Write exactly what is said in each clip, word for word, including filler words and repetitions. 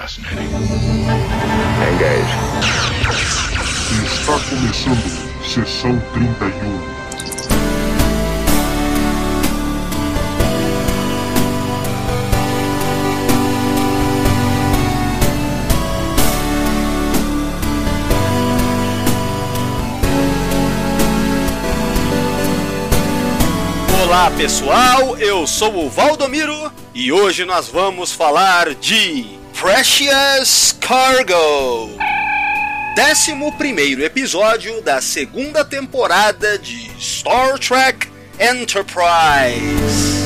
fascinating. Engage. Está começando Sessão trinta e um. Olá pessoal, eu sou o Valdomiro e hoje nós vamos falar de Precious Cargo, décimo primeiro episódio da segunda temporada de Star Trek Enterprise.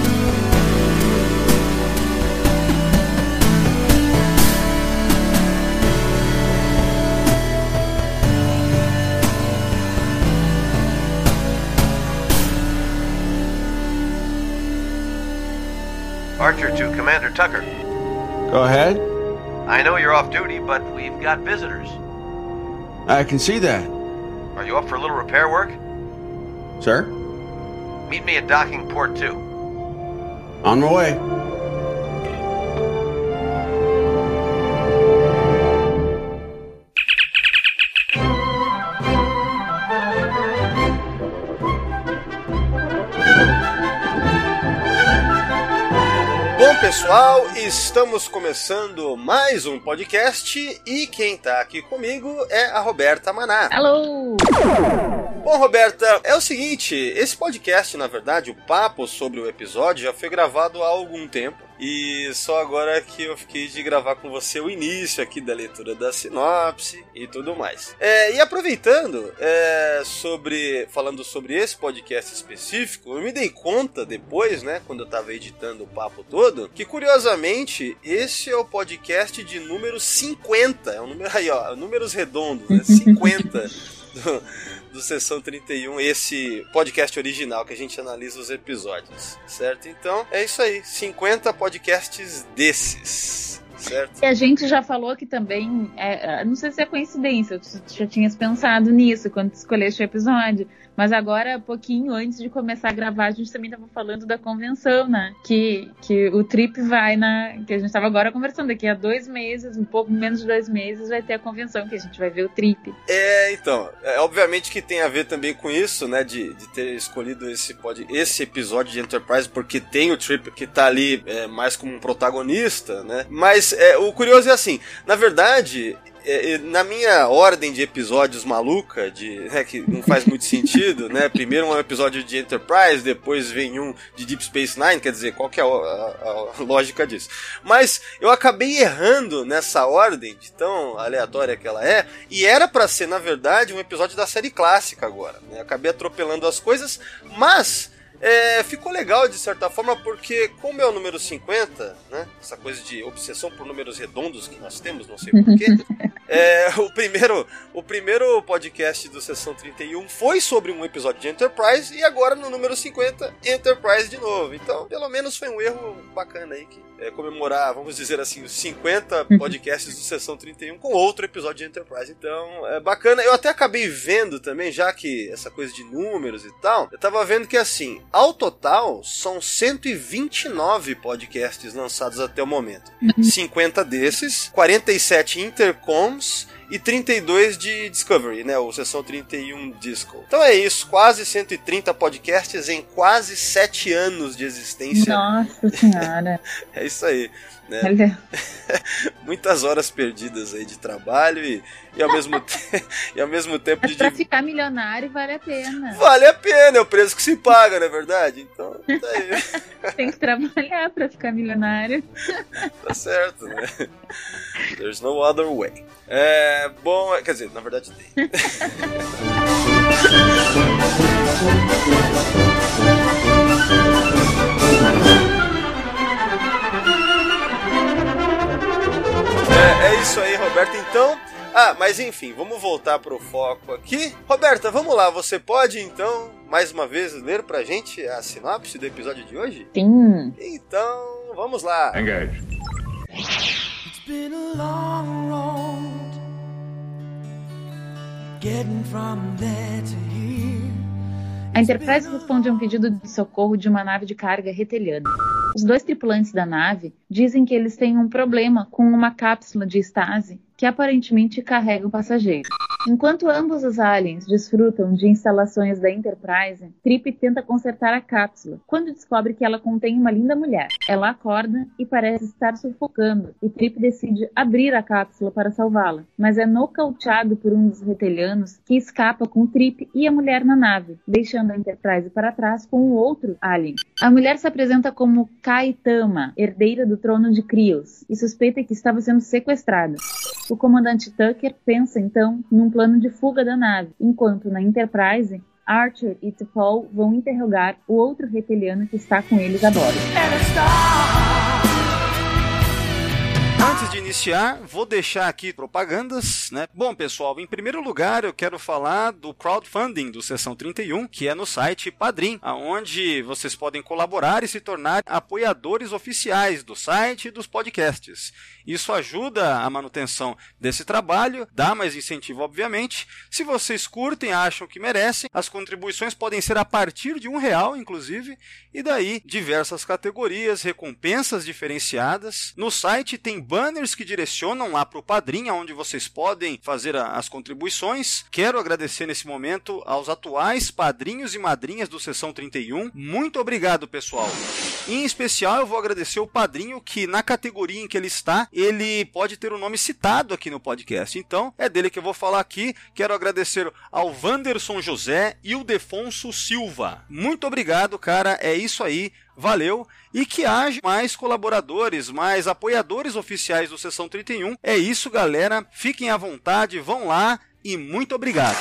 Archer to Commander Tucker. Go ahead. I know you're off duty, but we've got visitors. I can see that. Are you up for a little repair work? Sir? Meet me at docking port two. On my way. Bom pessoal, estamos começando mais um podcast e quem tá aqui comigo é a Roberta Maná. Alô! Bom, Roberta, é o seguinte, esse podcast, na verdade, o papo sobre o episódio já foi gravado há algum tempo e só agora que eu fiquei de gravar com você o início aqui da leitura da sinopse e tudo mais. É, e aproveitando, é, sobre, falando sobre esse podcast específico, eu me dei conta depois, né, quando eu tava editando o papo todo, que curiosamente esse é o podcast de número cinquenta, é um número aí, ó, números redondos, né, cinquenta do, do Sessão trinta e um, esse podcast original que a gente analisa os episódios, certo? Então, é isso aí, cinquenta podcasts desses, certo? E a gente já falou que também, é, não sei se é coincidência, tu já tinhas pensado nisso quando tu escolheste o episódio, mas agora, pouquinho antes de começar a gravar, a gente também estava falando da convenção, né? Que, que o Trip vai na... Que a gente estava agora conversando, daqui a dois meses, um pouco menos de dois meses, vai ter a convenção, que a gente vai ver o Trip. É, então, é, obviamente que tem a ver também com isso, né? De, de ter escolhido esse, pod, esse episódio de Enterprise, porque tem o Trip que tá ali é, mais como um protagonista, né? Mas é, o curioso é assim, na verdade... É, na minha ordem de episódios maluca, de, né, que não faz muito sentido, né? Primeiro um episódio de Enterprise, depois vem um de Deep Space Nine, quer dizer, qual que é a, a, a lógica disso? Mas eu acabei errando nessa ordem, de tão aleatória que ela é, e era pra ser, na verdade, um episódio da série clássica agora, né? Acabei atropelando as coisas, mas... É, ficou legal de certa forma porque como é o número cinquenta, né, essa coisa de obsessão por números redondos que nós temos, não sei porquê, é, o, primeiro, o primeiro podcast do Sessão trinta e um foi sobre um episódio de Enterprise e agora no número cinquenta, Enterprise de novo. Então, pelo menos foi um erro bacana aí que é, comemorar, vamos dizer assim, os cinquenta podcasts do Sessão trinta e um com outro episódio de Enterprise. Então, é bacana. Eu até acabei vendo também, já que essa coisa de números e tal, eu tava vendo que assim, ao total, são cento e vinte e nove podcasts lançados até o momento. cinquenta desses, quarenta e sete intercoms e trinta e dois de Discovery, né? O Sessão trinta e um Disco. Então é isso, quase cento e trinta podcasts em quase sete anos de existência. Nossa Senhora! É isso aí. Né? Olha. Muitas horas perdidas aí de trabalho e, e, ao, mesmo te- e ao mesmo tempo Mas de... pra ficar milionário vale a pena. Vale a pena, é o preço que se paga, não é verdade? Então, tá aí. Tem que trabalhar pra ficar milionário. Tá certo, né? There's no other way. É, bom, quer dizer, na verdade tem. É, é isso aí, Roberto. Então, ah, mas enfim, vamos voltar pro foco aqui. Roberta, vamos lá, você pode então, mais uma vez, ler pra gente a sinopse do episódio de hoje? Sim. Então, vamos lá. Engage. It's been a long road getting from there to here. A Enterprise responde a um pedido de socorro de uma nave de carga reteliana. Os dois tripulantes da nave dizem que eles têm um problema com uma cápsula de estase que aparentemente carrega o passageiro. Enquanto ambos os aliens desfrutam de instalações da Enterprise, Trip tenta consertar a cápsula, quando descobre que ela contém uma linda mulher. Ela acorda e parece estar sufocando, e Trip decide abrir a cápsula para salvá-la, mas é nocauteado por um dos retelianos que escapa com Trip e a mulher na nave, deixando a Enterprise para trás com o outro alien. A mulher se apresenta como Kaitama, herdeira do trono de Krios, e suspeita que estava sendo sequestrada. O comandante Tucker pensa, então, num plano de fuga da nave, enquanto na Enterprise, Archer e T'Pol vão interrogar o outro reptiliano que está com eles a bordo. Antes de iniciar, vou deixar aqui propagandas, né? Bom, pessoal, em primeiro lugar eu quero falar do crowdfunding do Sessão trinta e um, que é no site Padrim, onde vocês podem colaborar e se tornar apoiadores oficiais do site e dos podcasts. Isso ajuda a manutenção desse trabalho, dá mais incentivo, obviamente. Se vocês curtem, acham que merecem, as contribuições podem ser a partir de um real, inclusive, e daí diversas categorias, recompensas diferenciadas. No site tem banners que direcionam lá para o Padrim, onde vocês podem fazer a, as contribuições. Quero agradecer nesse momento aos atuais padrinhos e madrinhas do Sessão trinta e um. Muito obrigado, pessoal. Em especial, eu vou agradecer o padrinho que, na categoria em que ele está, ele pode ter o nome citado aqui no podcast. Então, é dele que eu vou falar aqui. Quero agradecer ao Wanderson José e o Defonso Silva. Muito obrigado, cara. É isso aí. Valeu. E que haja mais colaboradores, mais apoiadores oficiais do Sessão trinta e um. É isso, galera. Fiquem à vontade, vão lá e muito obrigado.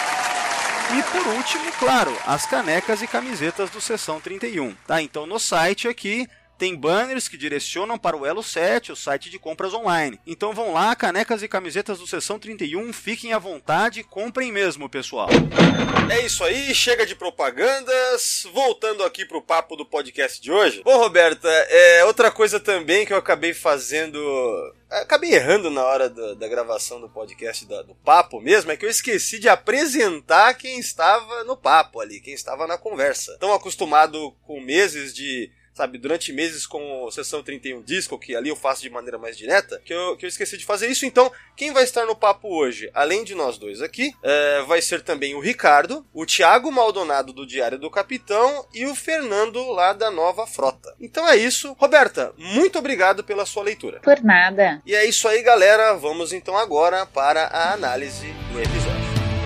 E por último, claro, as canecas e camisetas do Sessão trinta e um. Tá? Então no site aqui tem banners que direcionam para o Elo sete, o site de compras online. Então vão lá, canecas e camisetas do Sessão trinta e um, fiquem à vontade, comprem mesmo, pessoal. É isso aí, chega de propagandas. Voltando aqui pro papo do podcast de hoje. Bom, Roberta, é, outra coisa também que eu acabei fazendo... Acabei errando na hora do, da gravação do podcast da, do papo mesmo, é que eu esqueci de apresentar quem estava no papo ali, quem estava na conversa. Tão acostumado com meses de... Sabe, durante meses com o Sessão trinta e um Disco, que ali eu faço de maneira mais direta, que eu, que eu esqueci de fazer isso. Então, quem vai estar no papo hoje, além de nós dois aqui, é, vai ser também o Ricardo, o Thiago Maldonado do Diário do Capitão e o Fernando lá da Nova Frota. Então é isso. Roberta, muito obrigado pela sua leitura. Por nada. E é isso aí, galera. Vamos então agora para a análise do episódio.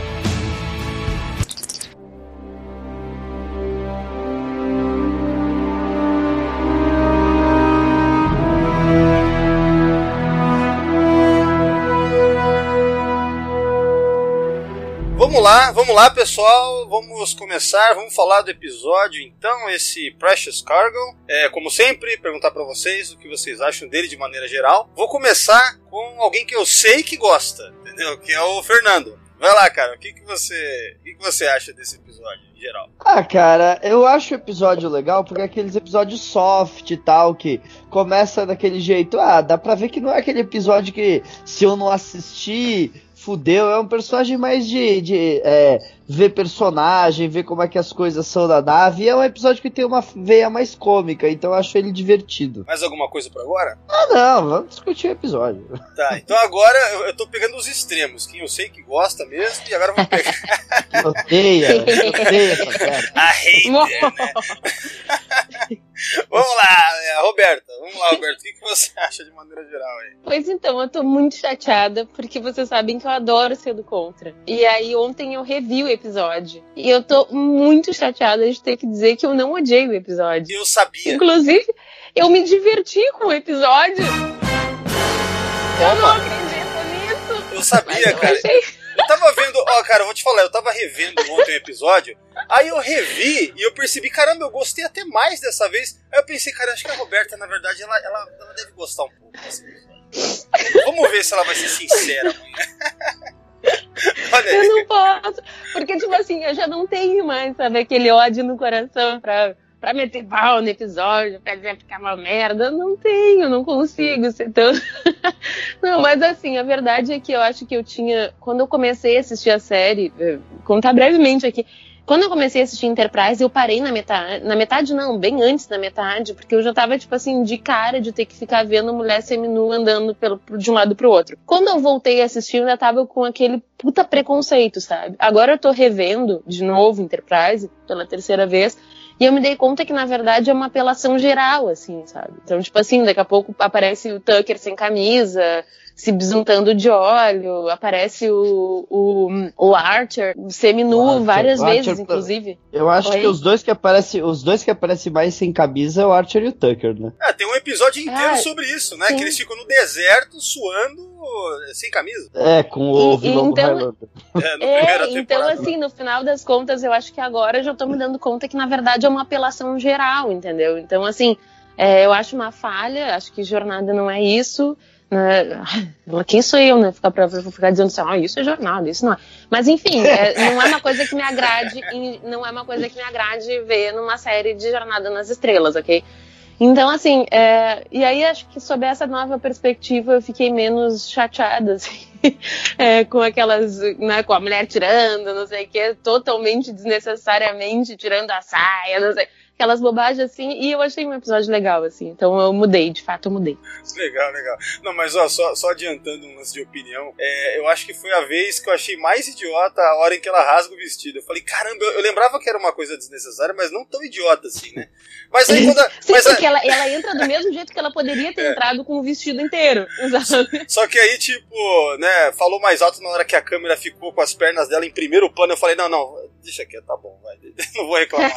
Vamos lá, vamos lá, pessoal, vamos começar, vamos falar do episódio, então, esse Precious Cargo. É, como sempre, perguntar pra vocês o que vocês acham dele de maneira geral. Vou começar com alguém que eu sei que gosta, entendeu? Que é o Fernando. Vai lá, cara, o que, que, você, o que, que você acha desse episódio, em geral? Ah, cara, eu acho o episódio legal porque é aqueles episódios soft e tal, que começa daquele jeito, ah, dá pra ver que não é aquele episódio que, se eu não assistir... Fudeu, é um personagem mais de, de é, ver personagem, ver como é que as coisas são da nave, e é um episódio que tem uma veia mais cômica, então eu acho ele divertido. Mais alguma coisa por agora? Ah não, vamos discutir o episódio. Tá, então agora eu, eu tô pegando os extremos, quem eu sei que gosta mesmo, e agora vamos pegar... Odeia, odeia essa cara. A hater, né? Vamos lá, Roberta, vamos lá, Roberta, o que, que você acha de maneira geral aí? Pois então, eu tô muito chateada, porque vocês sabem que eu adoro ser do contra. E aí ontem eu revi o episódio, e eu tô muito chateada de ter que dizer que eu não odiei o episódio. Eu sabia. Inclusive, eu me diverti com o episódio. Eu não acredito nisso. Eu sabia, eu cara. Achei... Eu tava vendo, ó, cara, eu vou te falar, eu tava revendo ontem o episódio, aí eu revi e eu percebi, caramba, eu gostei até mais dessa vez. Aí eu pensei, cara, acho que a Roberta, na verdade, ela, ela, ela deve gostar um pouco desse episódio. Vamos ver se ela vai ser sincera amanhã. Olha aí. Eu não posso, porque, tipo assim, eu já não tenho mais, sabe, aquele ódio no coração pra... pra meter pau no episódio, pra dizer ficar uma merda, eu não tenho, não consigo ser tão... Não, mas assim, a verdade é que eu acho que eu tinha... Quando eu comecei a assistir a série, contar brevemente aqui, Quando eu comecei a assistir Enterprise, eu parei na metade. Na metade não, bem antes da metade, porque eu já tava, tipo assim, de cara de ter que ficar vendo mulher seminua andando pelo, de um lado pro outro. Quando eu voltei a assistir, eu ainda tava com aquele puta preconceito, sabe? Agora eu tô revendo de novo Enterprise, pela terceira vez, e eu me dei conta que, na verdade, é uma apelação geral, assim, sabe? Então, tipo assim, daqui a pouco aparece o Tucker sem camisa, se besuntando de óleo, aparece o, o, o Archer seminu várias o vezes, Archer, inclusive. Eu acho Oi? que os dois que aparecem, os dois que aparecem mais sem camisa é o Archer e o Tucker, né? É, tem um episódio inteiro Ah, sobre isso, né? sim. Que eles ficam no deserto, suando, sem camisa. É, com o E- vilão então- do Highlander. É, no É, primeira então temporada. assim, no final das contas, eu acho que agora eu já tô me dando conta que, na verdade, é uma apelação geral, entendeu? Então, assim, é, eu acho uma falha, acho que jornada não é isso, né? Quem sou eu, né? Ficar, pra, pra ficar dizendo assim, ah, isso é jornada, isso não é. Mas, enfim, é, não é uma coisa que me agrade, em- não é uma coisa que me agrade ver numa série de Jornada nas Estrelas, ok? Então, assim, é, e aí acho que sob essa nova perspectiva eu fiquei menos chateada, assim, é, com aquelas, né, com a mulher tirando, não sei o que, totalmente desnecessariamente tirando a saia, não sei, aquelas bobagens assim, e eu achei um episódio legal, assim, então eu mudei, de fato eu mudei. Legal, legal. Não, mas ó, só, só adiantando um lance de opinião, é, eu acho que foi a vez que eu achei mais idiota a hora em que ela rasga o vestido. Eu falei, caramba, eu, eu lembrava que era uma coisa desnecessária, mas não tão idiota assim, né? Mas aí quando a, Sim, mas a- porque ela, ela entra do mesmo jeito que ela poderia ter entrado com o vestido inteiro, sabe? Só que aí, tipo, né, falou mais alto na hora que a câmera ficou com as pernas dela em primeiro plano. Eu falei, não, não, deixa quieto, tá bom, vai. Não vou reclamar.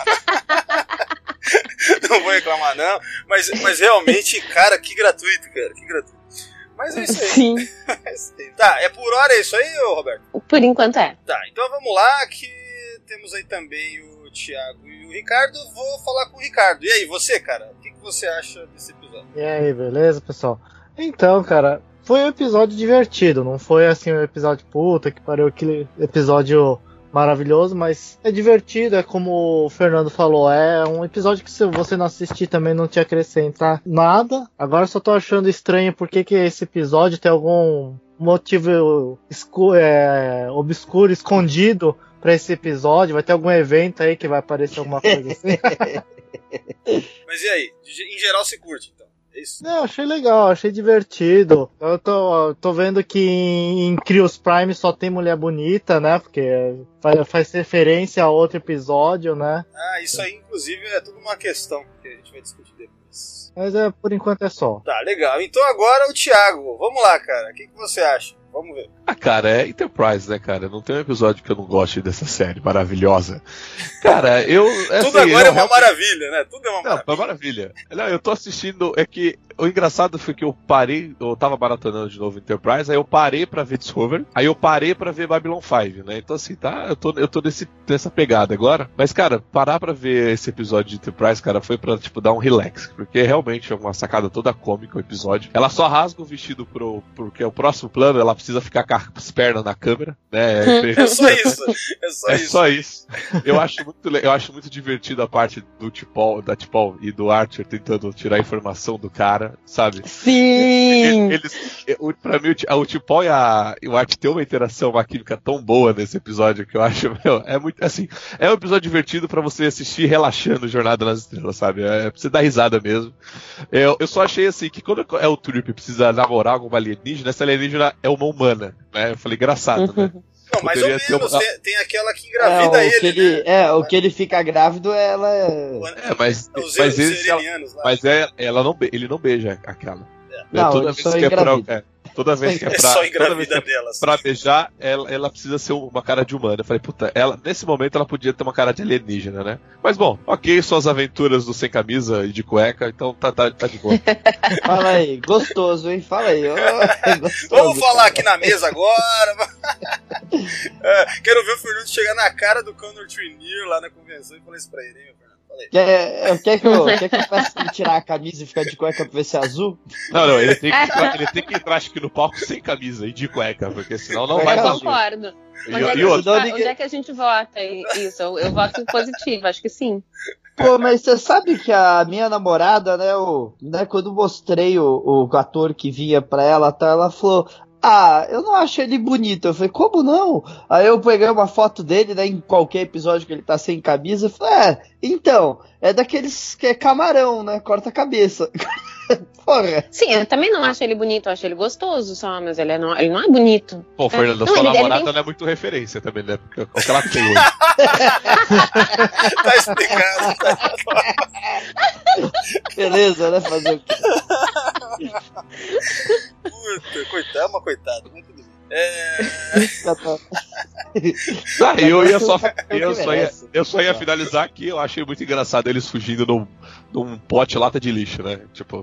Não vou reclamar, não. Mas, mas realmente, cara, que gratuito, cara, que gratuito. Mas é isso aí. Sim, É isso aí. Tá, é por hora é isso aí, ô Roberto? por enquanto é. Tá, então vamos lá, que temos aí também o Thiago e o Ricardo. Vou falar com o Ricardo. E aí, você, cara, o que, que você acha desse episódio? E aí, beleza, pessoal? Então, cara, foi um episódio divertido, não foi assim um episódio puta que pariu, aquele episódio maravilhoso, mas é divertido, é como o Fernando falou, é um episódio que se você não assistir também não te acrescenta nada. Agora eu só tô achando estranho porque que esse episódio tem algum motivo escu- é, obscuro, escondido pra esse episódio, vai ter algum evento aí que vai aparecer alguma coisa assim. Mas e aí? Em geral, você curte, então? É isso? Não, achei legal, achei divertido. Eu tô, tô vendo que em, em Crios Prime só tem mulher bonita, né? Porque faz, faz referência a outro episódio, né? Ah, isso aí, inclusive, é tudo uma questão que a gente vai discutir depois. Mas é, por enquanto é só. Tá, legal. Então agora o Thiago. Vamos lá, cara. O que, que você acha? Vamos ver. Ah, cara, é Enterprise, né, cara? Não tem um episódio que eu não goste dessa série maravilhosa. Cara, eu... Tudo assim, agora não, é uma maravilha, né? Tudo é uma Não, maravilha. foi maravilha. Não, eu tô assistindo. É que o engraçado foi que eu parei, eu tava maratonando de novo Enterprise, aí eu parei pra ver Discovery, aí eu parei pra ver Babylon cinco, né? Então assim, tá, eu tô, eu tô nesse, nessa pegada agora. Mas, cara, parar pra ver esse episódio de Enterprise, cara, foi pra, tipo, dar um relax. Porque realmente é uma sacada toda cômica o episódio. Ela só rasga o vestido pro, porque o próximo plano, ela precisa ficar com as pernas na câmera, né? É só isso. É só É isso. só isso. Eu acho muito, le- eu acho muito divertido a parte do T'Pol, da T'Pol e do Archer tentando tirar a informação do cara, sabe? Sim! Eles, o- pra mim, o T- a- o T'Pol e, a- e o Archer tem uma interação, uma química tão boa nesse episódio que eu acho, meu, é muito, assim, é um episódio divertido pra você assistir relaxando Jornada nas Estrelas, sabe? É pra você dar risada mesmo. Eu, eu só achei, assim, que quando é o Trip precisa namorar alguma alienígena, essa alienígena é uma humana, né? Eu falei, engraçado, né? Não, mais ou Poderia ter menos. uma- Tem, tem aquela que É, engravida o ele. que ele, é, o que ele fica grávido, ela é... É, mas, Os mas, esse, ela, serenianos lá. mas é, ela não, be- ele não beija aquela. É, Não, toda ele vez só que é pra, engravida. é, toda vez que é É pra, só toda vez que engravida é delas. pra beijar, ela, ela precisa ser uma cara de humana. Eu falei, puta, ela, nesse momento ela podia ter uma cara de alienígena, né? Mas bom, ok, suas aventuras do sem camisa e de cueca, então tá, tá, tá de boa. Fala aí, gostoso, hein? Fala aí. Ô, gostoso, Vamos falar cara. aqui na mesa agora. É, quero ver o Fernando chegar na cara do Connor Trinneer lá na convenção e falar isso pra ele, hein, meu Fernando? Fala aí. Quer, quer, que eu, quer que eu peça pra ele tirar a camisa e ficar de cueca pra ver se é azul? Não, não, ele tem que entrar, ele tem que entrar acho que no palco sem camisa e de cueca, porque senão não Eu vai concordo. fazer. Concordo. E- Onde é, que e a outra- gente, vai- onde é que a gente vota? Isso, eu, eu voto positivo, acho que sim. Pô, mas você sabe que a minha namorada, né, o, né quando mostrei o, o ator que vinha pra ela, tá, ela falou, Ah, eu não acho ele bonito. Eu falei, como não? Aí eu peguei uma foto dele, né, em qualquer episódio que ele tá sem camisa. Eu falei, é, então, é daqueles que é camarão, né? Corta a cabeça. Porra. Sim, eu também não acho ele bonito, eu acho ele gostoso só, mas ele, é não, ele não é bonito. Pô, Fernando, não, sua ele, namorada ele tem... não é muito referência também, né? Porque o que ela tem hoje. Tá explicado. Beleza, né? Fazer o quê? Puta, coitado, é uma coitada, mas tudo bem. É... Ah, eu ia só, eu só ia, eu só ia finalizar aqui. Eu achei muito engraçado eles fugindo num, num pote lata de lixo, né? Tipo.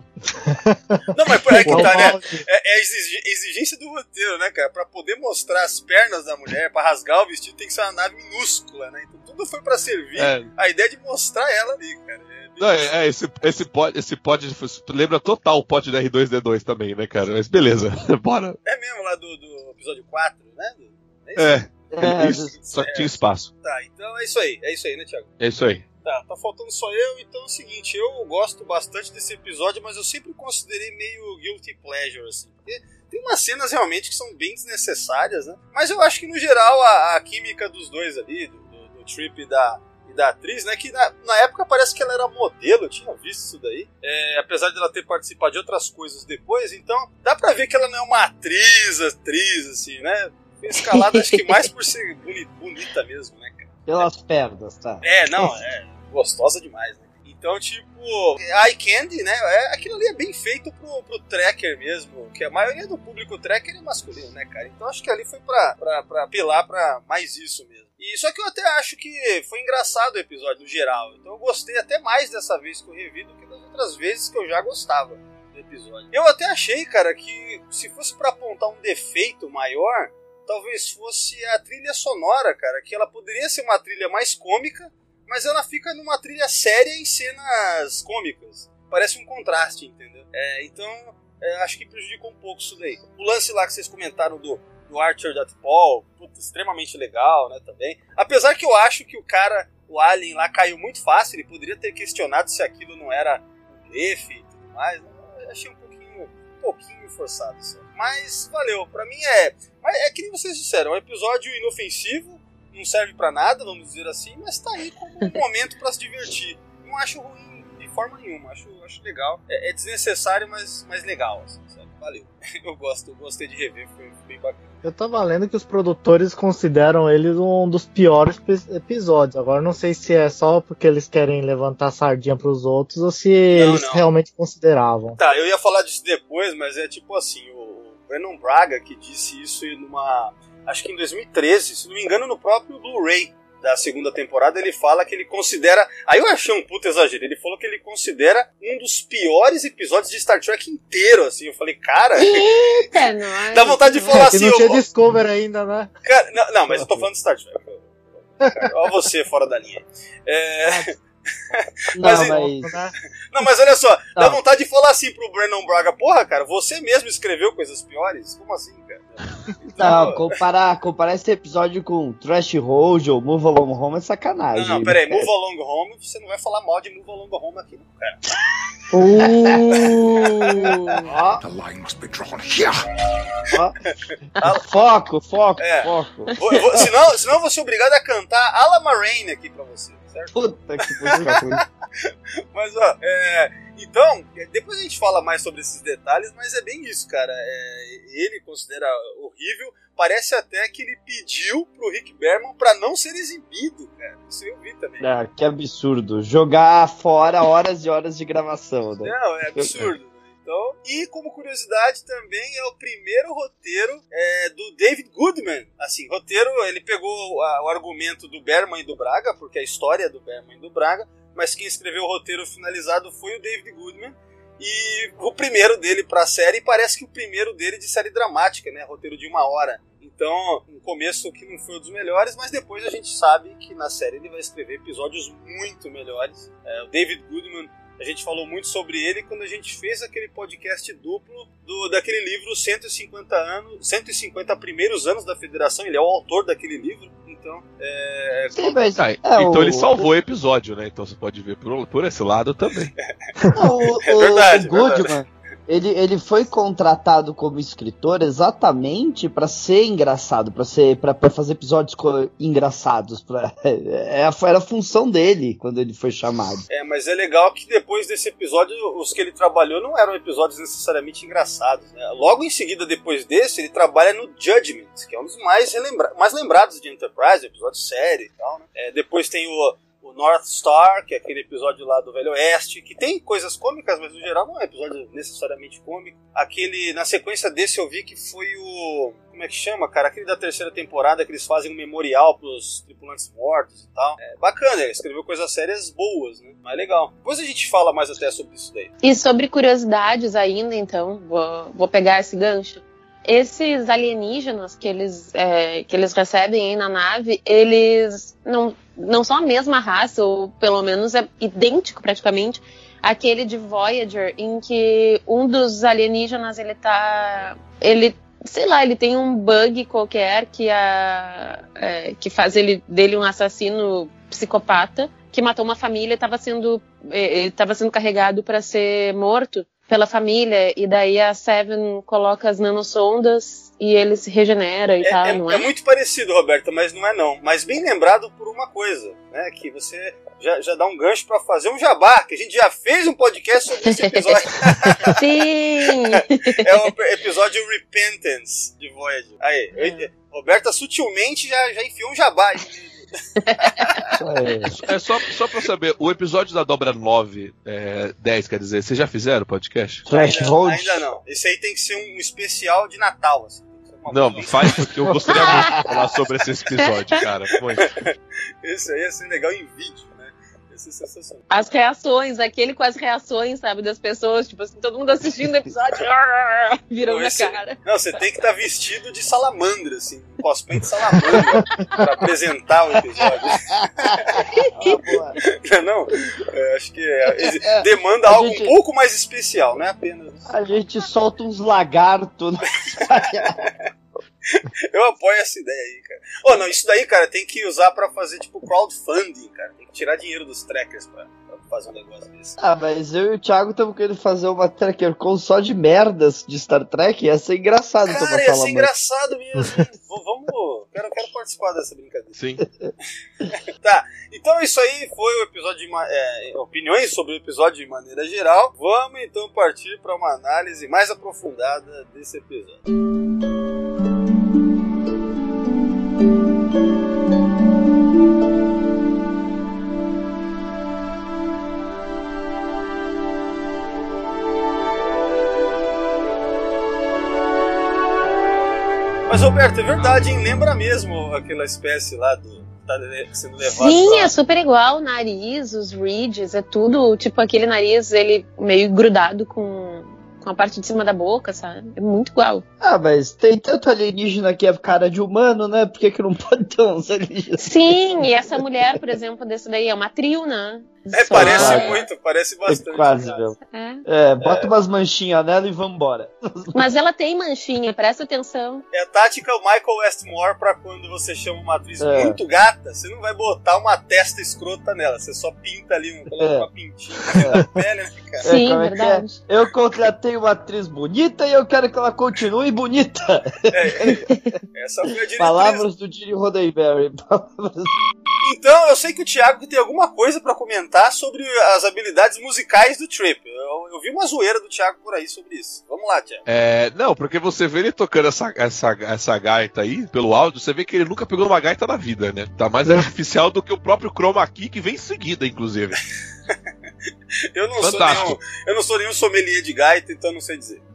Não, mas é que tá, né? É, é a exigência do roteiro, né, cara? Pra poder mostrar as pernas da mulher, pra rasgar o vestido, tem que ser uma nave minúscula, né? Então tudo foi pra servir. É. A ideia de mostrar ela ali, cara. É, Não, é, é esse, esse pod, esse pod lembra total o pod da R dois D dois também, né, cara? Mas beleza, bora. É mesmo lá do, do episódio quatro, né? É, é, é isso, só que tinha espaço. Tá, então é isso aí, é isso aí, né, Thiago? É isso aí. Tá, tá faltando só eu, então é o seguinte, eu gosto bastante desse episódio, mas eu sempre considerei meio guilty pleasure, assim, porque tem umas cenas realmente que são bem desnecessárias, né? Mas eu acho que no geral a, a química dos dois ali, do, do, do Trip e da, e da atriz, né, que na, na época parece que ela era modelo, eu tinha visto isso daí, é, apesar de ela ter participado de outras coisas depois, então dá pra ver que ela não é uma atriz, atriz, assim, né? Foi escalada acho que mais por ser bonita, bonita mesmo, né, cara? Pelas pernas, tá? É, não, é gostosa demais, né? Então, tipo, eye candy, né? É, aquilo ali é bem feito pro, pro tracker mesmo, que a maioria do público tracker é masculino, né, cara? Então acho que ali foi pra, pra, pra apelar pra mais isso mesmo. E só que eu até acho que foi engraçado o episódio no geral. Então eu gostei até mais dessa vez que eu revi do que das outras vezes que eu já gostava do episódio. Eu até achei, cara, que se fosse pra apontar um defeito maior, talvez fosse a trilha sonora, cara, que ela poderia ser uma trilha mais cômica, mas ela fica numa trilha séria em cenas cômicas. Parece um contraste, entendeu? É, então, é, acho que prejudicou um pouco isso daí. O lance lá que vocês comentaram do, do Archer That Paul, puta, extremamente legal, né, também. Apesar que eu acho que o cara, o Alien lá, caiu muito fácil, ele poderia ter questionado se aquilo não era um blefe e tudo mais. Eu achei um pouquinho, um pouquinho forçado, só. Mas valeu, pra mim é... É que nem vocês disseram, é um episódio inofensivo, não serve pra nada, vamos dizer assim, mas tá aí como um momento pra se divertir. Não acho ruim de forma nenhuma, acho, acho legal. É, é desnecessário, mas, mas legal, assim, sabe? Valeu. Eu gosto, eu gostei de rever, foi bem bacana. Eu tava lendo que os produtores consideram ele um dos piores episódios. Agora não sei se é só porque eles querem levantar sardinha pros outros ou se não, eles não. realmente consideravam. Tá, eu ia falar disso depois, mas é tipo assim, o Brandon Braga que disse isso numa... Acho que em dois mil e treze, se não me engano, no próprio Blu-ray da segunda temporada, ele fala que ele considera... Aí eu achei um puta exagero. Ele falou que ele considera um dos piores episódios de Star Trek inteiro, assim. Eu falei, cara... Eita, nossa. Dá vontade de falar é, assim... não tinha eu... Discover ainda, né? Cara, não, não, mas eu tô falando de Star Trek. Olha você fora da linha. É... Não, mas, mas... não, mas olha só, não. Dá vontade de falar assim pro Brandon Braga, porra, cara, você mesmo escreveu coisas piores? Como assim, cara? Não, comparar, comparar esse episódio com Trash Road ou Move Along Home é sacanagem. Não, não, peraí, Move Along Home, você não vai falar mal de Move Along Home aqui, não, cara. Uh... The line must be drawn here. Oh. Foco, foco, é. foco. Vou, vou, senão, senão eu vou ser obrigado a cantar Alama Rain aqui pra você, certo? Puta que pariu. Mas, ó, é, então, depois a gente fala mais sobre esses detalhes, mas é bem isso, cara. É, ele considera horrível. Parece até que ele pediu pro Rick Berman pra não ser exibido, cara. Isso eu vi também. Ah, que absurdo. Jogar fora horas e horas de gravação, né? Não, é absurdo. Então, e como curiosidade também é o primeiro roteiro é, do David Goodman. Assim, roteiro, ele pegou a, o argumento do Berman e do Braga, porque a história é do Berman e do Braga, mas quem escreveu o roteiro finalizado foi o David Goodman. E o primeiro dele pra série, parece que o primeiro dele de série dramática, né? Roteiro de uma hora. Então, um começo que não foi um dos melhores, mas depois a gente sabe que na série ele vai escrever episódios muito melhores. É, o David Goodman, a gente falou muito sobre ele quando a gente fez aquele podcast duplo do, daquele livro cento e cinquenta anos, cento e cinquenta primeiros anos da Federação. Ele é o autor daquele livro. Então, é... Sim, mas, ah, é, então o... ele salvou o episódio, né? Então você pode ver por, por esse lado também. Não, o, é verdade, o Goodman, verdade. Ele, ele foi contratado como escritor exatamente pra ser engraçado, pra ser pra, pra fazer episódios co- engraçados. Pra, é, era a função dele quando ele foi chamado. É, mas é legal que depois desse episódio, os que ele trabalhou não eram episódios necessariamente engraçados, né? Logo em seguida, depois desse, ele trabalha no Judgment, que é um dos mais, relembra- mais lembrados de Enterprise, episódio sério e tal, né? É, depois tem o, o North Star, que é aquele episódio lá do Velho Oeste, que tem coisas cômicas, mas no geral não é um episódio necessariamente cômico. Aquele, na sequência desse eu vi que foi o... Como é que chama, cara? Aquele da terceira temporada que eles fazem um memorial pros tripulantes mortos e tal. É bacana, ele escreveu coisas sérias boas, né? Mas legal. Depois a gente fala mais até sobre isso daí. E sobre curiosidades ainda, então, vou, vou pegar esse gancho. Esses alienígenas que eles, é, que eles recebem aí na nave, eles não, não são a mesma raça, ou pelo menos é idêntico praticamente àquele de Voyager, em que um dos alienígenas, ele tá... Ele, sei lá, ele tem um bug qualquer que, a, é, que faz ele, dele um assassino psicopata, que matou uma família e estava sendo, ele estava sendo carregado para ser morto pela família, e daí a Seven coloca as nanosondas e ele se regenera e é, tal, é, não é? É muito parecido, Roberta, mas não é não. Mas bem lembrado por uma coisa, né? Que você já, já dá um gancho pra fazer um jabá, que a gente já fez um podcast sobre esse episódio. Sim! É o episódio Repentance de Voyager. Aí, eu, Roberta sutilmente já, já enfiou um jabá aí. É só, só pra saber, o episódio da dobra nove, é, dez, quer dizer, vocês já fizeram o podcast? Ainda, ainda não. Esse aí tem que ser um especial de Natal, assim. Não, faz porque eu gostaria muito de falar sobre esse episódio, cara. Muito. Esse aí ia ser legal em vídeo, né? Ia ser sensacional. As reações, aquele com as reações, sabe, das pessoas, tipo assim, todo mundo assistindo o episódio, virando a cara. Não, você tem que estar tá vestido de salamandra, assim, um cosplay de salamandra, pra apresentar o episódio. Ah, não, é, acho que é, demanda algo gente, um pouco mais especial, não é apenas... A gente solta uns lagartos. Né? Eu apoio essa ideia aí, cara. Oh, não, isso daí, cara, tem que usar pra fazer, tipo, crowdfunding, cara. Tem que tirar dinheiro dos trackers pra, pra fazer um negócio desse. Ah, mas eu e o Thiago estamos querendo fazer uma tracker com só de merdas de Star Trek. Ia ser engraçado. Cara, ia ser engraçado mesmo. Vamos... Quero, quero participar dessa brincadeira. Sim. Tá, então isso aí foi o episódio de... É, opiniões sobre o episódio de maneira geral. Vamos, então, partir para uma análise mais aprofundada desse episódio. Mas, Roberto, é verdade, hein? Lembra mesmo aquela espécie lá do... Tá sendo levado Sim, pra... é super igual. O nariz, os ridges, é tudo, tipo, aquele nariz, ele meio grudado com, com a parte de cima da boca, sabe? É muito igual. Ah, mas tem tanto alienígena que é cara de humano, né? Por que que não pode ter uns alienígenas? Sim, e essa mulher, por exemplo, desse daí, é uma trio, né? É, Só... parece Ah, muito, parece bastante. É quase, meu. É. É, bota é. umas manchinhas nela e vambora. Mas ela tem manchinha, presta atenção. É a tática Michael Westmore pra quando você chama uma atriz é. muito gata, você não vai botar uma testa escrota nela, você só pinta ali, um, coloca é. uma pintinha na pele, né, cara? Sim, é, verdade. É? Eu contratei uma atriz bonita e eu quero que ela continue bonita. É, é. Essa foi a diretriz. Palavras do Gene Roddenberry. Então, eu sei que o Thiago tem alguma coisa pra comentar sobre as habilidades musicais do Trip. Eu, eu vi uma zoeira do Thiago por aí sobre isso. Vamos lá, Thiago. É, não, porque você vê ele tocando essa, essa, essa gaita aí, pelo áudio, você vê que ele nunca pegou uma gaita na vida, né? Tá mais artificial do que o próprio Chroma Key, que vem em seguida, inclusive. eu, não sou nenhum, eu não sou nenhum sommelier de gaita, então não sei dizer.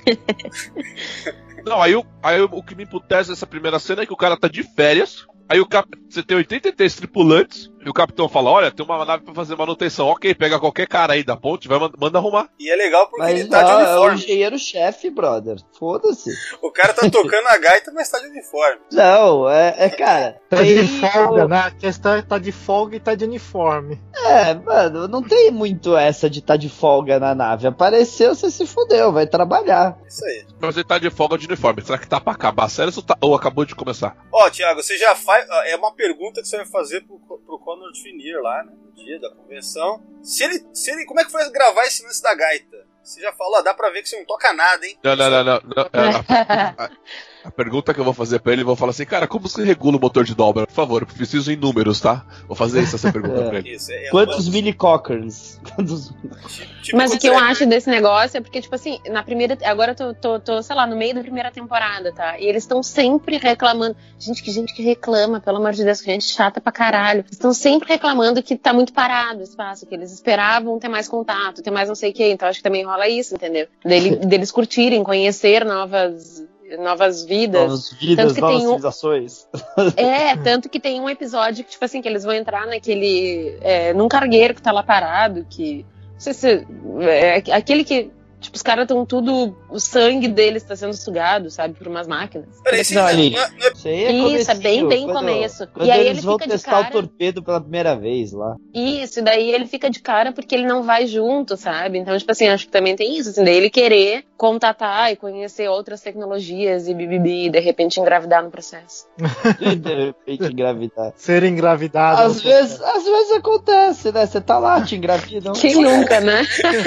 Não, aí, o, aí o que me emputece nessa primeira cena é que o cara tá de férias. Aí o cap... você tem oitenta e três tripulantes e o capitão fala, olha, tem uma nave pra fazer manutenção. Ok, pega qualquer cara aí da ponte, vai manda arrumar. E é legal porque mas ele tá não, de uniforme. É o engenheiro-chefe, brother. Foda-se. O cara tá tocando a gaita, mas tá de uniforme. Não, é, é cara... Tá tem... de folga, né? A questão é tá de folga e tá de uniforme. É, mano, não tem muito essa de tá de folga na nave. Apareceu, você se fudeu, vai trabalhar. Isso aí. Mas ele tá de folga de uniforme. Será que tá pra acabar a série ou, tá... ou acabou de começar? Ó, Thiago, você já faz... É uma pergunta que você vai fazer pro, pro Conrad Finneer lá, né? No dia da convenção. Se ele, se ele... Como é que foi gravar esse lance da gaita? Você já falou, dá pra ver que você não toca nada, hein? Não, não, não, não. não. A, a, a pergunta que eu vou fazer pra ele, eu vou falar assim, cara, como você regula o motor de dobra? Por favor, eu preciso em números, tá? Vou fazer isso, essa pergunta é. pra ele. Isso, é Quantos mini cockers? Quantos... Tipo, mas o que eu acho desse negócio é porque, tipo assim, na primeira. Agora eu tô, tô, tô, sei lá, no meio da primeira temporada, tá? E eles estão sempre reclamando. Gente, que gente que reclama, pelo amor de Deus, que gente chata pra caralho. Estão sempre reclamando que tá muito parado o espaço, que eles esperavam ter mais contato, ter mais não sei o que. Então acho que também rola isso, entendeu? Dele, deles curtirem, conhecer novas. Novas vidas. Novas vidas, tanto que novas tem um... civilizações. É, tanto que tem um episódio que, tipo assim, que eles vão entrar naquele... É, num cargueiro que tá lá parado, que... Não sei se... É, aquele que... Tipo, os caras estão tudo... O sangue deles tá sendo sugado, sabe? Por umas máquinas. Peraí, isso aí é, Isso, é bem, bem quando, começo. Quando e aí eles ele vão fica testar de cara... o torpedo pela primeira vez lá. Isso, e daí ele fica de cara porque ele não vai junto, sabe? Então, tipo assim, acho que também tem isso, assim, daí ele querer contatar e conhecer outras tecnologias e bibibi, e de repente engravidar no processo. E de repente engravidar. Ser engravidado. Às vezes, às vezes acontece, né? Você tá lá, te engravida. Quem nunca, né?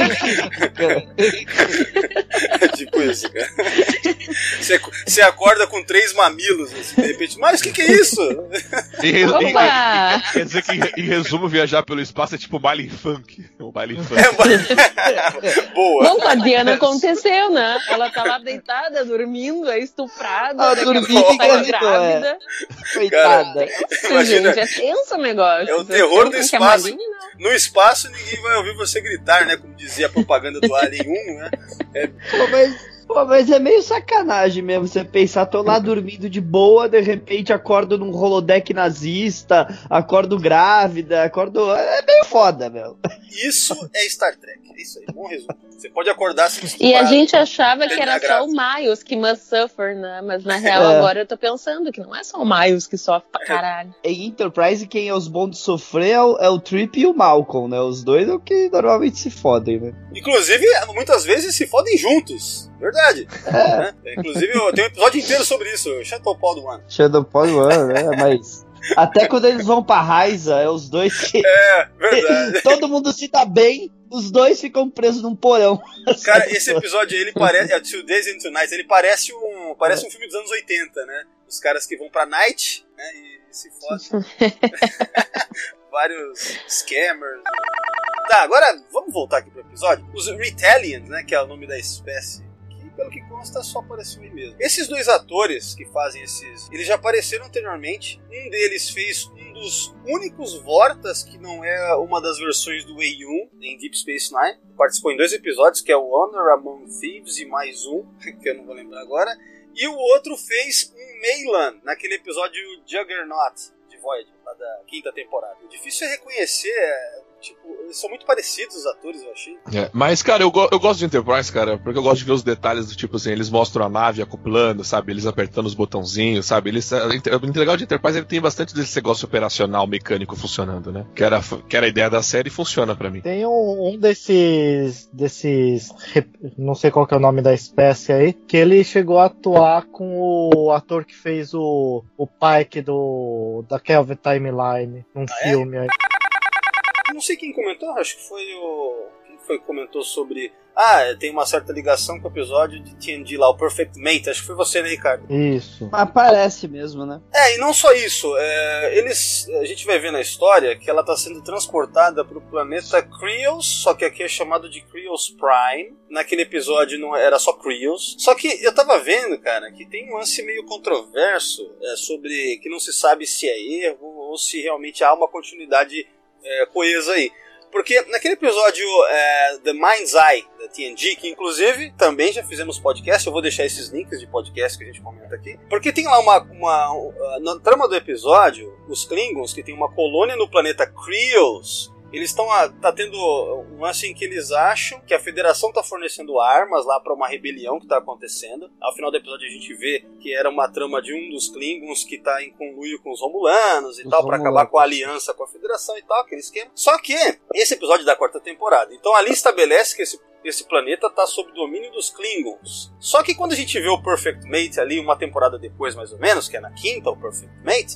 É tipo isso, cara. Você, você acorda com três mamilos, assim, de repente, mas o que, que é isso? Em, em, Opa! em, quer dizer que, em, em resumo, viajar pelo espaço é tipo baile funk. Um baile funk. É, boa. Bom, com a Diana aconteceu, né? Ela tá lá deitada, dormindo, é estuprada, Ah, daqui a dormindo pouco tá engravidou, grávida. Coitada. Nossa, Imagina, gente, é tenso o negócio. é o terror do Vocês espaço. pensam que é maligno? No espaço ninguém vai ouvir você gritar, né? Como dizia a propaganda do Alien um, né? É... Pô, mas, pô, mas é meio sacanagem mesmo você pensar, tô lá dormindo de boa, de repente acordo num holodeck nazista, acordo grávida, acordo... É meio foda, meu. Isso é Star Trek. É isso aí, bom resumo. Você pode acordar se E a gente achava que terminar era só grávida. o Miles que must suffer, né? Mas na real É. agora eu tô pensando que não é só o Miles que sofre pra caralho. Em Enterprise, quem é os bons de sofrer é o, é o Trip e o Malcolm, né? Os dois é o que normalmente se fodem, né? Inclusive, muitas vezes se fodem juntos. Verdade. É. Né? Inclusive, eu tenho um episódio inteiro sobre isso. Chateau Paul do One. Shadow Pod One, né? Mas... Até quando eles vão pra Raiza, é os dois que... É, verdade. Todo mundo se dá bem, os dois ficam presos num porão. Cara, esse episódio aí, ele parece... É Two Days and Two Nights. Ele parece um, parece um filme dos anos oitenta, né? Os caras que vão pra Night, né? E, e se fodem. Vários scammers. Tá, agora vamos voltar aqui pro episódio. Os Retalians, né? Que é o nome da espécie. Pelo que consta, só apareceu aí mesmo. Esses dois atores que fazem esses... Eles já apareceram anteriormente. Um deles fez um dos únicos Vortas, que não é uma das versões do A um, em Deep Space Nine. Participou em dois episódios, que é o Honor Among Thieves e mais um, que eu não vou lembrar agora. E o outro fez um Maylan, naquele episódio Juggernaut, de Voyager, lá da quinta temporada. O difícil é reconhecer... É... Tipo, eles são muito parecidos os atores, eu achei. É, mas, cara, eu, go- eu gosto de Enterprise, cara, porque eu gosto de ver os detalhes do tipo assim, eles mostram a nave acoplando, sabe? Eles apertando os botãozinhos, sabe? Eles, o legal de Enterprise, ele tem bastante desse negócio operacional mecânico funcionando, né? Que era, que era a ideia da série e funciona pra mim. Tem um, um desses, desses, não sei qual que é o nome da espécie aí, que ele chegou a atuar com o ator que fez o, o Pike do, da Kelvin Timeline, num Ah, filme é? aí. Não sei quem comentou, acho que foi o... Quem foi que comentou sobre... Ah, tem uma certa ligação com o episódio de T N G lá, o Perfect Mate. Acho que foi você, né, Ricardo? Isso. Mas parece mesmo, né? É, e não só isso. É, eles, a gente vai ver na história que ela está sendo transportada para o planeta Krios, só que aqui é chamado de Krios Prime. Naquele episódio não era só Krios. Só que eu tava vendo, cara, que tem um lance meio controverso é, sobre que não se sabe se é erro ou se realmente há uma continuidade é, coesa aí. Porque naquele episódio é, The Mind's Eye da T N G, que inclusive também já fizemos podcast, eu vou deixar esses links de podcast que a gente comenta aqui, porque tem lá uma, uma, uma na trama do episódio, os Klingons, que tem uma colônia no planeta Krios, eles estão tá tendo um lance em que eles acham que a Federação está fornecendo armas lá para uma rebelião que está acontecendo. Ao final do episódio a gente vê que era uma trama de um dos Klingons que está em conluio com os Romulanos e Os tal, para Romulanos. acabar com a aliança com a Federação e tal, aquele esquema. Só que esse episódio da quarta temporada, então ali estabelece que esse esse planeta está sob domínio dos Klingons. Só que quando a gente vê o Perfect Mate ali uma temporada depois, mais ou menos, que é na quinta, o Perfect Mate,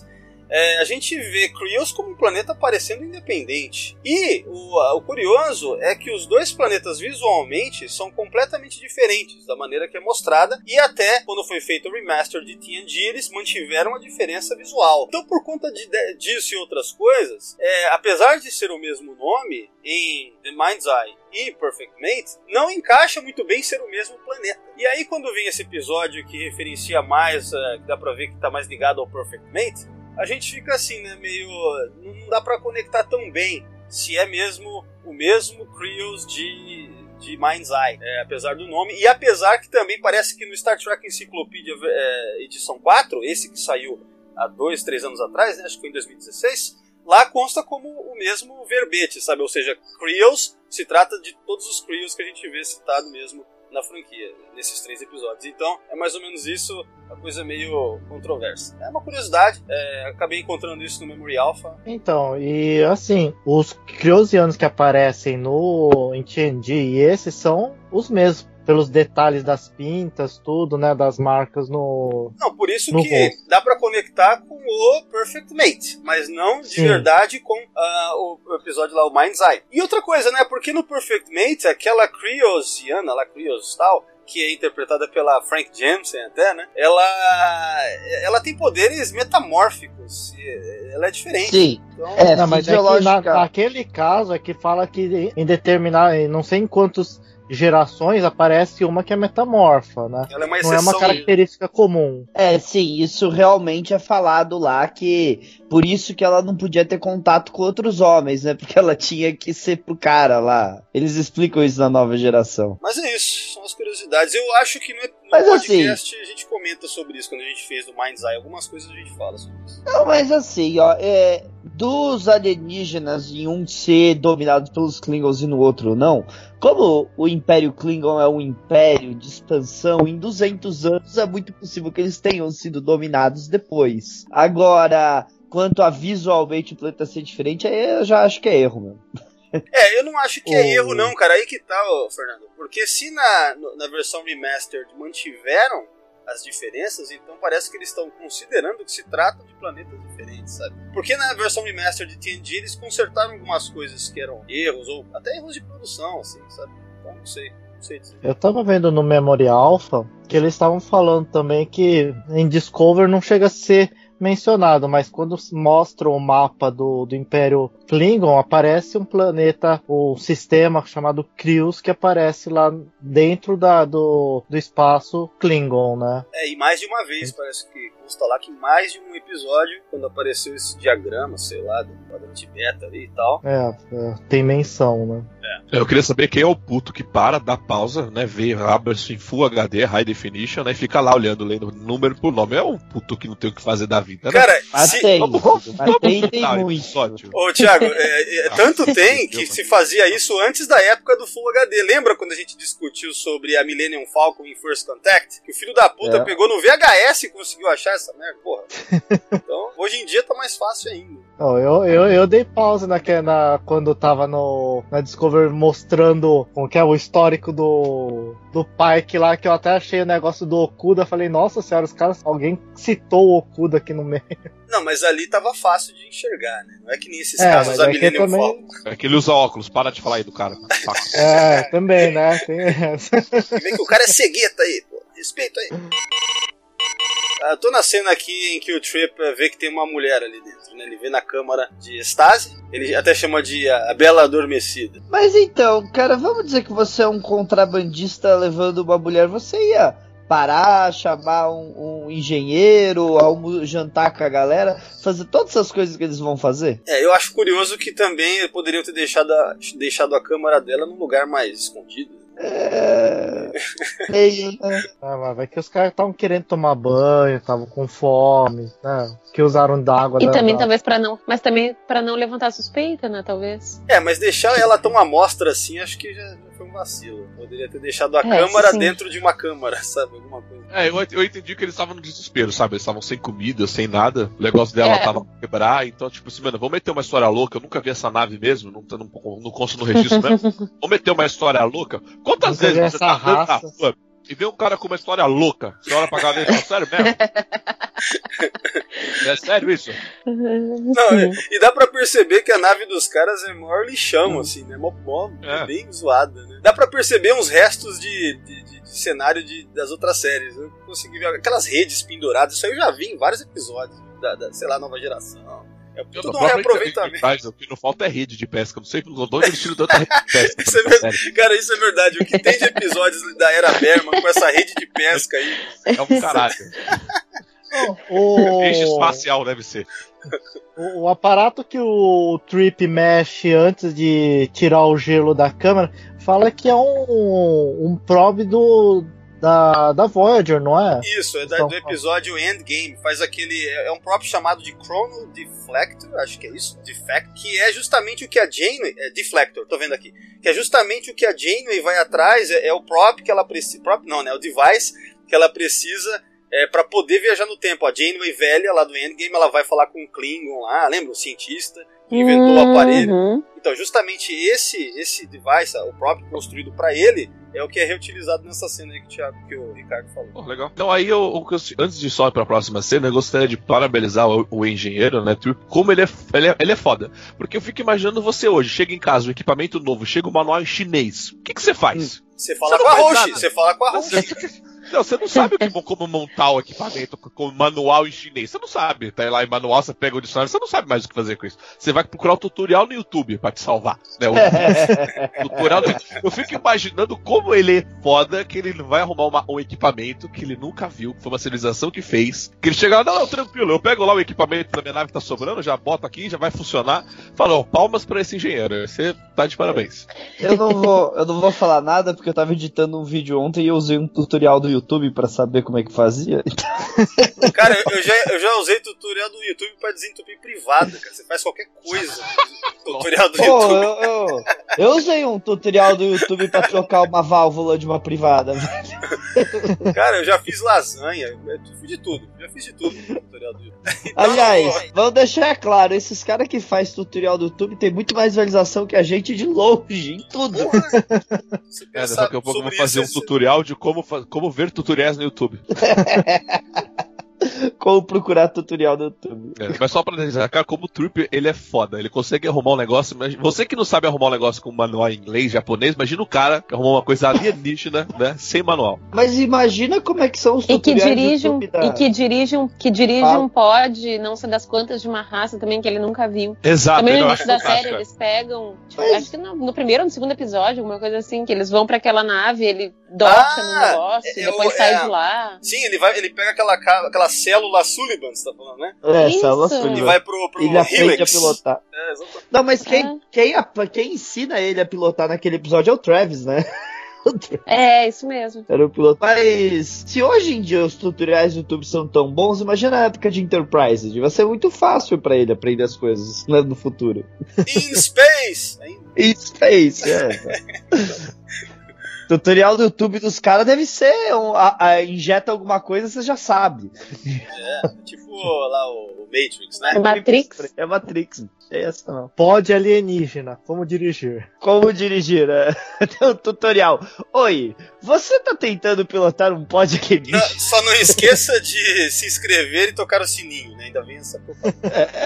é, a gente vê Kryos como um planeta parecendo independente. E o, o curioso é que os dois planetas visualmente são completamente diferentes da maneira que é mostrada, e até quando foi feito o remaster de T N G, eles mantiveram a diferença visual. Então, por conta de, de, disso e outras coisas, é, apesar de ser o mesmo nome em The Mind's Eye e Perfect Mate, não encaixa muito bem ser o mesmo planeta. E aí, quando vem esse episódio que referencia mais, uh, que dá pra ver que tá mais ligado ao Perfect Mate, a gente fica assim, né, meio... não dá pra conectar tão bem se é mesmo o mesmo Kryos de, de Mind's Eye, é, apesar do nome, e apesar que também parece que no Star Trek Encyclopedia é, edição quatro, esse que saiu há dois, três anos atrás, né, acho que foi em dois mil e dezesseis, lá consta como o mesmo verbete, sabe? Ou seja, Kryos se trata de todos os Kryos que a gente vê citado mesmo na franquia, nesses três episódios. Então, é mais ou menos isso, a coisa meio controversa. É uma curiosidade, é, acabei encontrando isso no Memory Alpha. Então, e assim, os Kryosianos que aparecem no em T N G e esses são os mesmos, pelos detalhes das pintas, tudo, né, das marcas no... Não, por isso no que rosto. dá pra conectar com o Perfect Mate, mas não de Sim. verdade com uh, o episódio lá, o Mind's Eye. E outra coisa, né, porque no Perfect Mate, aquela Kryosiana, lá, Kryos tal, que é interpretada pela Frank Jensen até, né, ela, ela tem poderes metamórficos, ela é diferente. Sim. Então, é, não, mas é que na, naquele caso é que fala que em determinar, em não sei em quantos gerações aparece uma que é metamorfa, né? Ela é uma não é uma característica comum. É, sim, isso realmente é falado lá, que por isso que ela não podia ter contato com outros homens, né? Porque ela tinha que ser pro cara lá. Eles explicam isso na nova geração. Mas é isso, são as curiosidades. Eu acho que no, no mas podcast assim, a gente comenta sobre isso quando a gente fez do Mind's Eye. Algumas coisas a gente fala sobre isso. Não, mas assim, ó, é, dos alienígenas em um ser dominado pelos Klingons e no outro não, como o Império Klingon é um império de expansão, em duzentos anos é muito possível que eles tenham sido dominados depois. Agora, quanto a visualmente o planeta ser diferente, aí eu já acho que é erro mesmo. É, eu não acho que é Oh. erro não, cara. Aí que tá, ô, Fernando. Porque se na, na versão remastered mantiveram as diferenças, então parece que eles estão considerando que se trata de planetas diferentes, sabe? Porque na versão remaster de T N G eles consertaram algumas coisas que eram erros, ou até erros de produção, assim, sabe? Então não sei, não sei dizer. Eu tava vendo no Memory Alpha que eles estavam falando também que em Discover não chega a ser mencionado, mas quando mostram o mapa do, do Império Klingon, aparece um planeta, o um sistema chamado Kryos, que aparece lá dentro da, do, do espaço Klingon, né? É, e mais de uma vez, parece que consta lá que em mais de um episódio, quando apareceu esse diagrama, sei lá, do quadrante beta ali e tal. É, é tem menção, né? É. Eu queria saber quem é o puto que para, dá pausa, né, vê, abre isso em Full H D, High Definition, né, e fica lá olhando, lendo número por nome. É um puto que não tem o que fazer da vida, né? Cara, Mas se... tem, Vamos- mas tem, vamos tem dar muito. episódio. Ô, Thiago, é, é, tanto tem que se fazia isso antes da época do Full H D. Lembra quando a gente discutiu sobre a Millennium Falcon em First Contact? Que o filho da puta É. pegou no V H S e conseguiu achar essa merda? Porra. Então, hoje em dia tá mais fácil ainda. Não, eu, eu, eu dei pausa na, na, quando tava no, na Discovery mostrando como que é o histórico do, do Pike lá, que eu até achei o negócio do Okuda. Falei, nossa senhora, os caras, alguém citou o Okuda aqui no meio. Não, mas ali tava fácil de enxergar, né? Não é que nem esses É, casos mas da é que Millennium também- Falcon. É que ele usa óculos, para de falar aí do cara. Saco. É, também, né? Tem essa. Vê que o cara é cegueta aí, pô. Respeito aí. Ah, tô na cena aqui em que o Trip eh, vê que tem uma mulher ali dentro, né? Ele vê na câmara de Stasi, ele até chama de a, a Bela Adormecida. Mas então, cara, vamos dizer que você é um contrabandista levando uma mulher, você ia parar, chamar um, um engenheiro, almo- jantar com a galera, fazer todas essas coisas que eles vão fazer? É, eu acho curioso que também poderiam ter deixado a, deixado a câmera dela num lugar mais escondido. É... Meio, né? Ah, mas vai que os caras estavam querendo tomar banho, estavam com fome, né? Que usaram d'água. E da, também da... talvez para não, mas também para não levantar suspeita, né, talvez. É, mas deixar ela tão à mostra assim, acho que já, já foi um vacilo. Poderia ter deixado a É, câmara sim. dentro de uma câmara, sabe? Alguma coisa. É, eu, eu entendi que eles estavam no desespero, sabe? Eles estavam sem comida, sem nada. O negócio dela É. tava pra quebrar. Então, tipo assim, mano, vamos meter uma história louca. Eu nunca vi essa nave mesmo, não, tá- não, não consta no registro mesmo. Vamos meter uma história louca. Quantas Nunca vi vezes você essa tá andando na raça. rua e vê um cara com uma história louca? Você olha pra galera e fala, sério mesmo? É sério isso? Não, e, e dá pra perceber que a nave dos caras é maior lixão, assim, né? Mó, mó, é. Bem zoada, né? Dá pra perceber uns restos de, de, de, de cenário de, das outras séries. Eu consegui ver aquelas redes penduradas, isso aí eu já vi em vários episódios da, da sei lá, nova geração. É tudo um reaproveitamento. O que não falta é rede de pesca. Não sei de onde eles tiram tanta rede de pesca. Isso é ver... Cara, isso é verdade. O que tem de episódios da Era Berman com essa rede de pesca aí. É um caralho. O... Peixe espacial deve ser. O, o aparato que o Trip mexe antes de tirar o gelo da câmera fala que é um, um probe do... Da, da Voyager, não é? Isso, é da, do episódio Endgame. Faz aquele. É um próprio chamado de Chrono Deflector, acho que é isso, Defect, que é justamente o que a Janeway. É, Deflector, tô vendo aqui. Que é justamente o que a Janeway vai atrás, é, é o prop que ela precisa. Prop, não, né? O device que ela precisa é, pra poder viajar no tempo. A Janeway velha lá do Endgame, ela vai falar com o Klingon lá, lembra? O cientista que inventou uhum. o aparelho. Então, justamente esse, esse device, o próprio construído pra ele, é o que é reutilizado nessa cena aí que o, Thiago, que o Ricardo falou. Oh, legal. Então aí, eu, eu, antes de só ir pra próxima cena, eu gostaria de parabenizar o, o engenheiro, né, como ele é, ele, é, ele é foda. Porque eu fico imaginando você hoje, chega em casa, um equipamento novo, chega um manual em chinês. O que, que você faz? Você fala você com a Roche, você fala com a Roche. Não, você não sabe como montar o equipamento com manual em chinês. Você não sabe. Tá lá em manual, você pega o dicionário, você não sabe mais o que fazer com isso. Você vai procurar o tutorial no YouTube pra te salvar. Né? O tutorial do... Eu fico imaginando como ele é foda, que ele vai arrumar uma, um equipamento que ele nunca viu, que foi uma civilização que fez. Que ele chega lá, não, não, tranquilo, eu pego lá o equipamento da minha nave que tá sobrando, já boto aqui, já vai funcionar. Falou, palmas pra esse engenheiro. Você tá de parabéns. Eu não vou, eu não vou falar nada, porque eu tava editando um vídeo ontem e eu usei um tutorial do YouTube pra saber como é que fazia. Cara, eu já, eu já usei tutorial do YouTube pra desentupir privada, cara. Você faz qualquer coisa. Tutorial do Pô, YouTube. Eu, eu, eu usei um tutorial do YouTube pra trocar uma válvula de uma privada. Cara, eu já fiz lasanha, eu fiz de tudo. Já fiz de tudo no tutorial do YouTube. Então, aliás, vamos deixar claro, esses caras que fazem tutorial do YouTube tem muito mais visualização que a gente de longe, em tudo. É, daqui a pouco eu vou fazer um tutorial de como, como ver tutoriais no YouTube. Como procurar tutorial no YouTube. É, mas só pra dizer, cara, como o Trip, ele é foda. Ele consegue arrumar um negócio. Mas você que não sabe arrumar um negócio com manual em inglês, japonês, imagina o cara que arrumou uma coisa alienígena, né? Sem manual. Mas imagina como é que são os e que tutoriais dirige um, da... E que dirige um, que dirige ah. um pod, não sei das quantas, de uma raça também que ele nunca viu. Exato. Também no eu início da acho série eles pegam, tipo, mas... acho que no, no primeiro ou no segundo episódio, alguma coisa assim, que eles vão pra aquela nave, ele doca ah, no negócio, é, depois é, sai de lá. Sim, ele vai, ele pega aquela, aquela célula Sullivan, você tá falando, né? É, célula Sullivan. E vai pro, pro ele aprende a pilotar. É, não, mas quem, ah. quem, quem ensina ele a pilotar naquele episódio é o Travis, né? É, isso mesmo. Era o piloto. Mas se hoje em dia os tutoriais do YouTube são tão bons, imagina a época de Enterprise. Vai ser muito fácil pra ele aprender as coisas, né, no futuro. In space! In space, é. Tutorial do YouTube dos caras deve ser um, a, a, injeta alguma coisa, você já sabe. É, tipo lá o, o Matrix, né? É Matrix? É Matrix. É essa não. Pod alienígena, como dirigir? Como dirigir, é. Tem um tutorial. Oi, você tá tentando pilotar um pod alienígena? Não, só não esqueça de se inscrever e tocar o sininho, né? Ainda vem essa propaganda.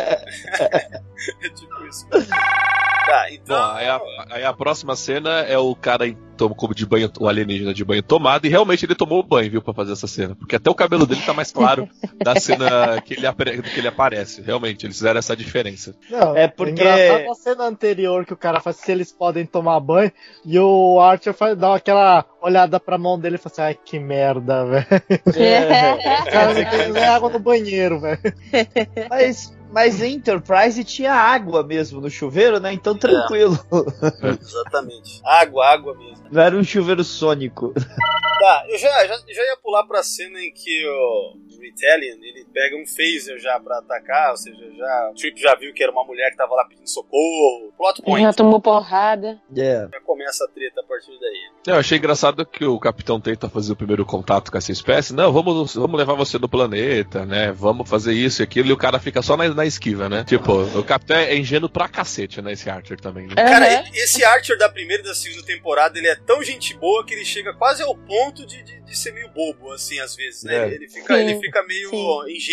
É tipo isso. Tá, então... Bom, aí a, aí a próxima cena é o cara em como de banho, o alienígena de banho tomado, e realmente ele tomou banho, viu, pra fazer essa cena. Porque até o cabelo dele tá mais claro da cena que ele, que ele aparece. Realmente, eles fizeram essa diferença. Não, é porque... É engraçado a cena anterior que o cara faz se eles podem tomar banho, e o Archer faz, dá aquela olhada pra mão dele e fala assim, ai, que merda, velho. É. O cara tem água no banheiro, velho. Mas... Mas em Enterprise tinha água mesmo no chuveiro, né? Então tranquilo. É. Exatamente. Água, água mesmo. Não era um chuveiro sônico. Tá, eu já, já, já ia pular pra cena em que o Retalian, ele pega um phaser já pra atacar, ou seja, já, o Trip já viu que era uma mulher que tava lá pedindo socorro. Plot point. Já tomou porrada. Yeah. Já começa a treta a partir daí. Eu achei engraçado que o capitão tenta fazer o primeiro contato com essa espécie. Não, vamos, vamos levar você do planeta, né? Vamos fazer isso e aquilo, e o cara fica só na, na esquiva, né? Tipo, o capitão é ingênuo pra cacete, né? Esse Archer também, né? Cara, esse Archer da primeira e da segunda temporada, ele é tão gente boa que ele chega quase ao ponto de, de, de ser meio bobo, assim, às vezes, né? É. Ele, fica, ele fica meio sim. ingênuo.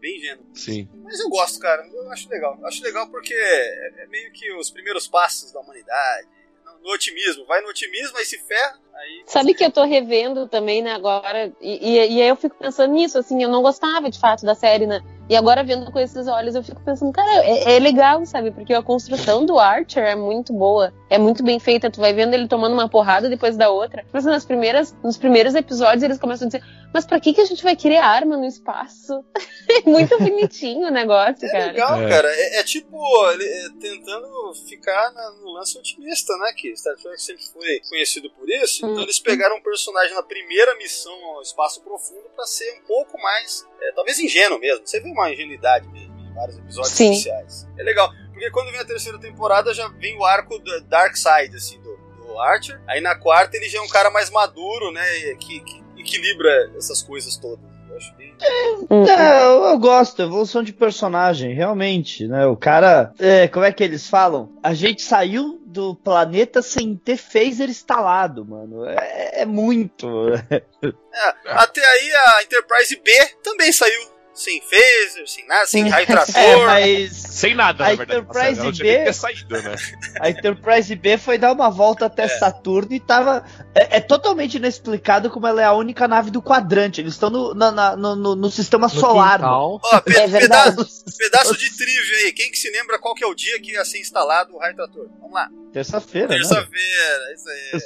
bem ingênuo. Sim. Mas eu gosto, cara, eu acho legal. Eu acho legal porque é meio que os primeiros passos da humanidade, no otimismo, vai no otimismo, aí se ferra, aí... Sabe que eu tô revendo também, né, agora, e, e, e aí eu fico pensando nisso, assim, eu não gostava de fato da série, né, e agora vendo com esses olhos eu fico pensando, cara, é, é legal, sabe, porque a construção do Archer é muito boa, é muito bem feita, tu vai vendo ele tomando uma porrada depois da outra, mas nas primeiras, nos primeiros episódios eles começam a dizer, mas pra que que a gente vai querer arma no espaço? É muito bonitinho o negócio, é cara. Legal, é. cara, é, é tipo, ele, é, tentando ficar na, no lance otimista, né, que Star Trek sempre foi conhecido por isso, hum. Então eles pegaram um personagem na primeira missão ao espaço profundo pra ser um pouco mais, é, talvez ingênuo mesmo, você vê uma ingenuidade mesmo em vários episódios Sim. iniciais. É legal, porque quando vem a terceira temporada já vem o arco da Dark Side, assim, do, do Archer, aí na quarta ele já é um cara mais maduro, né, que, que equilibra essas coisas todas. Eu acho bem... É, eu, eu gosto, evolução de personagem, realmente, né? O cara, é, como é que eles falam? A gente saiu do planeta sem ter phaser instalado, mano. É, é muito. É, até aí a Enterprise B também saiu sem phaser, sem nada, sem raio trator. É, mas... Sem nada, a na verdade. Enterprise Ela B... tinha que ter saído, né? A Enterprise B foi dar uma volta até é. Saturno e tava... É, é totalmente inexplicado como ela é a única nave do quadrante. Eles estão no, na, no, no, no sistema no solar. Ó, pe é pedaço, pedaço de trivia aí. Quem que se lembra qual que é o dia que ia ser instalado o raio trator? Vamos lá. Terça-feira, Terça-feira, né? Isso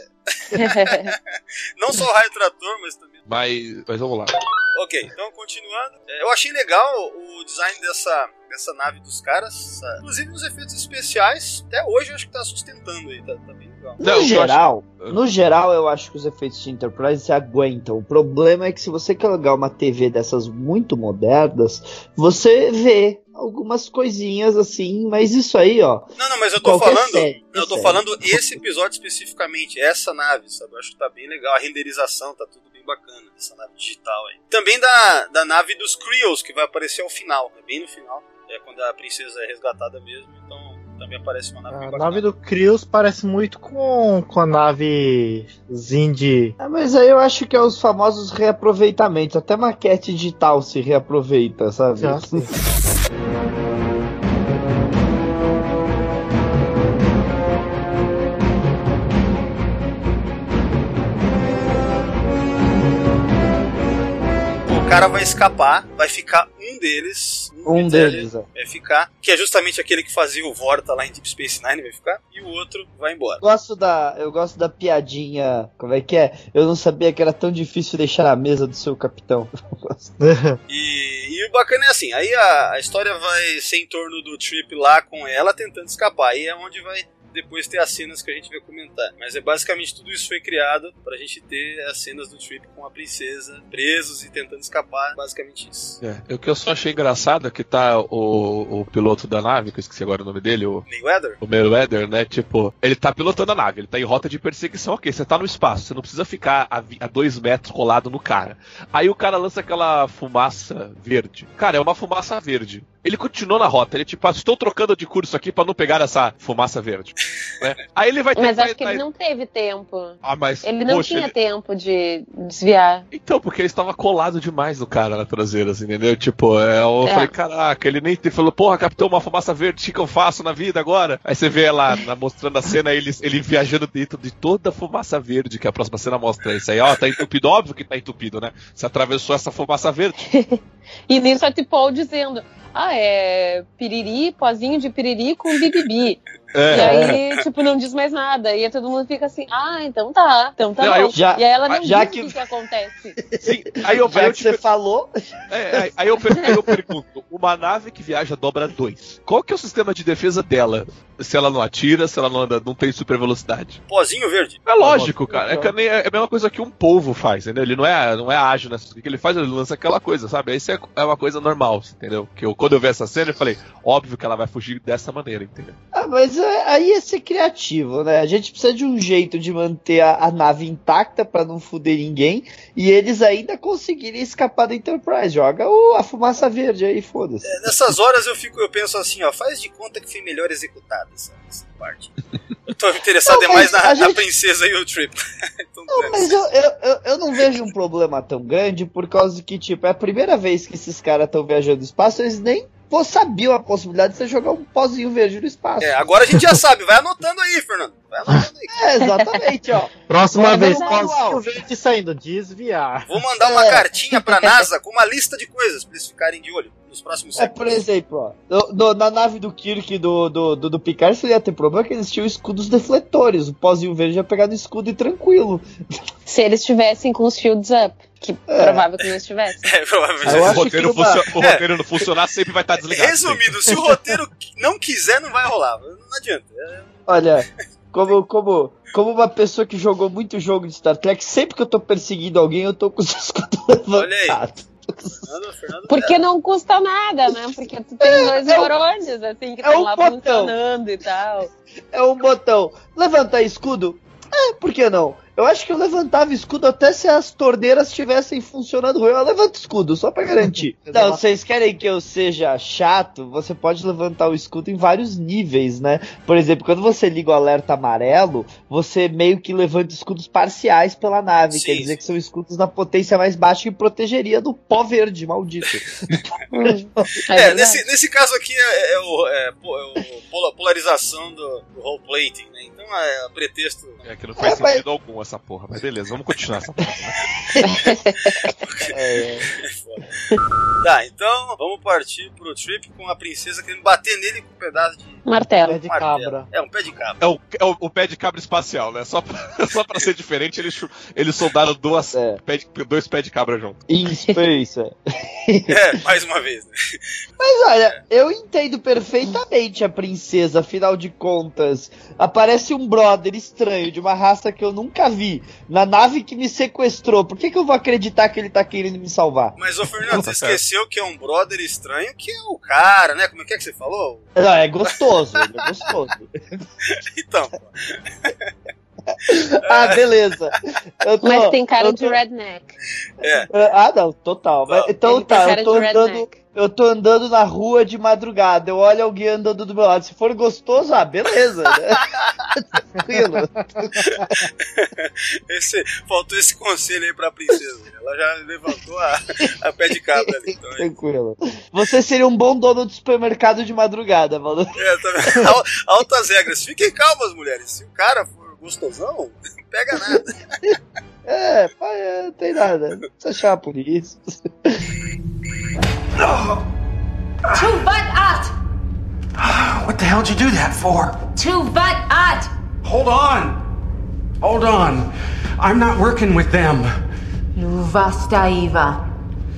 aí. Não só o raio trator, mas também... Mas, mas vamos lá. Ok, então continuando. Eu achei legal o design dessa, dessa nave dos caras. Inclusive nos efeitos especiais, até hoje eu acho que tá sustentando aí, tá, tá bem legal. No Não, geral, acho... no geral eu acho que os efeitos de Enterprise se aguentam. O problema é que se você carregar uma T V dessas muito modernas, você vê algumas coisinhas assim, mas isso aí, ó. Não, não, mas eu tô falando. Série, não, eu tô série. falando esse episódio especificamente, essa nave, sabe? Eu acho que tá bem legal. A renderização tá tudo bem bacana, essa nave digital aí. Também da, da nave dos Creels, que vai aparecer ao final, é bem no final. É quando a princesa é resgatada mesmo, então também aparece uma nave a bem bacana. A nave do Creels parece muito com, com a nave Zindi. É, mas aí eu acho que é os famosos reaproveitamentos. Até maquete digital se reaproveita, sabe? Já, sim. O cara vai escapar, vai ficar um deles. Um, um deles, vai ficar, que é justamente aquele que fazia o Vorta lá em Deep Space Nine, vai ficar, e o outro vai embora. Eu gosto da, eu gosto da piadinha, como é que é? Eu não sabia que era tão difícil deixar a mesa do seu capitão. e, e o bacana é assim, aí a, a história vai ser em torno do Trip lá com ela tentando escapar, aí é onde vai depois ter as cenas que a gente vai comentar. Mas é basicamente tudo isso foi criado pra gente ter as cenas do Trip com a princesa presos e tentando escapar, basicamente isso. É, o que eu só achei engraçado é que tá o, o piloto da nave, que eu esqueci agora o nome dele, o Mayweather? O Mayweather, né, tipo, ele tá pilotando a nave, ele tá em rota de perseguição, ok, você tá no espaço, você não precisa ficar a, a dois metros colado no cara. Aí o cara lança aquela fumaça verde. Cara, é uma fumaça verde. Ele continuou na rota, ele tipo, ah, estou trocando de curso aqui pra não pegar essa fumaça verde. Né? Aí ele vai ter Mas que... acho que ele não teve tempo. Ah, mas... Ele não poxa, tinha ele... tempo de desviar. Então, porque ele estava colado demais no cara na traseira, assim, entendeu? Tipo, eu é. falei, caraca, ele nem falou, porra, capitão, uma fumaça verde, o que eu faço na vida agora? Aí você vê lá, na, mostrando a cena, ele, ele viajando dentro de toda a fumaça verde, que a próxima cena mostra isso aí. Ó, tá entupido, óbvio que tá entupido, né? Você atravessou essa fumaça verde. E nisso a T'Pol dizendo... Ah, é piriri, pozinho de piriri com bibibi. É. E aí, tipo, não diz mais nada. E aí todo mundo fica assim, ah, então tá. Então tá não, bom. Já, e aí ela não já diz que... o que, que acontece. Sim, aí eu, já aí eu que você per... falou... É, aí, aí, eu, aí eu pergunto, uma nave que viaja dobra dois, qual que é o sistema de defesa dela? Se ela não atira, se ela não anda, não tem super velocidade. Pozinho verde. É lógico, cara. É, que nem, é a mesma coisa que um polvo faz, entendeu? Ele não é, não é ágil nessas coisas. O que ele faz, ele lança aquela coisa, sabe? Isso é, é uma coisa normal, entendeu? Que eu, quando eu vi essa cena, eu falei, óbvio que ela vai fugir dessa maneira, entendeu? Ah, mas é, aí ia ser criativo, né? A gente precisa de um jeito de manter a, a nave intacta pra não foder ninguém e eles ainda conseguirem escapar da Enterprise. Joga o, a fumaça verde aí, foda-se. É, nessas horas eu fico, eu penso assim, ó, faz de conta que foi melhor executado essa, essa parte. Eu tô interessado Não, demais mas na, a gente- na princesa e o Trip. Então, Não, mas eu, eu, eu, eu não vejo um problema tão grande por causa que, tipo, é a primeira vez que esses caras estão viajando no espaço, eles nem pô, sabiam a possibilidade de você jogar um pozinho verde no espaço. É, agora a gente já sabe. Vai anotando aí, Fernando. Vai anotando aí. É, exatamente, ó. Próxima Vai vez, mandar quase manual. que o verde saindo, desviar. Vou mandar uma É. cartinha pra NASA com uma lista de coisas pra eles ficarem de olho nos próximos É, séculos. por exemplo, ó, no- no- na nave do Kirk e do, do, do, do Picard, você ia ter problema que eles tinham escudos defletores. O pozinho verde ia pegar no escudo e tranquilo. Se eles estivessem com os shields up, que É. provável que não estivessem. É, provavelmente. Eu Se o acho roteiro, que uma- funcio- o roteiro não funcionar, sempre vai estar desligado. Resumindo, se o roteiro não quiser, não vai rolar. Não adianta. É, Olha, como, como, como uma pessoa que jogou muito jogo de Star Trek, sempre que eu tô perseguindo alguém, eu tô com os escudos Olha aí. levantados. Fernando, Fernando, Porque não custa nada, né? Porque tu tem dois é um- neurônios, assim, que é estão um lá botão. funcionando e tal. É um botão. Levantar escudo? É, por que não? Eu acho que eu levantava escudo até se as torneiras estivessem funcionando ruim. Eu levanto escudo, só pra garantir. Não, vocês querem que eu seja chato? Você pode levantar o escudo em vários níveis, né? Por exemplo, quando você liga o alerta amarelo, você meio que levanta escudos parciais pela nave. Sim, Quer dizer sim. que são escudos na potência mais baixa que protegeria do pó verde, maldito. Hum, É, verdade. nesse, nesse caso aqui é, é o, é, po- é o pola- polarização do, do role plating, né? Então é pretexto. É que não faz É, mas- sentido algum essa porra, mas beleza, vamos continuar essa porra. É, Tá, então vamos partir pro Trip com a princesa querendo bater nele com um pedaço de Martelo. Pé de martelo. cabra. É, um pé de cabra. É o, é o, o pé de cabra espacial, né? Só pra, só pra ser diferente, eles, chu- eles soldaram duas, É. pé de- dois pés de cabra junto. in space, é. É, mais uma vez, né? Mas olha, eu entendo perfeitamente a princesa, afinal de contas. Aparece um brother estranho de uma raça que eu nunca vi na nave que me sequestrou. Por que, que eu vou acreditar que ele tá querendo me salvar? Mas, ô Fernando, você esqueceu que é um brother estranho, que é o cara, né? Como é que é que você falou? Não, é gostoso, ele é gostoso. Então, Ah, beleza. Eu tô- Mas tem cara eu de tô- redneck. é. Ah, não, total. Mas- então Ele tem tá, cara eu tô de andando. redneck. Eu tô andando na rua de madrugada, eu olho alguém andando do meu lado. Se for gostoso, ah, beleza. Né? Tranquilo. Esse, faltou esse conselho aí pra princesa. Ela já levantou a, a pé de cabra ali. Então, é, Tranquilo. Você seria um bom dono de supermercado de madrugada, mano. é, tá vendo? Al- Altas regras. Fiquem calmas, mulheres. Se o cara for gostosão, não pega nada. É, pai, é, não tem nada. Não precisa chamar por isso. Tuvat-at! What the hell did you do that for? Tuvat-at! Hold on. Hold on. I'm not working with them. Luvastaiva.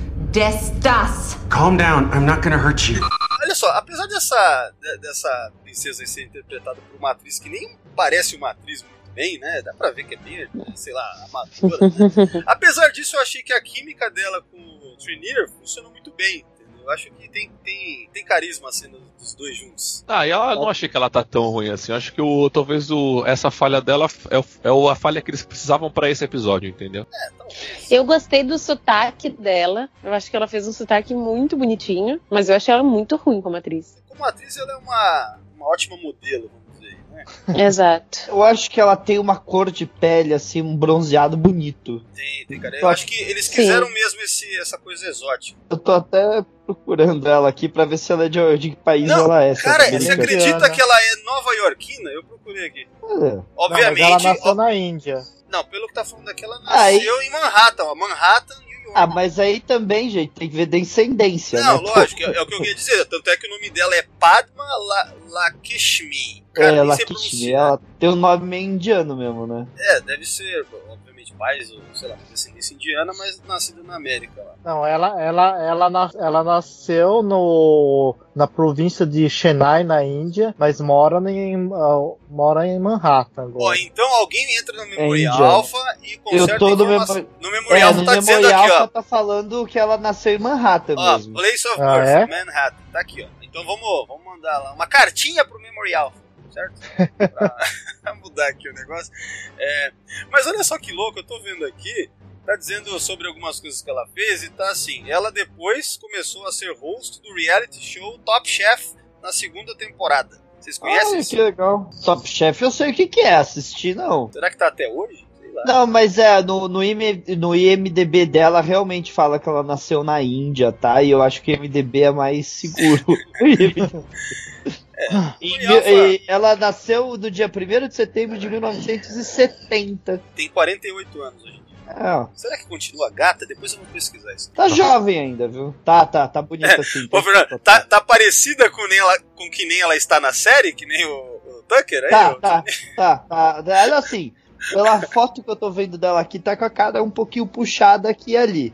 Destas. Calm down. I'm not gonna hurt you. Olha só, apesar dessa, de- dessa princesa aí ser interpretada por uma atriz que nem parece uma atriz muito bem, né? Dá pra ver que é bem, sei lá, amadora. Né? Apesar disso, eu achei que a química dela com o Trinier funcionou muito bem. Entendeu? Eu acho que tem, tem, tem carisma sendo dos dois juntos. Ah, e ela não achei que ela tá tão ruim assim. Eu acho que o, talvez o, essa falha dela é, o- é o- a falha que eles precisavam pra esse episódio, entendeu? Eu gostei do sotaque dela. Eu acho que ela fez um sotaque muito bonitinho. Mas eu achei ela muito ruim como atriz. Como atriz, ela é uma, uma ótima modelo, vamos dizer, né? Exato. Eu acho que ela tem uma cor de pele, assim, um bronzeado bonito. Tem, tem, cara. Eu acho que eles Sim. quiseram mesmo esse, essa coisa exótica. Eu tô até procurando ela aqui pra ver se ela é de, de que país Não, ela é. se cara, ela é você americana. acredita que ela é nova-iorquina? Eu procurei aqui. É. Não, Obviamente. mas ela nasceu ó- na Índia. Não, pelo que tá falando aqui, ela Aí- nasceu em Manhattan, ó. Manhattan, New York. Ah, mas aí também, gente, tem que ver descendência, Não, né? lógico, é, é o que eu queria dizer. Tanto é que o nome dela é Padma La- Lakshmi. É, nem sei Lakshmi, pronunciar. ela tem um nome meio indiano mesmo, né? É, deve ser, obviamente, pais ou, sei lá, descendência indiana, mas nascida na América lá. Não, ela, ela, ela, nas- ela nasceu no, na província de Chennai, na Índia, mas mora em, ah, mora em Manhattan Ó, agora. então alguém entra no Memorial indiana. Alpha e conserta Eu tô no informação. Memorial- No Memorial É, Alpha no tá dizendo Memorial aqui, ó. só tá falando que ela nasceu em Manhattan Ó, mesmo. Place of Ah, Birth, é? Manhattan. Tá aqui, ó. Então vamos, vamos mandar lá uma cartinha pro Memorial, certo? Pra mudar aqui o negócio. É, mas olha só que louco, eu tô vendo aqui. Tá dizendo sobre algumas coisas que ela fez e tá assim. Ela depois começou a ser host do reality show Top Chef na segunda temporada. Vocês conhecem Ah, isso? que legal. Top Chef eu sei o que, que é, assistir não. Será que tá até hoje? Sei lá. Não, mas é, no, no, IM, no I M D B dela realmente fala que ela nasceu na Índia, tá? E eu acho que o I M D B é mais seguro. É, e, Alpha, e ela nasceu no dia primeiro de setembro de mil novecentos e setenta. tem quarenta e oito anos hoje em dia. É, Será que continua gata? Depois eu vou pesquisar isso. tá jovem ainda, viu? Tá, tá, tá bonita assim. Ô, Fernando, tá, tá parecida com, nem ela, com que nem ela está na série? Que nem o, o Tucker? Aí, Tá, ó. tá, tá, tá. Ela assim, pela foto que eu tô vendo dela aqui, tá com a cara um pouquinho puxada aqui e ali.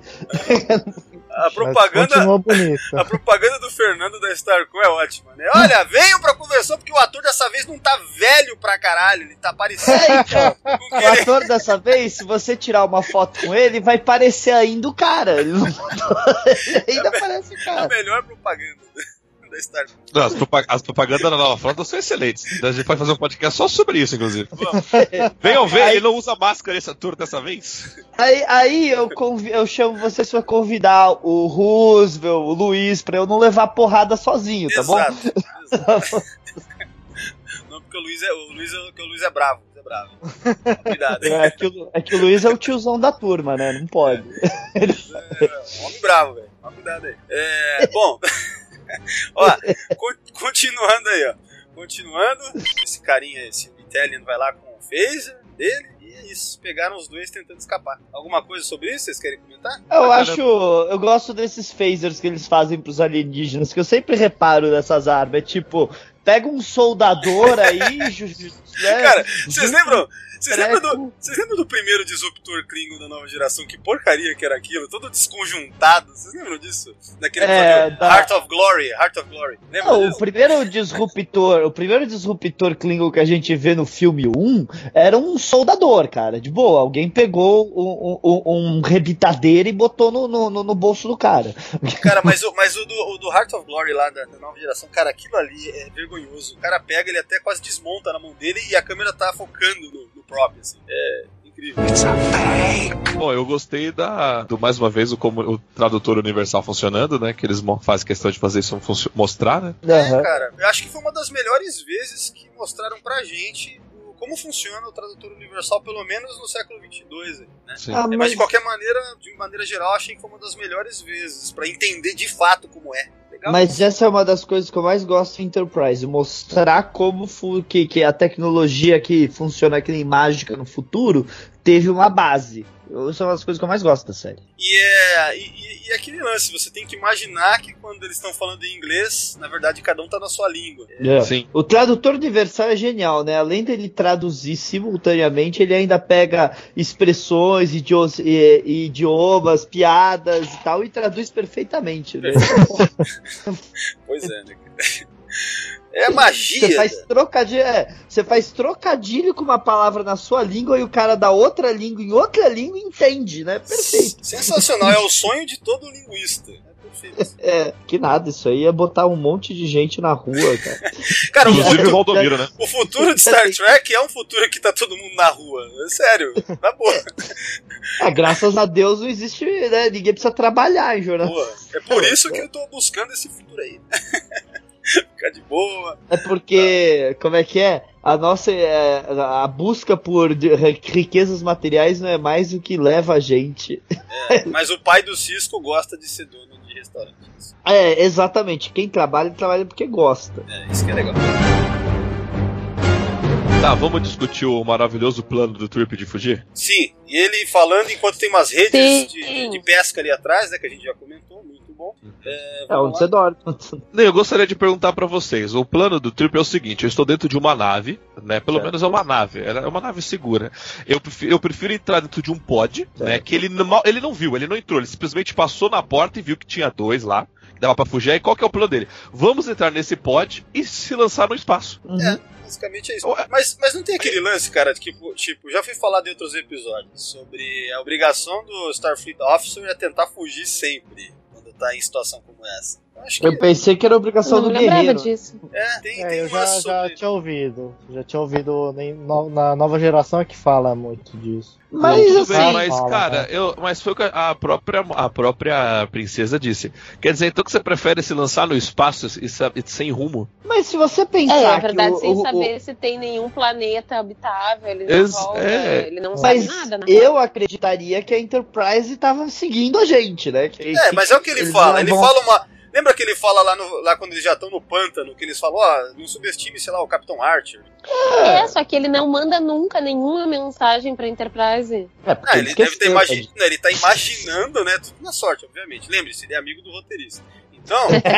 A propaganda, Continua bonita. a propaganda do Fernando da Starcom é ótima, né? Olha, venham pra conversão, porque o ator dessa vez não tá velho pra caralho, ele tá parecido É, então, com que o ele... ator dessa vez, se você tirar uma foto com ele, vai parecer ainda o cara. Ele, não... ele ainda parece o a cara. melhor propaganda da Starcom. Não, as, propag as propagandas da Nova Frota são excelentes. A gente pode fazer um podcast só sobre isso, inclusive. Venham ver, Aí- ele não usa máscara esse ator dessa vez. Aí, aí eu, convi- eu chamo vocês pra convidar o Roosevelt, o Luiz, pra eu não levar porrada sozinho, tá bom? Exato, exato. Não, porque o Luiz é, o Luiz é, porque o Luiz é bravo. O Luiz é bravo. Cuidado, hein? É que, o, é que o Luiz é o tiozão da turma, né? Não pode. É, homem bravo, velho. Toma cuidado aí. É, bom, ó, co- continuando aí, ó. Continuando, esse carinha, esse Italian vai lá com o phaser dele e é isso. Pegaram os dois tentando escapar. Alguma coisa sobre isso? Vocês querem comentar? Eu acho. Eu gosto desses phasers que eles fazem pros alienígenas, que eu sempre reparo nessas armas. É tipo, pega um soldador aí. ju- ju- né, Cara, vocês junta lembram? Vocês treco. lembram, do, vocês lembram do primeiro Disruptor Klingon da nova geração? Que porcaria que era aquilo? Todo desconjuntado. Vocês lembram disso? Daquele É, episódio da- Heart of Glory. Heart of Glory. Lembra Não, o disso? primeiro disruptor, o primeiro disruptor Klingon que a gente vê no filme um era um soldador, cara. De boa, alguém pegou um, um, um rebitadeiro e botou no, no, no bolso do cara. Cara, mas, o, mas o, do, o do Heart of Glory lá da, da nova geração, cara, aquilo ali é vergonhoso. O cara pega, ele até quase desmonta na mão dele e a câmera tá focando no, no prop, assim. É incrível. Bom, eu gostei da, do, mais uma vez, o, como, o tradutor universal funcionando, né? Que eles mo- fazem questão de fazer isso funcio- mostrar, né? É, cara, eu acho que foi uma das melhores vezes que mostraram pra gente o- como funciona o tradutor universal, pelo menos no século vinte e dois, né? Sim. Ah, É, mas mas- de qualquer maneira, de maneira geral, achei que foi uma das melhores vezes pra entender de fato como é. Legal? Mas essa é uma das coisas que eu mais gosto em Enterprise, mostrar como fu- que, que a tecnologia que funciona aqui em mágica no futuro teve uma base. Isso é uma das coisas que eu mais gosto da série. E, é, e, e- e aquele lance, você tem que imaginar que quando eles estão falando em inglês, na verdade cada um tá na sua língua. É. Sim. O tradutor universal é genial, né? Além dele traduzir simultaneamente, ele ainda pega expressões, idios- e- e idiomas, piadas e tal, e traduz perfeitamente, né? Pois é, né? É magia. Você faz trocadilho, é, você faz trocadilho com uma palavra na sua língua e o cara da outra língua em outra língua entende, né? Perfeito. Sensacional, é o sonho de todo linguista. É perfeito. É, que nada, isso aí é botar um monte de gente na rua, cara. Cara, o Inclusive o futuro, Valdomiro, né? o futuro de Star Trek é um futuro que tá todo mundo na rua. É sério, na boa. É, graças a Deus não existe, né? Ninguém precisa trabalhar em jornal. Boa. É por isso que eu tô buscando esse futuro aí. Ficar de boa. É porque, como é que é? A nossa, é, a busca por de- riquezas materiais não é mais o que leva a gente. É, mas o pai do Cisco gosta de ser dono de restaurante. É, exatamente. Quem trabalha, trabalha porque gosta. É, isso que é legal. Tá, vamos discutir o maravilhoso plano do Trip de fugir? Sim, e ele falando enquanto tem umas redes Sim. de, de pesca ali atrás, né, que a gente já comentou, muito bom. É, É vamos onde lá. você dorme. Não, eu gostaria de perguntar pra vocês. O plano do Trip é o seguinte: eu estou dentro de uma nave, né? Pelo Certo. menos é uma nave. Ela é uma nave segura. Eu prefiro, eu prefiro entrar dentro de um pod, né? Certo. Que ele não, ele não viu, ele não entrou. Ele simplesmente passou na porta e viu que tinha dois lá, que dava pra fugir. Aí qual que é o plano dele? Vamos entrar nesse pod e se lançar no espaço. É, basicamente é isso. Ué. Mas, mas não tem aquele lance, cara, que, tipo, tipo, já fui falar em outros episódios sobre a obrigação do Starfleet Officer é tentar fugir sempre quando tá em situação como essa. Eu, acho Eu que pensei que era obrigação não do lembrava guerreiro. disso. é, tem, É, tem eu uma já, já sobre... tinha ouvido. Já tinha ouvido nem- no- na nova geração é que fala muito disso. Mas Tudo assim, bem, mas, fala, cara, né? eu, mas foi o que a própria, a própria princesa disse. Quer dizer, então que você prefere se lançar no espaço e, sa- e sem rumo? mas se você É, pensar na verdade, que o, sem o- saber se tem nenhum planeta habitável, ele não Ex- volta, é. ele não o, sabe mas nada, na eu acreditaria que a Enterprise tava seguindo a gente, né? Que- É, mas é o que ele eles fala. não Ele vão- fala uma. Lembra que ele fala lá, no, lá quando eles já estão no pântano, que eles falam, ó, não subestime, sei lá, o Capitão Archer. É, só que ele não manda nunca nenhuma mensagem pra Enterprise. É, porque Ah, ele ele deve ter esqueceu, imagi... não, ele tá imaginando, né? Tudo na sorte, obviamente. Lembre-se, ele é amigo do roteirista. Então,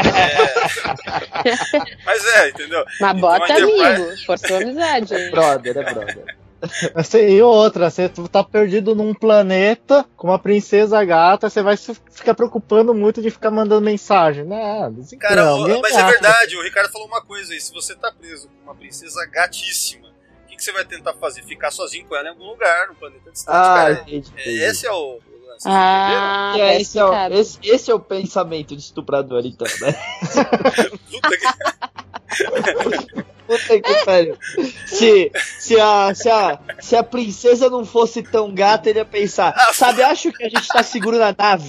é... Mas é, entendeu? Mas Então, bota a Enterprise- amigo, forçou a amizade. hein? Brother, é brother. Assim, e outra, você tá perdido num planeta com uma princesa gata, você vai se ficar preocupando muito de ficar mandando mensagem. Não, desencana, Cara, o- alguém mas é acha. verdade, o Ricardo falou uma coisa aí. Se você tá preso com uma princesa gatíssima, o que, que você vai tentar fazer? Ficar sozinho com ela em algum lugar, num planeta distante, Ah, cara. entendi, É, entendi. Esse é o, o lance, Ah, É, tá esse, é o, explicado. esse, esse é o pensamento de estuprador, então, né? entenderam? Puta que... Puta que pariu. Se, se, a, se, a, se a princesa não fosse tão gata, ele ia pensar, sabe, acho que a gente tá seguro na nave.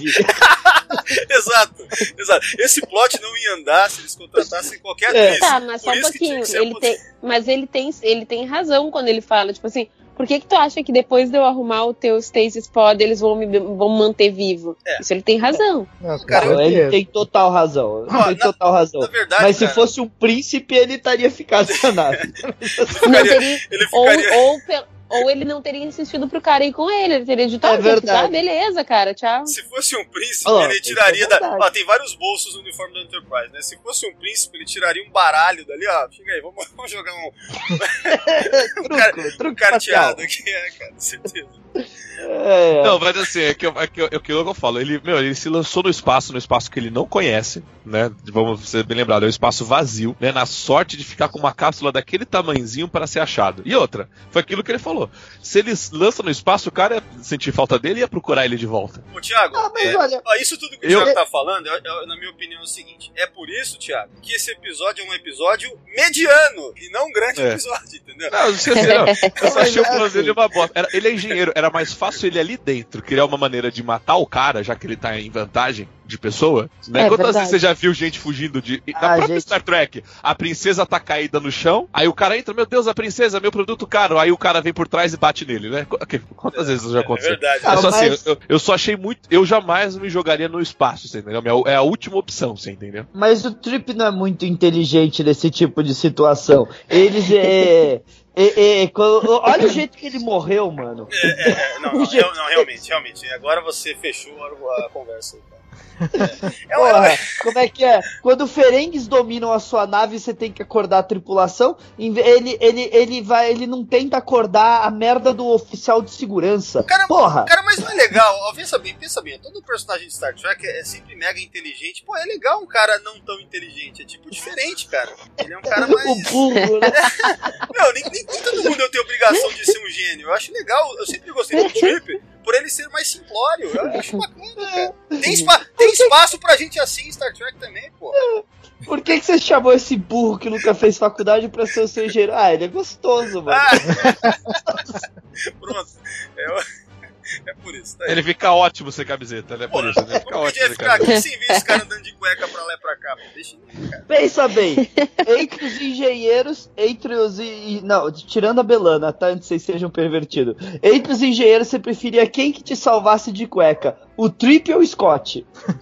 exato, exato. Esse plot não ia andar se eles contratassem qualquer É. atriz. Tá, mas só Por um isso que tinha pouquinho. que ser Ele a- tem, mas ele tem, ele tem razão quando ele fala, tipo assim, por que que tu acha que depois de eu arrumar o teu Stasis Pod, eles vão me vão manter vivo? É. Isso ele tem razão. Não, com Cara, Ele certeza. tem total razão. Ele Ó, tem na- total razão. Na verdade, Mas se cara, fosse um príncipe, ele estaria ficado na nave. Não ficaria- teria, ele ou, ficaria... ou, pe- ou ele não teria insistido pro cara ir com ele. Ele teria dito, É ah, quer verdade. ficar? Beleza, cara, tchau. Se fosse um príncipe, Ó, ele isso tiraria é da. verdade. Ó, tem vários bolsos no uniforme da Enterprise, né? Se fosse um príncipe, ele tiraria um baralho dali, ó. Chega aí, vamos, vamos jogar um, um, cara, truco, um truco carteado aqui, é, cara, certeza. É, Não, mas assim, é que, eu- é que, eu- é que eu falo, ele, meu, ele se lançou no espaço, no espaço que ele não conhece, né? Vamos ser bem lembrado, é um espaço vazio, né? Na sorte de ficar com uma cápsula daquele tamanzinho para ser achado. E outra, foi aquilo que ele falou. Se ele lança no espaço, o cara ia sentir falta dele e ia procurar ele de volta. Ô, Thiago, Ah, mas é, olha- ó, isso tudo que o Eu- Thiago tá falando, é- é, na minha opinião, é o seguinte: é por isso, Thiago, que esse episódio é um episódio mediano e não um grande É. episódio, entendeu? Não, não sei se não. Eu só achei o Mas, plano assim- dele uma bosta. Era- ele é engenheiro, era mais fácil ele ali dentro criar uma maneira de matar o cara, já que ele tá em vantagem de pessoa. Né? É Quantas verdade. vezes você já viu gente fugindo de. Na Ah, própria gente. Star Trek, a princesa tá caída no chão, aí o cara entra, meu Deus, a princesa, meu produto caro. Aí o cara vem por trás e bate nele, né? Qu- que- Quantas vezes isso já É aconteceu? verdade. É só Ah, mas- assim, eu, eu só achei muito. Eu jamais me jogaria no espaço, você entendeu? É a última opção, você entendeu? Mas o Trip não é muito inteligente nesse tipo de situação. Eles é. é- é- quando- olha o jeito que ele morreu, mano. É, é, não, não, real- não, realmente, realmente. Agora você fechou a, a conversa aí, cara. É, é, Porra, é, como é que é? Quando Ferengues dominam a sua nave, você tem que acordar a tripulação. em ve- Ele, ele, ele, vai, ele não tenta acordar a merda do oficial de segurança. Cara, Porra! Cara, mas não é legal, ó, pensa bem, pensa bem, todo personagem de Star Trek é, é sempre mega inteligente. Pô, é legal um cara não tão inteligente, é tipo diferente, cara. Ele é um cara mais... O burro, né? Não, nem, nem, nem todo mundo tem obrigação de ser um gênio. Eu acho legal, eu sempre gostei do Trip por ele ser mais simplório. Eu acho bacana, cara. Tem, spa, tem espaço pra gente assim em Star Trek também, pô. Por que, que você chamou esse burro que nunca fez faculdade pra ser o seu engenheiro? Ah, ele é gostoso, mano. Ah. Pronto. É, é por isso. Tá aí. Ele fica ótimo sem camiseta, né? Por isso, ele fica Eu ótimo podia sem ficar camiseta. aqui sem ver esse cara andando de cueca pra lá e pra cá. Pô. Deixa ele, cara. Pensa bem, entre os engenheiros, entre os. e- Não, tirando a Belana, tá? Antes que vocês sejam pervertidos. Entre os engenheiros, você preferia quem que te salvasse de cueca? O Trip ou o Scott?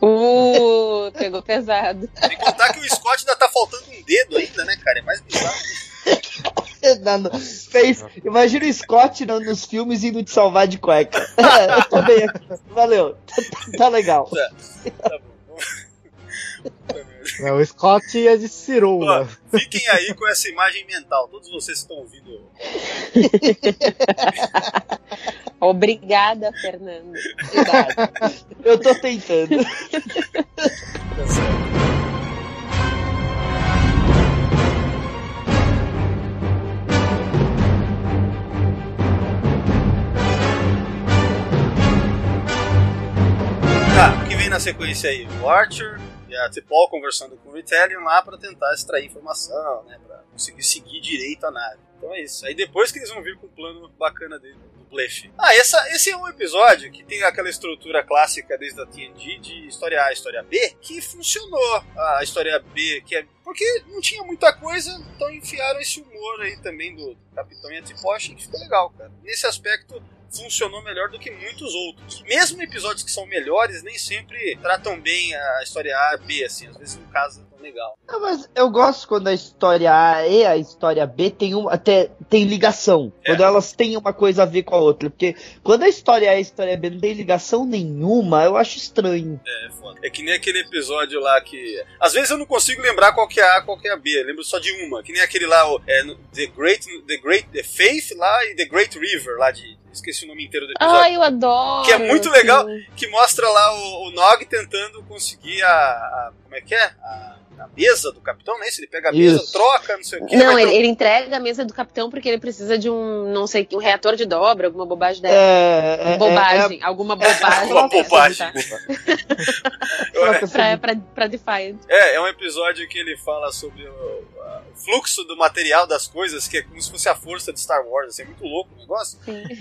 Uh, pegou pesado. Sem contar que o Scott ainda tá faltando um dedo ainda, né, cara? É mais bizarro. Não, não. Fez, imagina o Scott no- nos filmes indo te salvar de cueca. É, eu tô bem aqui. Valeu. Tá, tá legal. Tá bom. Não, o Scott é de cirula. Ó, fiquem aí com essa imagem mental, todos vocês que estão ouvindo. Obrigada, Fernando. Eu tô tentando. Tá certo. Tá, o que vem na na sequência aí o Archer e a T'Pol conversando com o Retellion lá pra tentar extrair informação, né? Pra conseguir seguir direito a nave. Então é isso. Aí depois que eles vão vir com um plano bacana dele, do blefe. Ah, essa, esse é um episódio que tem aquela estrutura clássica desde a T N G de história A e história B, que funcionou. A história B, que é... Porque não tinha muita coisa, então enfiaram esse humor aí também do Capitão e a T'Pol, achei que ficou legal, cara. Nesse aspecto, funcionou melhor do que muitos outros. Mesmo episódios que são melhores, nem sempre tratam bem a história A e B, assim. Às vezes não casa tão legal. Não, mas eu gosto quando a história A e a história B tem, um, até, tem ligação. É. Quando elas têm uma coisa a ver com a outra. Porque quando a história A e a história B não tem ligação nenhuma, eu acho estranho. É, é foda. É que nem aquele episódio lá que... Às vezes eu não consigo lembrar qual que é A e qual que é a B. Eu lembro só de uma. Que nem aquele lá, o, é, The Great... The Great... The Faith lá e The Great River lá de... Esqueci o nome inteiro do episódio. Ai, eu adoro! Que é muito legal, sim. Que mostra lá o, o Nog tentando conseguir a, a... Como é que é? A, a mesa do capitão, né? Se ele pega a mesa, Isso. troca, não sei o que. Não, ele, ter... ele entrega a mesa do capitão porque ele precisa de um, não sei, um reator de dobra, alguma bobagem dessa. É, é, bobagem, é, alguma bobagem. Alguma bobagem. pra, pra, pra Defiant. É, é um episódio que ele fala sobre o, o fluxo do material das coisas, que é como se fosse a força de Star Wars, assim, é muito louco o negócio.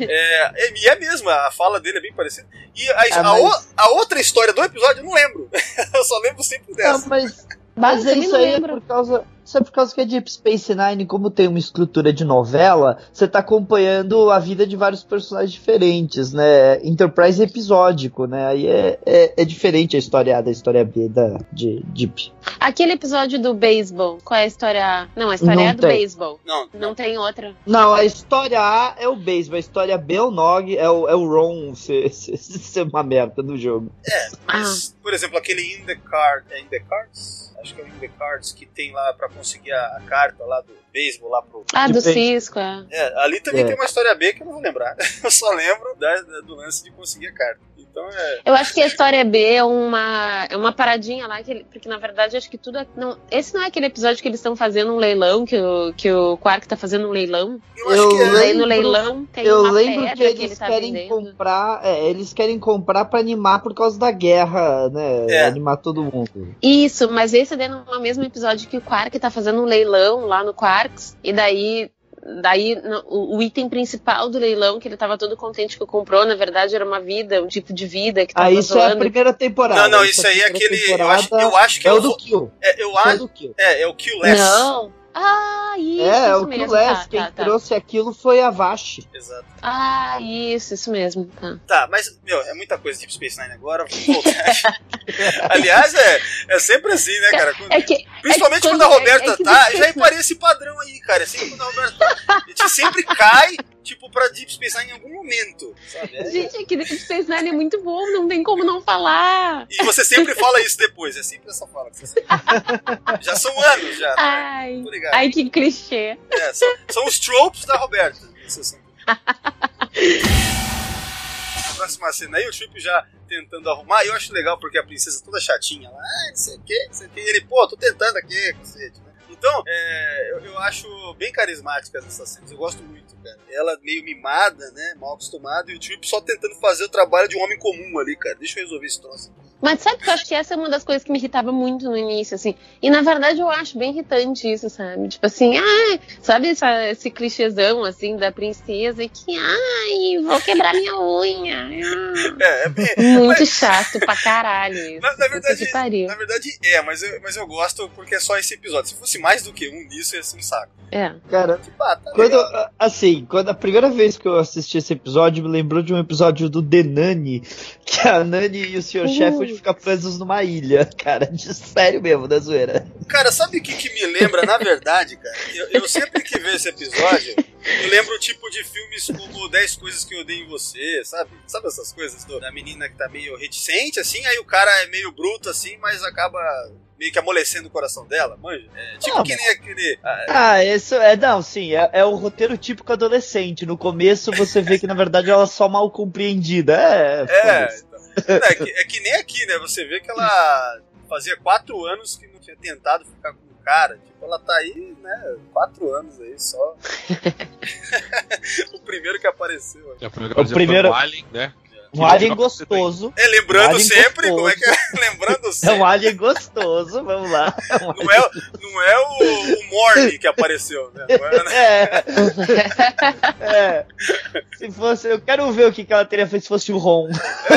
É, e é mesmo, a fala dele é bem parecida. E a, ah, a, mas... o, a outra história do episódio eu não lembro. Eu só lembro sempre dessa. Não, mas... Mas é isso aí é por causa. Isso é por causa que a Deep Space Nine, como tem uma estrutura de novela, você tá acompanhando a vida de vários personagens diferentes, né? Enterprise é episódico, né? Aí é, é, é diferente a história A da história B da, de Deep. Aquele episódio do beisebol, qual é a história A? Não, a história Não A é do tem. beisebol. Não. Não tem outra. Não, a história A é o beisebol, a história B é o Nog, é o, é o Ron ser, ser, ser uma merda no jogo. É, mas, ah. por exemplo, aquele In the Card, é In the Cards? Acho que é o In the Cards que tem lá pra conseguir a, a carta lá do beisebol lá pro... Ah, do Cisco, é. É, ali também É. tem uma história B que eu não vou lembrar. Eu só lembro da, da- do lance de conseguir a carta. Então é... Eu acho que a história B é uma, é uma paradinha lá, que ele- porque na verdade acho que tudo é, não, esse não é aquele episódio que eles estão fazendo um leilão, que o, que o Quark tá fazendo um leilão. Eu acho Eu que é... E aí no lembro- leilão tem Eu uma lembro pedra que eles ele tá querem vendendo. comprar, é, eles querem comprar pra animar por causa da guerra, né? É. Animar todo mundo. Isso, mas esse é no mesmo episódio que o Quark tá fazendo um leilão lá no Quarks, e daí, daí no- o, o item principal do leilão, que ele tava todo contente que comprou, na verdade era uma vida, um tipo de vida que tava Ah, isso é a zoando. primeira temporada. Não, não, Essa isso aí é primeira aquele... Eu acho, temporada eu acho que é eu o do vou- Kill. É, eu É o acho... do Kill. É, é o Kill Less. Não! Ah, isso, É, isso o mesmo. Kill Less. Tá, Quem tá, tá. trouxe aquilo foi a Vash. Exato. Ah, isso, isso mesmo. Tá. Tá, mas, meu, é muita coisa Deep Space Nine agora, vamos voltar. Aliás, é, é sempre assim, né, cara? Quando- É que, Principalmente é que quando a quando- Roberta é que tá, Deep já Space reparei esse padrão aí, cara. É sempre quando a Roberta tá. A gente sempre cai, tipo, pra Deep Space Nine em algum momento, sabe? É- Gente, aqui Deep Space Nine é muito bom, não tem como não falar. E você sempre fala isso depois, é sempre essa fala que você sempre... Já são anos, já. Né? Ai, Tô ligado. ai, que clichê. É, são, são os tropes da Roberta. Isso assim. Próxima cena aí, o Trip já tentando arrumar. E eu acho legal porque a princesa toda chatinha lá, ah, não sei o que, não sei o que. E ele, pô, tô tentando aqui, cacete, né? Então, é, eu, eu acho bem carismáticas essas cenas, eu gosto muito, cara. Ela meio mimada, né, mal acostumada, e o Trip só tentando fazer o trabalho de um homem comum ali, cara. Deixa eu resolver esse troço. Mas sabe que eu acho que essa é uma das coisas que me irritava muito no início, assim. E na verdade eu acho bem irritante isso, sabe? Tipo assim, ah, sabe essa, esse clichêzão, assim, da princesa que, ai, vou quebrar minha unha. É, é bem... Muito mas- chato pra caralho isso. Na, na Puta verdade, que pariu. na verdade é, mas eu, mas eu gosto porque é só esse episódio. Se fosse mais do que um nisso, ia ser um saco. É. Cara, Tipo, ah, tá quando, legal. assim, quando a primeira vez que eu assisti esse episódio, me lembrou de um episódio do The Nani, que a Nani e o senhor Uh. Sheffield ficam presos numa ilha, cara, de sério mesmo, da zoeira. Cara, sabe o que, que me lembra, na verdade, cara? Eu, eu sempre que vejo esse episódio, eu lembro tipo de filmes como dez Coisas que Eu Odeio em Você, sabe? Sabe essas coisas do- da menina que tá meio reticente, assim, aí o cara é meio bruto, assim, mas acaba meio que amolecendo o coração dela, manja? É, tipo Ah, que nem aquele... ah, Ah, isso é, não, sim, é, é o roteiro típico adolescente. No começo você vê que na verdade ela é só mal compreendida. É, É, foda-se. então, é, que, é que nem aqui, né? Você vê que ela fazia quatro anos que não tinha tentado ficar com o cara. Tipo, ela tá aí, né? Quatro anos aí só. O primeiro que apareceu. É, o primeiro, O primeiro- foi o Alien, né? Um alien gostoso. É, lembrando um sempre, gostoso. como é que é? Lembrando É sempre. um alien gostoso, vamos lá. É um Não é, não é o, o Morty que apareceu, né? Não é, né? É. É. Se fosse, eu quero ver o que, que ela teria feito se fosse o Ron.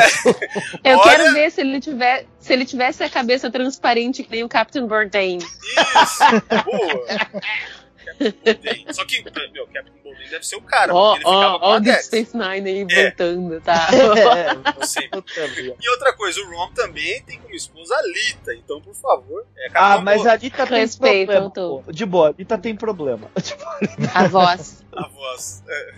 Eu Olha- quero ver se ele, tiver, se ele tivesse a cabeça transparente que nem o Captain Bourdain. Isso, boa. Captain Bourdain. Só que, meu, Captain Bourdain deve ser o cara, Ó, porque ele ficava ó, com ó a o Deep Dex. Space Nine aí É. voltando, tá? É. Não sei. E outra coisa, o Rom também tem como esposa a Lita, então, por favor. É, Ah, Capitão mas Bo- a Lita tem Respeito, problema. tô. Pô. De boa, a Lita tem problema. A voz. A voz. É.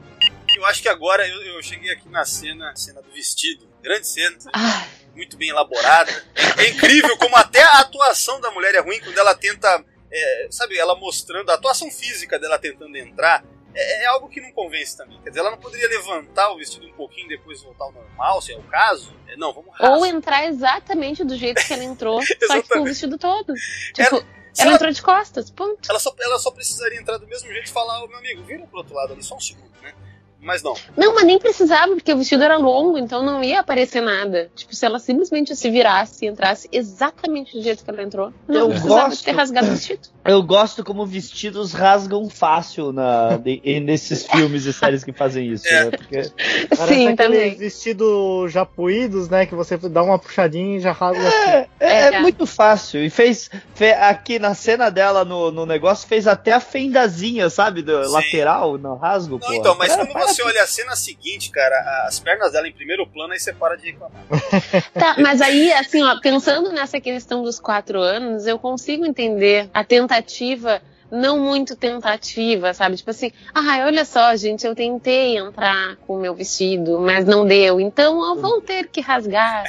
Eu acho que agora eu, eu cheguei aqui na cena, cena do vestido. Grande cena, Ah, muito bem elaborada. É, é incrível como até a atuação da mulher é ruim quando ela tenta, é, sabe, ela mostrando a atuação física dela tentando entrar. É, é algo que não convence também. Quer dizer, ela não poderia levantar o vestido um pouquinho e depois voltar ao normal, se é o caso. É, não, vamos ou rasgar. entrar exatamente do jeito que ela entrou, só que com o Exatamente. vestido todo. Tipo, Ela- ela, se ela- entrou de costas, ponto. Ela só, ela só precisaria entrar do mesmo jeito e falar, ô meu amigo, vira pro outro lado ali, só um segundo, né? Mas não. Não, mas nem precisava, porque o vestido era longo, então não ia aparecer nada. Tipo, se ela simplesmente se virasse e entrasse exatamente do jeito que ela entrou, não Eu precisava gosto. ter rasgado o vestido. Eu gosto como vestidos rasgam fácil na, de- e nesses filmes e séries que fazem isso, É. né? Porque Parece Sim, aqueles também. vestidos japuídos, né? Que você dá uma puxadinha e já rasga assim. é, é- É, é tá. muito fácil. E fez, fe- aqui na cena dela no, no negócio, fez até a fendazinha, sabe? Do Sim. lateral, no rasgo, Não, pô. então, mas É, quando para você olha a cena seguinte, cara, as pernas dela em primeiro plano, aí você para de reclamar. Tá, mas aí, assim, ó, pensando nessa questão dos quatro anos, eu consigo entender a tentativa, não muito tentativa, sabe? Tipo assim, ai, olha só, gente, eu tentei entrar com o meu vestido, mas não deu, então eu vou ter que rasgar.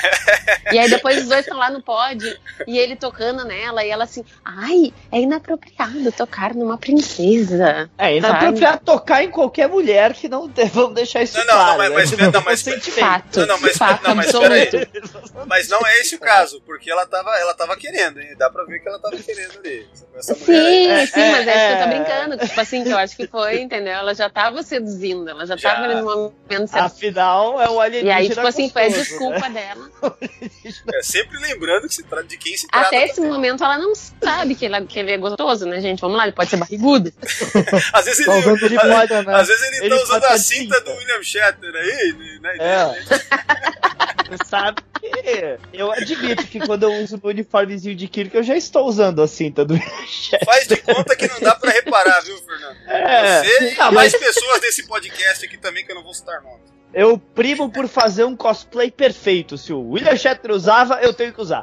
E aí depois os dois estão lá no pod, e ele tocando nela, e ela assim, ai, é inapropriado tocar numa princesa. É inapropriado tocar em qualquer mulher que não tem, vamos deixar isso Não, não, claro. não, mas- né? mas- Que não não, mas- tem sentimento. Fato, Não, não, mas- fato não, mas absoluto. peraí. Mas não é esse o caso, porque ela tava, ela tava querendo, hein? Dá pra ver que ela tava querendo ali. Essa mulher aí. Sim, sim, É, mas é, isso que eu tô é. brincando. Tipo assim, que eu acho que foi, entendeu? Ela já tava seduzindo, ela já, Já. tava ali no momento certo. Afinal, é o E alienígena aí, tipo assim, foi a gostoso, desculpa né? dela. É, sempre lembrando que se trata de quem se trata. Até esse momento ela não sabe que ele, que ele é gostoso, né, gente? Vamos lá, ele pode ser barrigudo. Às vezes Tá ele, usando de às- moda, né? às vezes ele, Ele tá usando pode a ser cinta cinta. do William Shatner aí, né? É. Você sabe que eu admito que quando eu uso o uniformezinho de Kirk, eu já estou usando a cinta do chefe. Faz de conta que não dá pra reparar, viu, Fernando? É. Você Não, e mais mas- pessoas desse podcast aqui também, que eu não vou citar nomes. Eu primo por fazer um cosplay perfeito. Se o William Shatner usava, eu tenho que usar.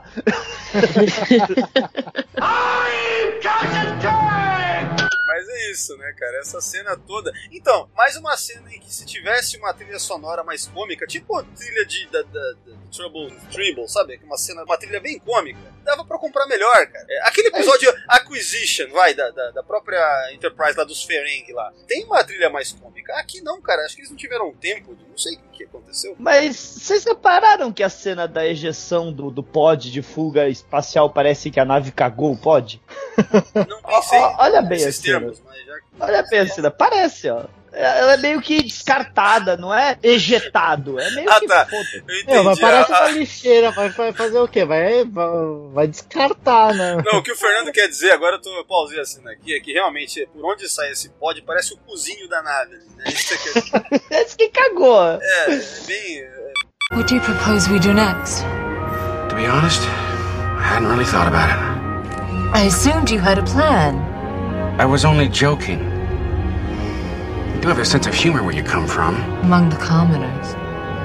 Mas é isso, né, cara? Essa cena toda. Então, mais uma cena em que se tivesse uma trilha sonora mais cômica, tipo a trilha de da, da, da Trouble Tribble, sabe? Uma cena, uma trilha bem cômica, dava pra comprar melhor, cara. É, aquele episódio Acquisition, vai, da, da, da própria Enterprise lá dos Ferengi lá, tem uma trilha mais cômica. Aqui não, cara. Acho que eles não tiveram tempo, de, não sei o que aconteceu. Mas vocês repararam que a cena da ejeção do, do pod de fuga espacial parece que a nave cagou o pod? Não pensei Ó, olha bem nesses a cena. termos, mas já que... Olha bem a cena. Parece, ó. Ela é meio que descartada, não é ejetado. É meio Ah, que tá. foda. Eu entendi. É, mas parece a- uma a- lixeira, vai, vai fazer o quê? Vai, vai, vai descartar, né? Não, o que o Fernando quer dizer, agora eu, tô, eu pausei a cena aqui, é que realmente, por onde sai esse pod, parece o cozinho da nave. Né? Isso que você quer dizer. Esse que cagou. É, é bem... é, What do you propose we do next? To be honest, I hadn't really thought about it. I assumed you had a plan. I was only joking. You do have a sense of humor where you come from. Among the commoners.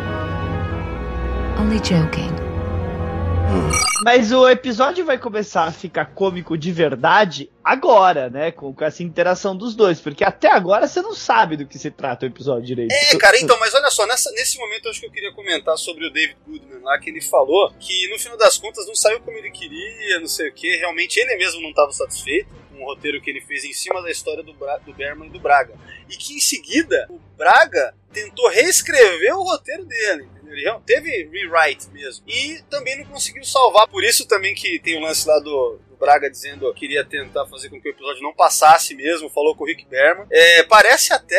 Only joking. Mas o episódio vai começar a ficar cômico de verdade agora, né? Com, com essa interação dos dois. Porque até agora você não sabe do que se trata o episódio direito. É, cara, então, mas olha só, nessa, nesse momento eu acho que eu queria comentar sobre o David Goodman lá, que ele falou que no final das contas não saiu como ele queria, não sei o que, realmente ele mesmo não estava satisfeito com o roteiro que ele fez em cima da história do, Bra- do Berman e do Braga. E que em seguida o Braga tentou reescrever o roteiro dele, entendeu? Ele teve rewrite mesmo. E também não conseguiu salvar, por isso também que tem o lance lá do... Braga dizendo que queria tentar fazer com que o episódio não passasse mesmo, falou com o Rick Berman. É, parece até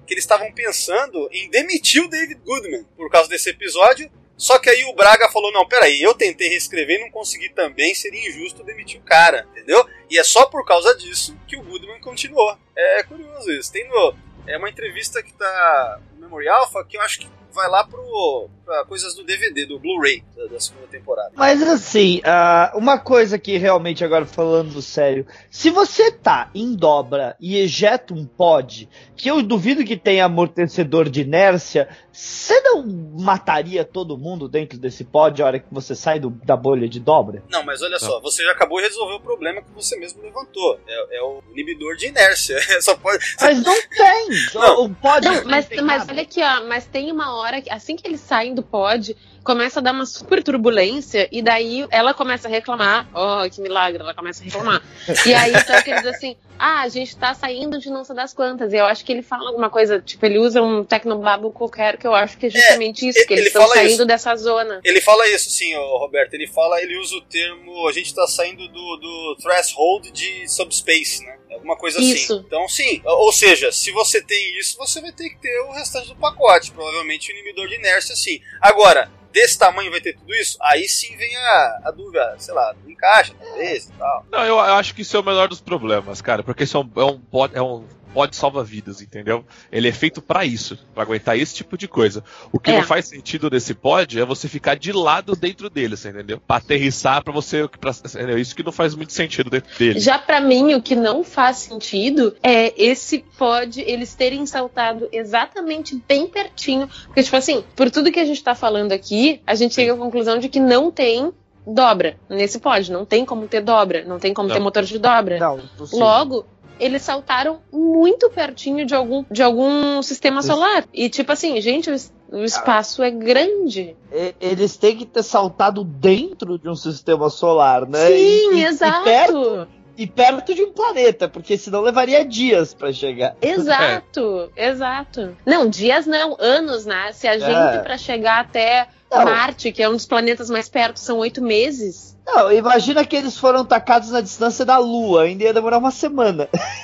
que eles estavam pensando em demitir o David Goodman por causa desse episódio. Só que aí o Braga falou, não, peraí, eu tentei reescrever e não consegui também, seria injusto demitir o cara, entendeu? E é só por causa disso que o Goodman continuou. É curioso isso. Tem no, é uma entrevista que tá no Memory Alpha, que eu acho que vai lá pro, pra coisas do D V D, do Blu-ray da, da segunda temporada. Mas assim, uh, uma coisa que realmente agora falando sério, se você tá em dobra e ejeta um pod, que eu duvido que tenha amortecedor de inércia, você não mataria todo mundo dentro desse pod a hora que você sai do, da bolha de dobra? Não, mas olha só, você já acabou de resolver o problema que você mesmo levantou. É, é o inibidor de inércia. Só pode... Mas não tem! Não. O pod Não, não mas, tem mas nada. olha aqui, ó, mas tem uma hora que assim que eles saem do pod, começa a dar uma super turbulência e daí ela começa a reclamar. Oh, que milagre, ela começa a reclamar. E aí então que ele diz assim, ah, a gente tá saindo de não sei das quantas. E eu acho que ele fala alguma coisa, tipo, ele usa um tecnobabo qualquer, que eu acho que é justamente É, isso, que ele eles estão fala saindo isso. dessa zona. Ele fala isso, sim, ô, Roberto. Ele fala, ele usa o termo, a gente tá saindo do, do threshold de subspace, né? Alguma coisa Isso. assim. Então, sim. Ou seja, se você tem isso, você vai ter que ter o restante do pacote. Provavelmente o inibidor de inércia, sim. Agora, desse tamanho vai ter tudo isso? Aí sim vem a, a dúvida, sei lá, não encaixa, talvez e tal. Não, eu, eu acho que isso é o menor dos problemas, cara, porque isso é um, é um, pod, é um pod salva-vidas, entendeu? Ele é feito pra isso, pra aguentar esse tipo de coisa. O que É. não faz sentido nesse pod é você ficar de lado dentro dele, você entendeu? Pra aterrissar, pra você... Pra, entendeu? Isso que não faz muito sentido dentro dele. Já pra mim, o que não faz sentido é esse pod, eles terem saltado exatamente bem pertinho. Porque, tipo assim, por tudo que a gente tá falando aqui, a gente chega à conclusão de que não tem dobra nesse pod. Não tem como ter dobra, não tem como Não. ter motor de dobra. Não, impossível. Logo, eles saltaram muito pertinho de algum, de algum sistema solar. E tipo assim, gente, o, es- o espaço é grande. E- Eles têm que ter saltado dentro de um sistema solar, né? Sim, E- e- exato. E perto, e perto de um planeta, porque senão levaria dias pra chegar. Exato, exato. Não, dias não, anos, né? Se a gente, É. pra chegar até Não. Marte, que é um dos planetas mais perto, são oito meses. Não, imagina que eles foram tacados na distância da Lua, ainda ia demorar uma semana.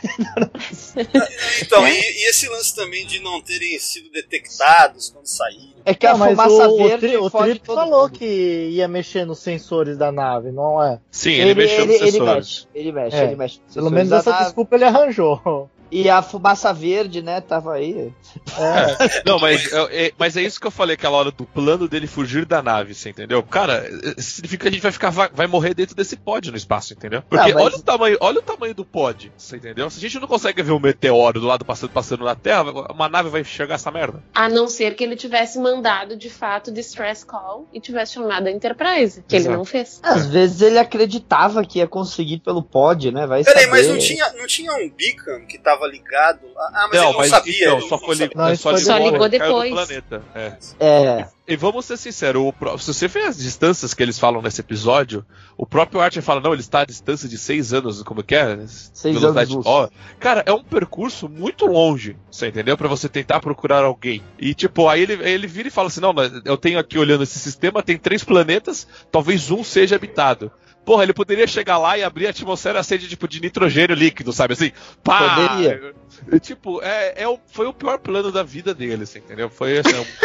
Então, e, e esse lance também de não terem sido detectados quando saíram. É que Não, a mas fumaça o, o, verde Tri, o fode Trip todo falou mundo. que ia mexer nos sensores da nave, não é? Sim, ele, mexeu ele, nos ele sensores. mexe, ele mexe, É, ele mexe. nos Pelo sensores menos da essa nave. desculpa ele arranjou. E a fumaça verde, né, tava aí. É. Não, mas é, é- mas é isso que eu falei aquela hora do plano dele fugir da nave, você entendeu? Cara, é- significa que a gente vai ficar vai, vai morrer dentro desse pod no espaço, entendeu? Porque Não, mas- olha o tamanho, olha o tamanho do pod, você entendeu? Se a gente não consegue ver um meteoro do lado passando passando na Terra, uma nave vai enxergar essa merda. A não ser que ele tivesse mandado, de fato, distress call e tivesse chamado a Enterprise, que Exato. ele não fez. Às vezes ele acreditava que ia conseguir pelo pod, né? Vai Peraí, saber. mas não tinha, não tinha um beacon que tava ligado? Ah, mas ele não sabia. então, ele só não foi sabia. li- Não, isso foi Só ligou quando caiu do depois. planeta. É. É. E vamos ser sinceros, o pró- se você vê as distâncias que eles falam nesse episódio, o próprio Archer fala, não, ele está à distância de seis anos, como que é? Seis Velocidade- anos luz. ó, cara, é um percurso muito longe, você entendeu? Pra você tentar procurar alguém. E tipo, aí ele, aí ele vira e fala assim, não, eu tenho aqui olhando esse sistema, tem três planetas, talvez um seja habitado. Porra, ele poderia chegar lá e abrir a atmosfera sede tipo, de nitrogênio líquido, sabe assim? Pá! Poderia. E, tipo, é, é o, foi o pior plano da vida dele, você entendeu? Foi assim, um,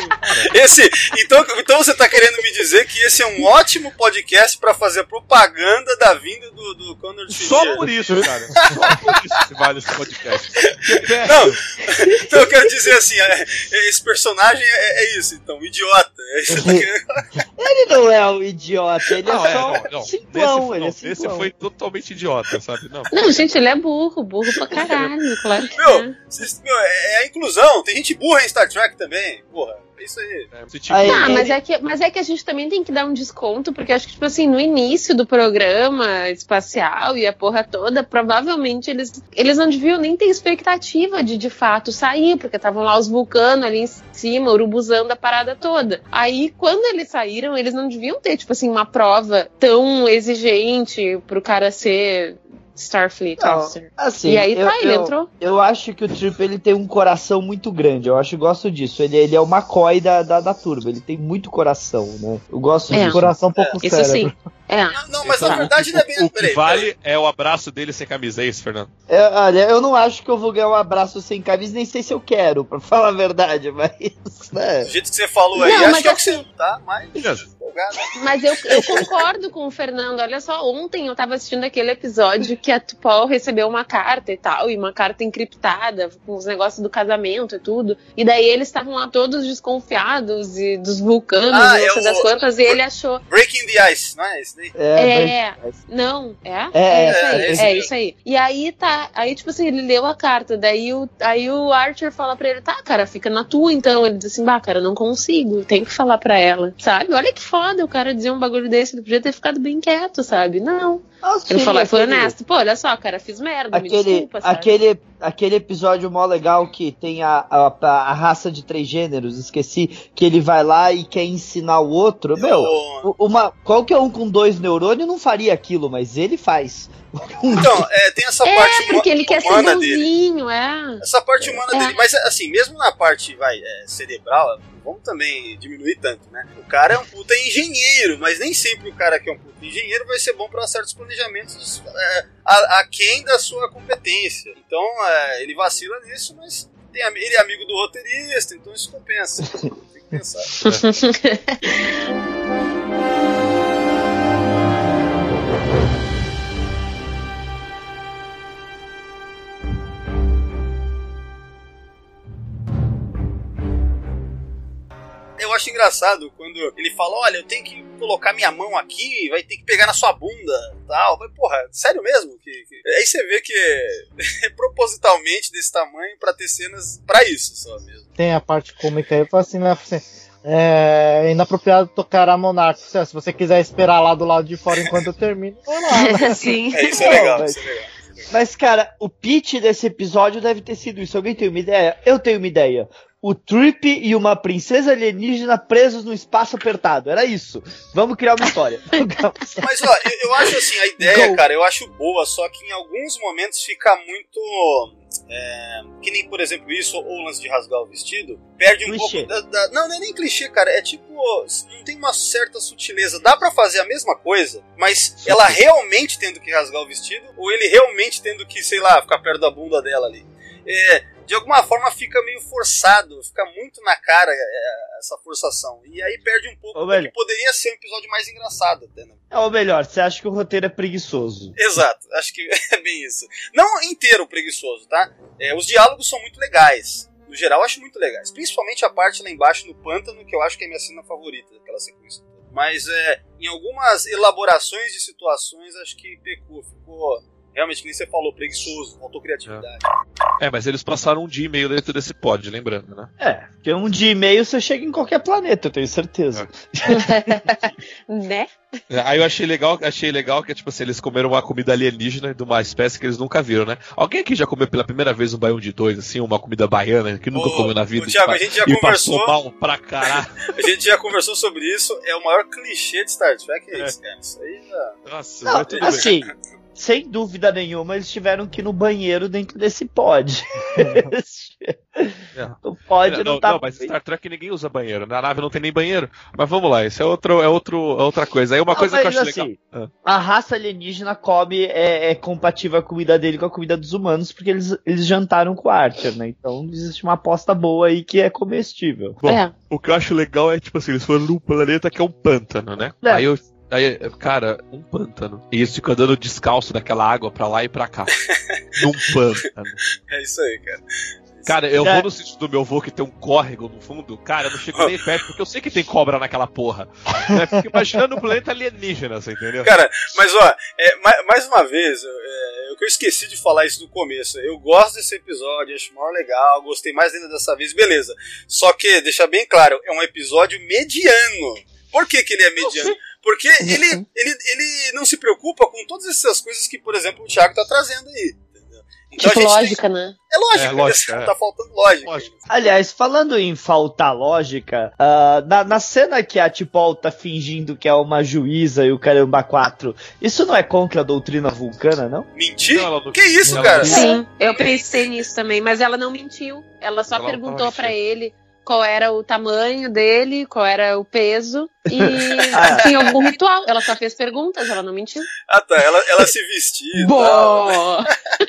Esse, então, então você tá querendo me dizer que esse é um ótimo podcast pra fazer propaganda da vinda do, do Connor só Trinneer. por isso, cara. Só por isso que vale esse podcast. Que é Não, então eu quero dizer assim, é- é- esse personagem é, é isso, então, um idiota. É isso que você tá querendo... Ele não é um idiota, ele Não, é é, só não, não. um simplão, Nesse, ele não, é esse simplão. foi totalmente idiota, sabe? Não. Não, gente, ele é burro, burro pra caralho, claro que é. Meu, vocês- meu, é, é a inclusão, tem gente burra em Star Trek também, porra, é isso aí. É, esse tipo, Aí- Ah, ele- mas é, que, mas é que a gente também tem que dar um desconto, porque acho que, tipo assim, no início do programa espacial e a porra toda, provavelmente eles, eles não deviam nem ter expectativa de, de fato, sair, porque estavam lá os vulcanos ali em cima, urubuzando a parada toda. Aí, quando eles saíram, eles não deviam ter, tipo assim, uma prova tão exigente pro cara ser Starfleet Não, Officer. assim, e aí eu, tá, ele eu, entrou. Eu acho que o Trip ele tem um coração muito grande. Eu acho, gosto disso. Ele, ele é o McCoy da, da, da turma. Ele tem muito coração, né? Eu gosto É. disso. Coração um pouco Isso cérebro. sim. É. Não, não, mas na verdade não é bem. O que Peraí, vale peraí. é o abraço dele sem camisa, é isso, Fernando? É, olha, eu não acho que eu vou ganhar um abraço sem camisa, nem sei se eu quero, pra falar a verdade, mas. Né? Do jeito que você falou aí, Não, acho mas que é o que assim- você tá mais empolgado. Mas eu, eu concordo com o Fernando. Olha só, ontem eu tava assistindo aquele episódio que a T'Pol recebeu uma carta e tal, e uma carta encriptada, com os negócios do casamento e tudo. E daí eles estavam lá todos desconfiados e dos vulcanos Ah, e não sei é das o- quantas, e ele achou. Breaking the Ice, não é esse daí? É, não, é? É, isso aí, é, é, esse mesmo. isso aí. E aí tá, aí tipo assim, ele leu a carta, daí o, aí o Archer fala pra ele, tá, cara, fica na tua então. Ele diz assim, bah, cara, não consigo, tenho que falar pra ela, sabe? Olha que foda o cara dizer um bagulho desse, ele podia ter ficado bem quieto, sabe? Não. Ah, Ele sim, falou, foi aquele- honesto. Pô, olha só, cara, fiz merda, me Aquele, desculpa, sabe? aquele, aquele episódio mó legal que tem a, a, a raça de três gêneros, esqueci, que ele vai lá e quer ensinar o outro. Meu, Eu- uma, qualquer um com dois neurônios não faria aquilo, mas ele faz. Então, é, tem essa É, parte porque ele quer ser humana dele. bonzinho, é. Essa parte humana É. dele. Mas, assim, mesmo na parte, vai, é, cerebral, vamos também diminuir tanto, né? O cara é um puta engenheiro, mas nem sempre o cara que é um puta engenheiro vai ser bom para certos planejamentos é, a, aquém da sua competência. Então, é, ele vacila nisso, mas tem, am- ele é amigo do roteirista, então isso compensa. Tem que pensar. Eu acho engraçado quando ele fala, olha, eu tenho que colocar minha mão aqui, vai ter que pegar na sua bunda, tal. Mas, porra, sério mesmo? Que, que... Aí você vê que é propositalmente desse tamanho pra ter cenas pra isso só mesmo. Tem a parte cômica aí, fala assim, né? Assim, é inapropriado tocar a Monarca. Se você quiser esperar lá do lado de fora enquanto eu termino, vai lá. Né? Sim. É, isso é legal, mas- isso é legal. Mas, cara, o pitch desse episódio deve ter sido isso. Alguém tem uma ideia? Eu tenho uma ideia. O Trip e uma princesa alienígena presos no espaço apertado. Era isso. Vamos criar uma história. Mas, ó, eu, eu acho assim, a ideia, Go. cara, eu acho boa, só que em alguns momentos fica muito... É, que nem, por exemplo, isso, ou o lance de rasgar o vestido, perde um Clichê. pouco da, da... Não, não é nem clichê, cara, é tipo... Não tem uma certa sutileza. Dá pra fazer a mesma coisa, mas ela realmente tendo que rasgar o vestido, ou ele realmente tendo que, sei lá, ficar perto da bunda dela ali. É... De alguma forma fica meio forçado, fica muito na cara é, essa forçação. E aí perde um pouco Ô, do velho. que poderia ser um episódio mais engraçado até, né? Ou melhor, você acha que o roteiro é preguiçoso? Exato, acho que é bem isso. Não inteiro preguiçoso, tá? É, os diálogos são muito legais. No geral, eu acho muito legais. Principalmente a parte lá embaixo no pântano, que eu acho que é a minha cena favorita daquela sequência toda. Mas é, em algumas elaborações de situações, acho que pecou, ficou... Realmente, que nem você falou, preguiçoso, faltou criatividade. É, mas eles passaram um dia e meio dentro desse pod, lembrando, né? É, porque um dia e meio você chega em qualquer planeta, eu tenho certeza. Né? Aí eu achei legal, achei legal que, tipo assim, eles comeram uma comida alienígena de uma espécie que eles nunca viram, né? Alguém aqui já comeu pela primeira vez um baião de dois, assim, uma comida baiana, que nunca Ô, comeu na vida? ô, Thiago, e, a gente já e conversou. passou mal pra caralho. A gente já conversou sobre isso, é o maior clichê de Star Trek, é, É. isso, cara. Isso aí já... Nossa, Não, mas tudo bem. assim, sem dúvida nenhuma, eles tiveram que ir no banheiro dentro desse pod. O pod não, não, tá... não, mas Star Trek ninguém usa banheiro, na nave não tem nem banheiro. Mas vamos lá, isso é, outro, é, outro, é outra coisa. Aí uma Não, coisa que eu mas acho assim, legal. Ah. A raça alienígena come, é, é compatível a comida dele com a comida dos humanos, porque eles, eles jantaram com o Archer, né? Então existe uma aposta boa aí que é comestível. Bom, É. o que eu acho legal é, tipo assim, eles foram num planeta que é um pântano, né? É. Aí eu. Aí, cara, um pântano. E eles ficam andando descalço daquela água pra lá e pra cá. Num pântano. É isso aí, cara. Cara, eu É. vou no sítio do meu avô que tem um córrego no fundo. Cara, eu não chego nem perto, porque eu sei que tem cobra naquela porra. Né? Fico imaginando um planeta alienígena, você entendeu? Cara, mas ó, é, ma- mais uma vez, é, eu que eu esqueci de falar isso no começo. Eu gosto desse episódio, acho maior legal, gostei mais ainda dessa vez, beleza. Só que, deixar bem claro, é um episódio mediano. Por que que ele é mediano? Porque ele, ele, ele não se preocupa com todas essas coisas que, por exemplo, o Thiago tá trazendo aí. Entendeu? Então tipo a gente lógica, tem... né? É lógica, É, lógica, né? é. Tá faltando lógica. Lógico. Aliás, falando em faltar lógica, uh, na, na cena que a T'Pol tá fingindo que é uma juíza e o Caramba quatro, isso não é contra a doutrina vulcana, não? Mentir? Não, ela não- Que isso, ela cara? não- Sim, eu pensei nisso também, mas ela não mentiu. Ela só Ela não perguntou tava pra mentindo. ele qual era o tamanho dele, qual era o peso e Ah, é. tinha algum ritual. Ela só fez perguntas, ela não mentiu. Ah, tá. Ela, ela se vestia e tal. Boa!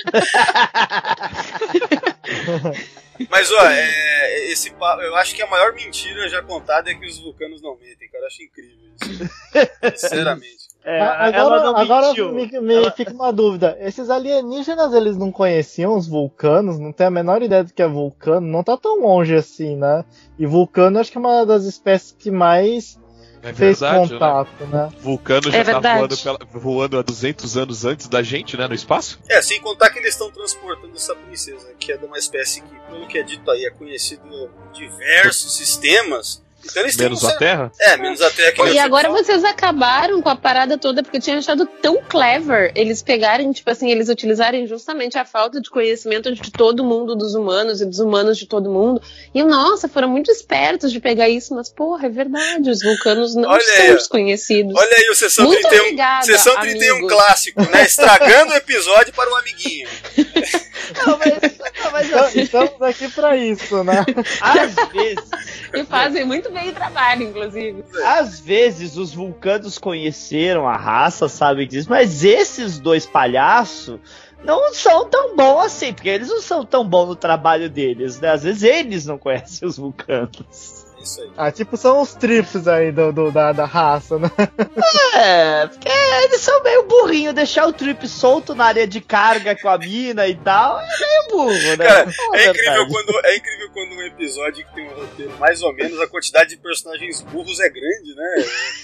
Mas, ó, é, esse papo, eu acho que a maior mentira já contada é que os vulcanos não mentem, cara. Eu acho incrível isso. Sinceramente. É, Ah, ela agora não agora mentiu. me, me Ela- fica uma dúvida. Esses alienígenas, eles não conheciam os vulcanos? Não tem a menor ideia do que é vulcano? Não tá tão longe assim, né? E vulcano acho que é uma das espécies que mais É fez verdade, contato, né? né? Vulcano já É tá verdade. voando, pela- voando há duzentos anos antes da gente, né? No espaço. É, sem contar que eles estão transportando essa princesa, que é de uma espécie que, pelo que é dito aí, é conhecido em diversos sistemas. Então eles têm Menos um a cer- Terra. É, menos a Terra. Que E nem agora você vocês acabaram com a parada toda, porque eu tinha achado tão clever eles pegarem, tipo assim, eles utilizarem justamente a falta de conhecimento de todo mundo, dos humanos e dos humanos de todo mundo. E, nossa, foram muito espertos de pegar isso, mas, porra, é verdade, os vulcanos não Olha são aí, ó. desconhecidos. Olha aí o Sessão Muito trinta e um, obrigada, Sessão trinta e um amigo. clássico, né? Estragando o episódio para o amiguinho. Não, mas, não, mas Então, assim, estamos aqui pra isso, né? às vezes, E fazem muito bem o trabalho, inclusive. às vezes os vulcanos conheceram a raça, sabem disso, mas esses dois palhaços não são tão bons assim, porque eles não são tão bons no trabalho deles, né? Às vezes eles não conhecem os vulcanos. Isso aí. Ah, tipo, são os trips aí do, do- da, da raça, né? É, porque eles são meio burrinhos, deixar o trip solto na área de carga com a mina e tal, é meio burro, né? Cara, Fala a é incrível, verdade. quando, é incrível quando um episódio que tem um roteiro mais ou menos, a quantidade de personagens burros é grande, né?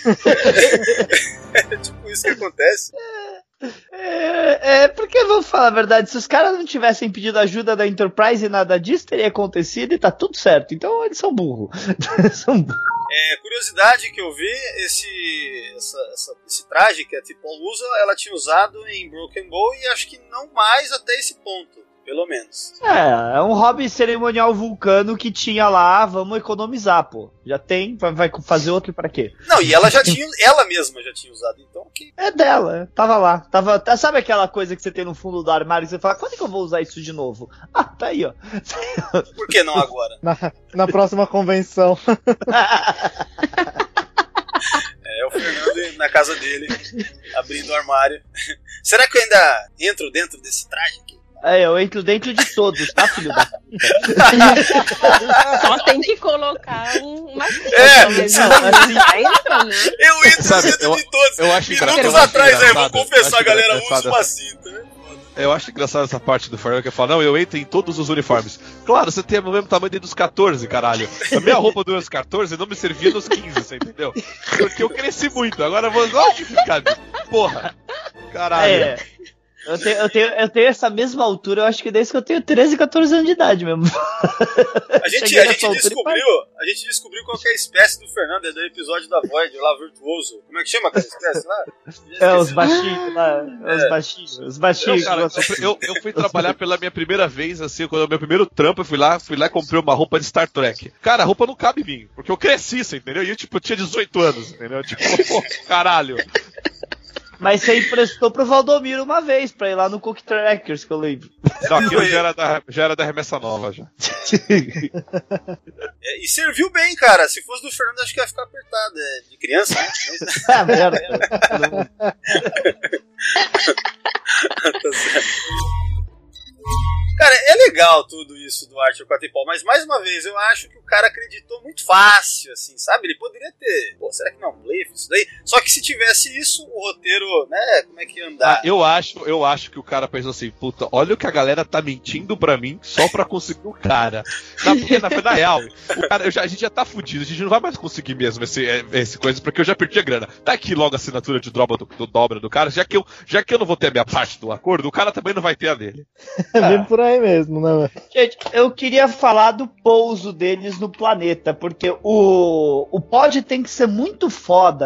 É tipo isso que acontece. É, é, porque vamos falar a verdade, se os caras não tivessem pedido ajuda da Enterprise e nada disso teria acontecido e tá tudo certo. Então eles são burros. Eles são burros. É, curiosidade que eu vi, esse, essa, essa- esse traje que a T'Pol usa, ela tinha usado em Broken Bow e acho que não mais até esse ponto, pelo menos. É, é um hobby cerimonial vulcano que tinha lá, vamos economizar, pô. Já tem, vai, vai fazer outro pra quê? Não, e ela já tinha, ela mesma já tinha usado, então que... É dela, tava lá. Tava, tá- sabe aquela coisa que você tem no fundo do armário que você fala, quando é que eu vou usar isso de novo? Ah, tá aí, ó. Por que não agora? Na, na próxima convenção. É o Fernando na casa dele, abrindo o armário. Será que eu ainda entro dentro desse traje aqui? É, eu entro dentro de todos, tá, filho da Só tem que colocar um, uma cinta, É, mas não, não, assim- aí entra, né? Eu entro Sabe, dentro eu- de todos. eu acho engra- Minutos eu acho atrás, aí, vou engraçado, eu confessar, acho galera, engraçado usa uma essa- cinta, né? Eu acho engraçado essa parte do Fernando que fala, não, eu entro em todos os uniformes. Claro, você tem o mesmo tamanho desde os catorze, caralho. A minha roupa dos catorze não me servia nos quinze, você entendeu? Porque eu cresci muito, agora eu vou onde ficar? Porra, caralho. É. Eu tenho, eu, tenho, eu tenho essa mesma altura, eu acho que desde que eu tenho treze, catorze anos de idade mesmo. A gente, Cheguei a nessa gente altura e descobriu, a gente descobriu qual que é a espécie do Fernando, é do episódio da Void, lá, Virtuoso. Como é que chama aquela espécie lá? É, os baixinhos lá, os baixinhos, os baixinhos. Eu, cara, eu, eu fui trabalhar pela minha primeira vez, assim, quando o meu primeiro trampo, eu fui lá, fui lá e comprei uma roupa de Star Trek. Cara, a roupa não cabe em mim, porque eu cresci, você entendeu? E eu, tipo, eu tinha dezoito anos, entendeu? Tipo, pô, caralho. Mas você emprestou pro Valdomiro uma vez, pra ir lá no Cook Trackers, que eu lembro. Não, aquilo já era da, já era da remessa nova, já. É, e serviu bem, cara. Se fosse do Fernando, acho que ia ficar apertado. É de criança, né? Mas... Ah, merda. Tá certo. Cara, é legal tudo isso do Archer com a T'Pol, mas mais uma vez, eu acho que o cara acreditou muito fácil, assim, sabe? Ele poderia ter, pô, será que não é um blefe isso daí? Só que se tivesse isso, o roteiro, né, como é que ia andar? Ah, eu acho, eu acho que o cara pensou assim, puta, olha o que a galera tá mentindo pra mim só pra conseguir o cara. Na, porque, na, na real, o cara, eu já, a gente já tá fudido, a gente não vai mais conseguir mesmo esse, esse coisa, porque eu já perdi a grana. Tá aqui logo a assinatura de dobra do, do, dobra do cara, já que, eu, já que eu não vou ter a minha parte do acordo, o cara também não vai ter a dele. É bem por aí mesmo, né, velho? Gente, eu queria falar do pouso deles no planeta, porque o, o pod tem que ser muito foda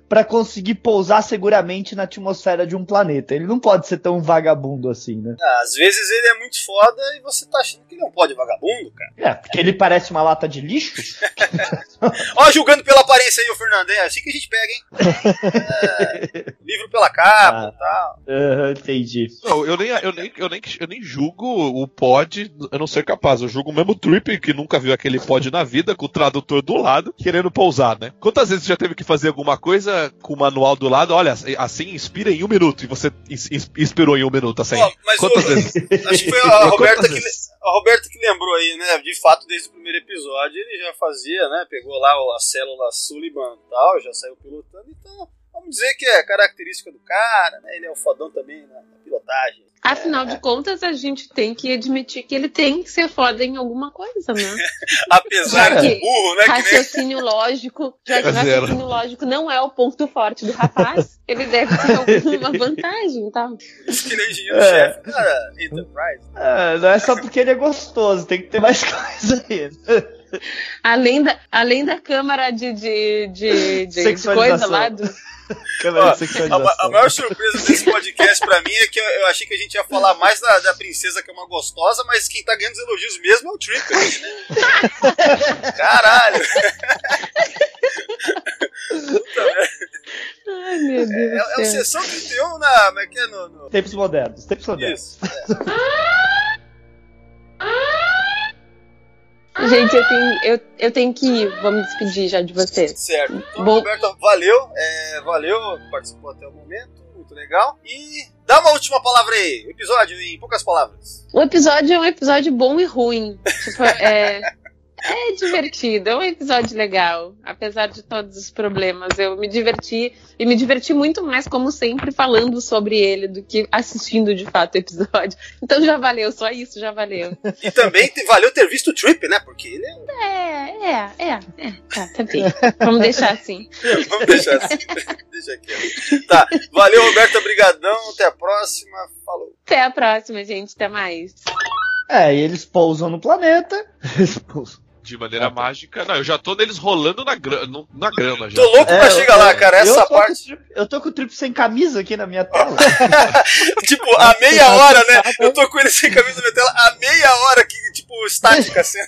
pra conseguir pousar seguramente na atmosfera de um planeta. Ele não pode ser tão vagabundo assim, né? Ah, às vezes ele é muito foda e você tá achando que ele não pode vagabundo, cara. É, porque ele parece uma lata de lixo. Ó, julgando pela aparência aí, o Fernando, é assim que a gente pega, hein? É, livro pela capa e ah, tal. Uh, entendi. Não, eu nem, eu, nem, eu, nem, eu nem julgo o pod eu não ser capaz. Eu julgo o mesmo Trip, que nunca viu aquele pod na vida, com o tradutor do lado, querendo pousar, né? Quantas vezes você já teve que fazer alguma coisa com o manual do lado? Olha, assim inspira em um minuto, e você inspirou em um minuto, assim. Oh, mas Quantas o... vezes? Acho que foi a Roberta que... A Roberta que lembrou aí, né? De fato, desde o primeiro episódio ele já fazia, né? Pegou lá a célula Sullivan e tal, já saiu pilotando. Então, vamos dizer que é característica do cara, né? Ele é o fodão também na, na pilotagem. Afinal de contas, a gente tem que admitir que ele tem que ser foda em alguma coisa, né? Apesar de burro, né? Raciocínio que nem... lógico, já que o raciocínio lógico não é o ponto forte do rapaz, ele deve ter alguma vantagem, tá? Isso que ele é engenheiro-chefe, é. cara, Enterprise. É, não é só porque ele é gostoso, tem que ter mais coisa aí. Além da, além da câmara de, de, de, de, de coisa lá do... Ó, a, a maior surpresa desse podcast pra mim é que eu, eu achei que a gente ia falar mais da, da princesa, que é uma gostosa, mas quem tá ganhando os elogios mesmo é o Tripper, né? Caralho! Ai, meu Deus. É, é, é o Sessão trinta e um na. Como é que é? No, no... Tempos modernos, tempos modernos. Isso, é. Gente, eu tenho, eu, eu tenho que ir. Vamos despedir já de você. Certo. Então, Bom... Roberto, valeu. É, valeu, participou até o momento. Muito legal. E dá uma última palavra aí. Episódio em poucas palavras. O episódio é um episódio bom e ruim. Tipo, é... É divertido, é um episódio legal, apesar de todos os problemas. Eu me diverti, e me diverti muito mais, como sempre, falando sobre ele do que assistindo de fato o episódio. Então já valeu, só isso já valeu. E também te, valeu ter visto o Trip, né? Porque ele é... É, é, é, é. Tá, tá bem. Vamos deixar assim. Vamos deixar assim. Deixa aqui. Tá, valeu, Roberto, obrigadão, até a próxima, falou. Até a próxima, gente, até mais. É, e eles pousam no planeta. Eles pousam. De maneira ah, mágica. Não, eu já tô neles rolando na, gra... na grama. Já. Tô louco pra é, chegar lá, cara. Essa eu parte. Trip, eu tô com o Trip sem camisa aqui na minha tela. Tipo, a meia hora, né? Eu tô com ele sem camisa na minha tela, a meia hora que, tipo, estática assim.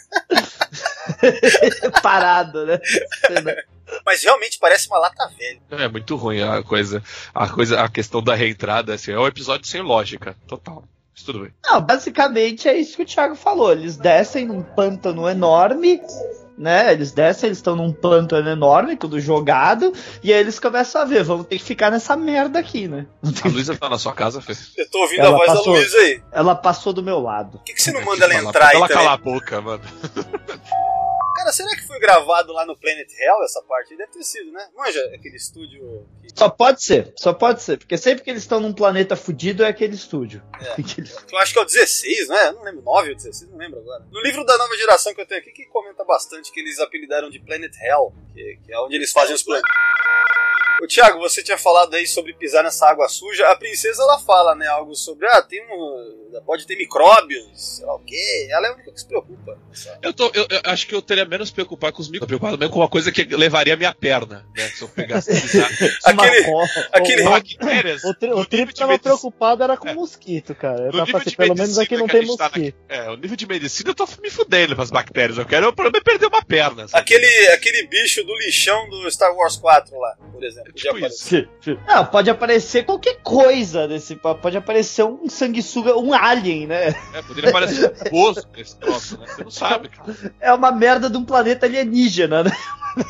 Parado, né? Mas realmente parece uma lata velha. É muito ruim a coisa. A coisa, a questão da reentrada, assim, é um episódio sem lógica, total. Isso tudo bem. Não, basicamente é isso que o Thiago falou. Eles descem num pântano enorme, né? Eles descem, eles estão num pântano enorme, tudo jogado, e aí eles começam a ver, vamos ter que ficar nessa merda aqui, né? A Luísa tá na sua casa, Fê? Eu tô ouvindo ela a voz passou, da Luísa aí. Ela passou do meu lado. Por que, que você não manda ela entrar aí? Ela também? cala a boca, mano. Cara, será que foi gravado lá no Planet Hell essa parte? Deve ter sido, né? Manja, aquele estúdio... Que... Só pode ser, só pode ser. Porque sempre que eles estão num planeta fudido é aquele estúdio. É. Eu acho que é o dezesseis, né? Eu não lembro, nove ou dezesseis, não lembro agora. No livro da nova geração que eu tenho aqui, que comenta bastante que eles apelidaram de Planet Hell, que, que é onde eles fazem os planetas. Ô, Thiago, você tinha falado aí sobre pisar nessa água suja. A princesa, ela fala, né, algo sobre, ah, tem um... pode ter micróbios, sei lá o quê. Ela é a única que se preocupa. Eu, tô, eu, eu acho que eu teria menos preocupar com os micróbios. Preocupado mesmo com uma coisa que levaria a minha perna, né, se eu pegasse pisar. aquele... aquele... bactérias. O, tri, o Trip tava medic... preocupado era com é. mosquito, cara. Eu tava assim, pelo menos aqui não tem mosquito. Tá na... É, o nível de medicina eu tô me fudendo com as bactérias. Eu quero pelo menos perder uma perna. Sabe? Aquele, aquele bicho do lixão do Star Wars quatro lá, por exemplo. Tipo isso. Não, pode aparecer qualquer coisa desse. Pode aparecer um sanguessuga, um alien, né? É, poderia aparecer um poço nesse troço, né? Você não sabe, cara. É uma merda de um planeta alienígena, né?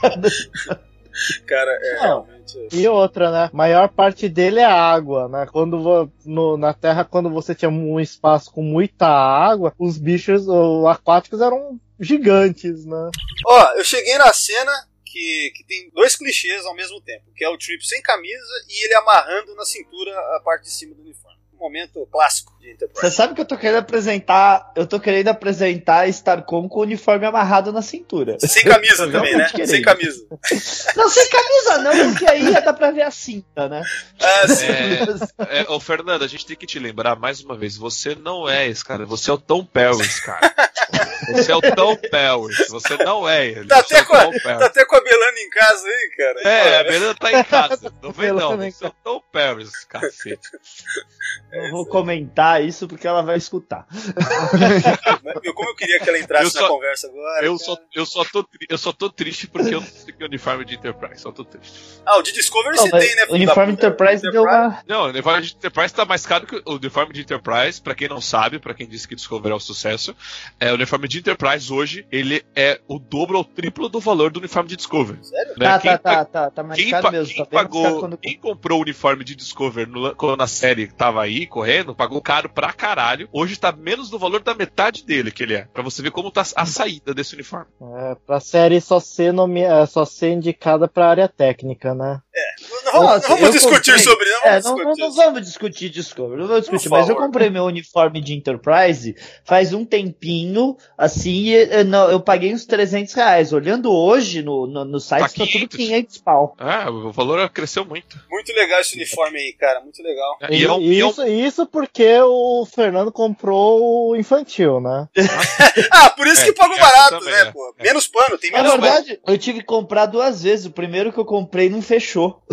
Cara, é não, realmente. E outra, né? A maior parte dele é água, né? Quando no, na Terra, quando você tinha um espaço com muita água, os bichos ou, aquáticos eram gigantes, né? Ó, eu cheguei na cena que, que tem dois clichês ao mesmo tempo, que é o Trip sem camisa e ele amarrando na cintura a parte de cima do uniforme. Um momento clássico de Enterprise. Você sabe que eu tô querendo apresentar. Eu tô querendo apresentar Starcom com o uniforme amarrado na cintura. Sem camisa também, né? Querendo. Sem camisa. Não, sem camisa não, porque aí já dá pra ver a cinta, né? Ah, sim. É, é, ô, Fernando, a gente tem que te lembrar mais uma vez: você não é esse cara, você é o Tom Paris, cara. Você é o Tom Paris, você não é ele. Tá até, com a, tá até com a Belana em casa aí, cara. É, a Belana tá em casa. Não vem não, você é o Tom Paris, cacete. Eu vou comentar isso porque ela vai escutar. Como eu queria que ela entrasse só, na conversa agora. Eu só, eu, só tô, eu só tô triste porque eu não tenho uniforme de Enterprise, só tô triste. Ah, o de Discovery não, você tem, né? O uniforme de Enterprise deu uma... Não, o uniforme de Enterprise tá mais caro que o uniforme de Enterprise, pra quem não sabe, pra quem disse que Discovery é um sucesso, é, o uniforme de Enterprise hoje, ele é o dobro ou triplo do valor do uniforme de Discovery. Sério? Né? Tá, quem, tá, tá, tá, tá mais quem, caro mesmo. Quem, tá pagou, quando... quem comprou o uniforme de Discovery no, quando a série tava aí, correndo, pagou caro pra caralho. Hoje tá menos do valor da metade dele que ele é. Pra você ver como tá a saída desse uniforme. É, pra série só ser, nome... só ser indicada pra área técnica, né? É, não vamos, Nossa, não vamos discutir comprei... sobre não, é, vamos não, discutir não, não vamos discutir Discovery, não vamos discutir, mas eu comprei meu uniforme de Enterprise faz um tempinho, assim, eu, não, eu paguei uns trezentos reais. Olhando hoje no, no, no site, tá, tá tudo quinhentos pau. Ah, o valor cresceu muito. Muito legal esse uniforme aí, cara, muito legal. E, e, é um, isso, e isso porque o Fernando comprou o infantil, né? Ah, por isso é, que pagou barato, também, né, é. pô? Menos pano, tem Na menos verdade, pano. Eu tive que comprar duas vezes. O primeiro que eu comprei não fechou.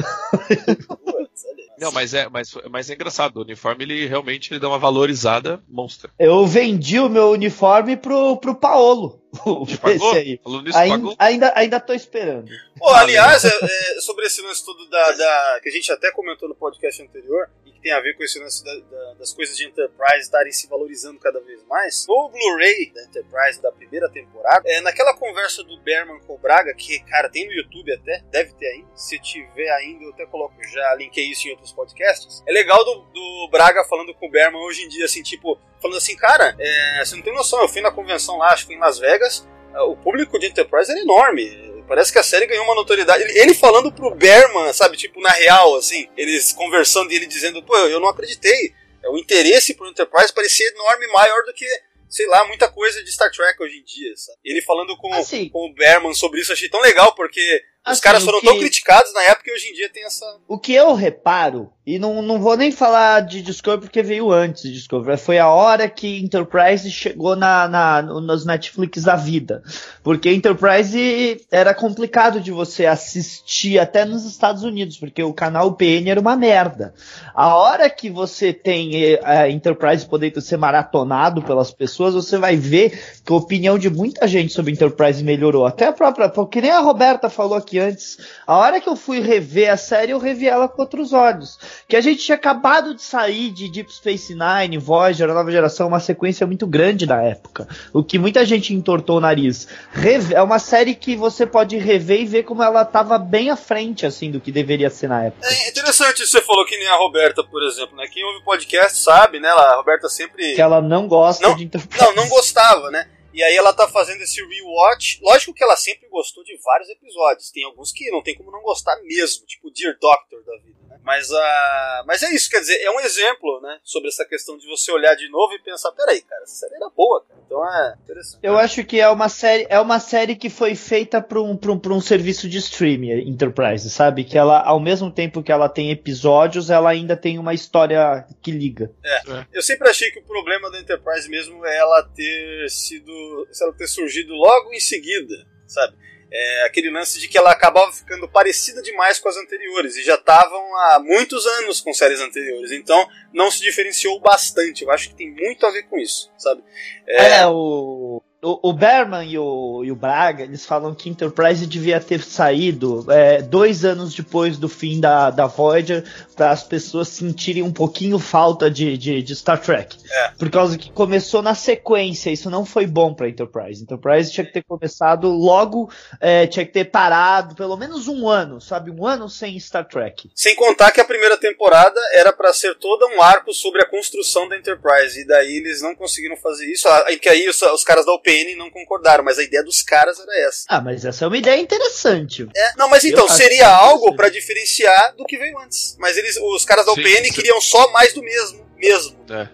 Não, mas é, mas, mas é engraçado, o uniforme ele realmente ele dá uma valorizada monstra. Eu vendi o meu uniforme pro, pro Paolo. Pagou? Esse aí. Nisso, ainda, pagou? ainda, ainda tô esperando. Pô, aliás, é, é, sobre esse lance todo da, da, que a gente até comentou no podcast anterior, e que tem a ver com esse lance da, da, das coisas de Enterprise estarem se valorizando cada vez mais, no Blu-ray da Enterprise da primeira temporada, é, naquela conversa do Berman com o Braga, que, cara, tem no YouTube até, deve ter ainda, se tiver ainda eu até coloco, já linkei isso em outros podcasts, é legal do, do Braga falando com o Berman hoje em dia, assim, tipo, falando assim, cara, é, você não tem noção, eu fui na convenção lá, acho que foi em Las Vegas, o público de Enterprise era enorme, parece que a série ganhou uma notoriedade, ele, ele falando pro Berman, sabe, tipo, na real, assim, eles conversando e ele dizendo, pô, eu não acreditei, o interesse pro Enterprise parecia enorme, maior do que, sei lá, muita coisa de Star Trek hoje em dia, sabe? Ele falando com, assim, com o Berman sobre isso, eu achei tão legal, porque os assim, caras foram que... tão criticados na época e hoje em dia tem essa... O que eu reparo, e não, não vou nem falar de Discovery porque veio antes de Discovery, foi a hora que Enterprise chegou na, na, nos Netflix da vida. Porque Enterprise era complicado de você assistir até nos Estados Unidos, porque o canal P N era uma merda. A hora que você tem a Enterprise podendo ser maratonado pelas pessoas, você vai ver que a opinião de muita gente sobre Enterprise melhorou. Até a própria, porque nem a Roberta falou aqui antes, a hora que eu fui rever a série, eu revi ela com outros olhos. Que a gente tinha acabado de sair de Deep Space Nine, Voyager, a nova geração, uma sequência muito grande na época. O que muita gente entortou o nariz. Reve- é uma série que você pode rever e ver como ela estava bem à frente, assim, do que deveria ser na época. É interessante isso que você falou, que nem a Roberta, por exemplo, né? Quem ouve o podcast sabe, né? A Roberta sempre... Que ela não gosta não, de Enterprise. Não, não gostava, né? E aí ela tá fazendo esse rewatch. Lógico que ela sempre gostou de vários episódios. Tem alguns que não tem como não gostar mesmo, tipo Dear Doctor da vida, né? Mas, uh, mas é isso, quer dizer, é um exemplo, né? Sobre essa questão de você olhar de novo e pensar, peraí, cara, essa série era boa, cara. Então é interessante. Eu acho que é uma série, é uma série que foi feita para um, pra um, pra um serviço de streaming, Enterprise, sabe? Que ela, ao mesmo tempo que ela tem episódios, ela ainda tem uma história que liga. É, é. Eu sempre achei que o problema da Enterprise mesmo é ela ter sido, se ela ter surgido logo em seguida, sabe? É aquele lance de que ela acabava ficando parecida demais com as anteriores, e já estavam há muitos anos com séries anteriores, então não se diferenciou bastante. Eu acho que tem muito a ver com isso, sabe? É, é o... O, o Berman e o, e o Braga, eles falam que Enterprise devia ter saído é, dois anos depois do fim da, da Voyager, para as pessoas sentirem um pouquinho falta de, de, de Star Trek. É. Por causa que começou na sequência, isso não foi bom para Enterprise. Enterprise tinha que ter começado logo, é, tinha que ter parado pelo menos um ano, sabe? Um ano sem Star Trek. Sem contar que a primeira temporada era para ser toda um arco sobre a construção da Enterprise, e daí eles não conseguiram fazer isso, que aí os, os caras da U P N não concordaram, mas a ideia dos caras era essa. Ah, mas essa é uma ideia interessante. É, não, mas então, seria algo para diferenciar do que veio antes. Mas eles, os caras da sim, U P N sim. queriam só mais do mesmo, mesmo. É.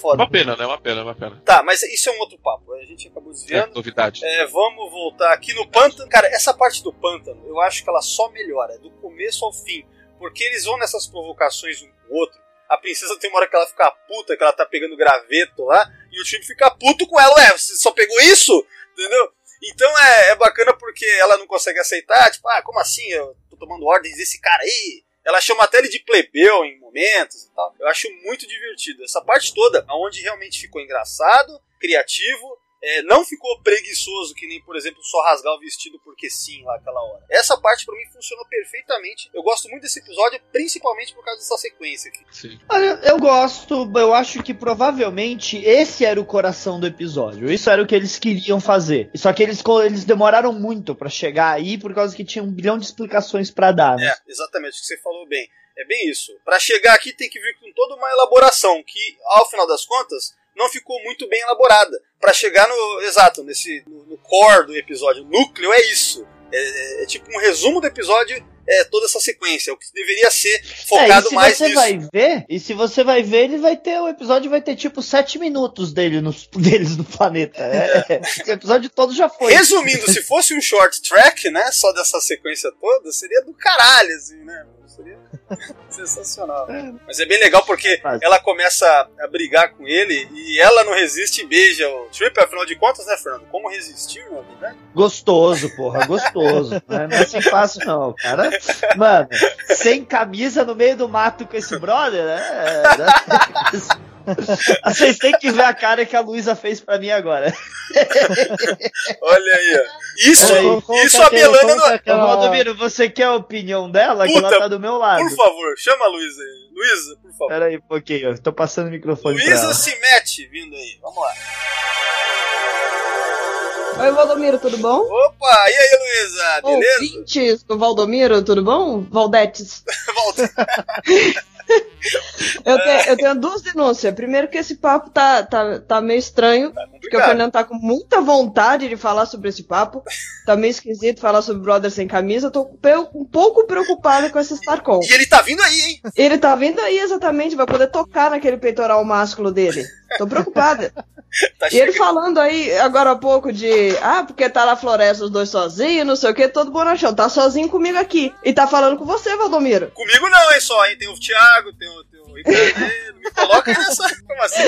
foda. Uma pena, né? Uma pena, uma pena. Tá, mas isso é um outro papo. A gente acabou desviando. É, novidade. É, vamos voltar aqui no pântano. Cara, essa parte do pântano, eu acho que ela só melhora, do começo ao fim. Porque eles vão nessas provocações um com o outro. A princesa tem uma hora que ela fica puta, que ela tá pegando graveto lá, e o time fica puto com ela. Ué, você só pegou isso? Entendeu? Então é, é bacana porque ela não consegue aceitar. Tipo, ah, como assim? Eu tô tomando ordens desse cara aí. Ela chama até ele de plebeu em momentos e tal. Eu acho muito divertido. Essa parte toda, onde realmente ficou engraçado, criativo, é, não ficou preguiçoso, que nem, por exemplo, só rasgar o vestido porque sim, lá aquela hora. Essa parte pra mim funcionou perfeitamente. Eu gosto muito desse episódio, principalmente por causa dessa sequência aqui. Sim. Olha, eu gosto, eu acho que provavelmente esse era o coração do episódio. Isso era o que eles queriam fazer. Só que eles, eles demoraram muito pra chegar aí, por causa que tinha um bilhão de explicações pra dar, né? É, exatamente, o que você falou bem. É bem isso. Pra chegar aqui tem que vir com toda uma elaboração, que, ao final das contas, não ficou muito bem elaborada. Pra chegar no, exato, nesse, no, no core do episódio, o núcleo é isso. É, é, é tipo um resumo do episódio, é toda essa sequência, o que deveria ser focado é, mais nisso. nisso. Vai ver, e se você vai ver, ele vai ter, o episódio vai ter tipo sete minutos dele nos, deles no planeta. É, o episódio todo já foi. Resumindo, se fosse um short track, né, só dessa sequência toda, seria do caralho, assim, né? Seria sensacional. Mas é bem legal porque ela começa a brigar com ele e ela não resiste e beija o Trip, afinal de contas, né, Fernando? Como resistir, na verdade? Gostoso, porra, gostoso. Não é assim fácil, não, cara. Mano, sem camisa no meio do mato com esse brother, né? Vocês têm que ver a cara que a Luísa fez pra mim agora. Olha aí, ó. Isso, aí, isso a Melania não... Aquela... Valdomiro, você quer a opinião dela? Puta, que ela tá do meu lado. Por favor, chama a Luísa aí. Luísa, por favor. Pera aí um pouquinho, eu tô passando o microfone Luísa pra ela. se mete vindo aí, vamos lá. Oi, Valdomiro, tudo bom? Opa, e aí, Luísa, beleza? Ouvintes do Valdomiro, tudo bom? Valdetes. eu, tenho, eu tenho duas denúncias. Primeiro que esse papo tá, tá, tá meio estranho, tá porque o Fernando tá com muita vontade de falar sobre esse papo. Tá meio esquisito falar sobre Brother Sem Camisa. Eu tô um pouco preocupada com esse Starcom. E ele tá vindo aí, hein? Ele tá vindo aí, exatamente. Vai poder tocar naquele peitoral másculo dele. Tô preocupada. Tá e ele falando aí, agora há pouco, de ah, porque tá na floresta os dois sozinhos, não sei o que, todo bonachão. Tá sozinho comigo aqui. E tá falando com você, Valdomiro. Comigo não, hein, só, hein? Tem o Thiago, tem o, tem o Ricardo, não me coloca nessa. Como assim?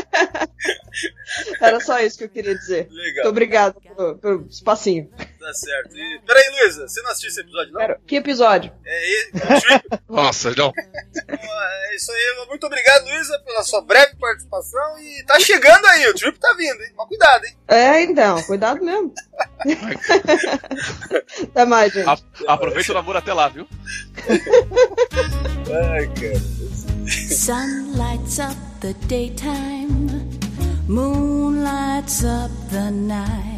Era só isso que eu queria dizer. Legal. Muito obrigado pelo, pelo espacinho. Tá certo. E, peraí, Luísa, você não assistiu esse episódio, não? Pera, que episódio? É, é Nossa, não. É isso aí, muito obrigado, Luísa, pela sua breve participação. E tá chegando aí, o Trip tá vindo, hein? Mas cuidado, hein? É, então, cuidado mesmo. Até mais, gente. A, aproveita o namoro até lá, viu? Ai, cara. Sun lights up the daytime, moon lights up the night.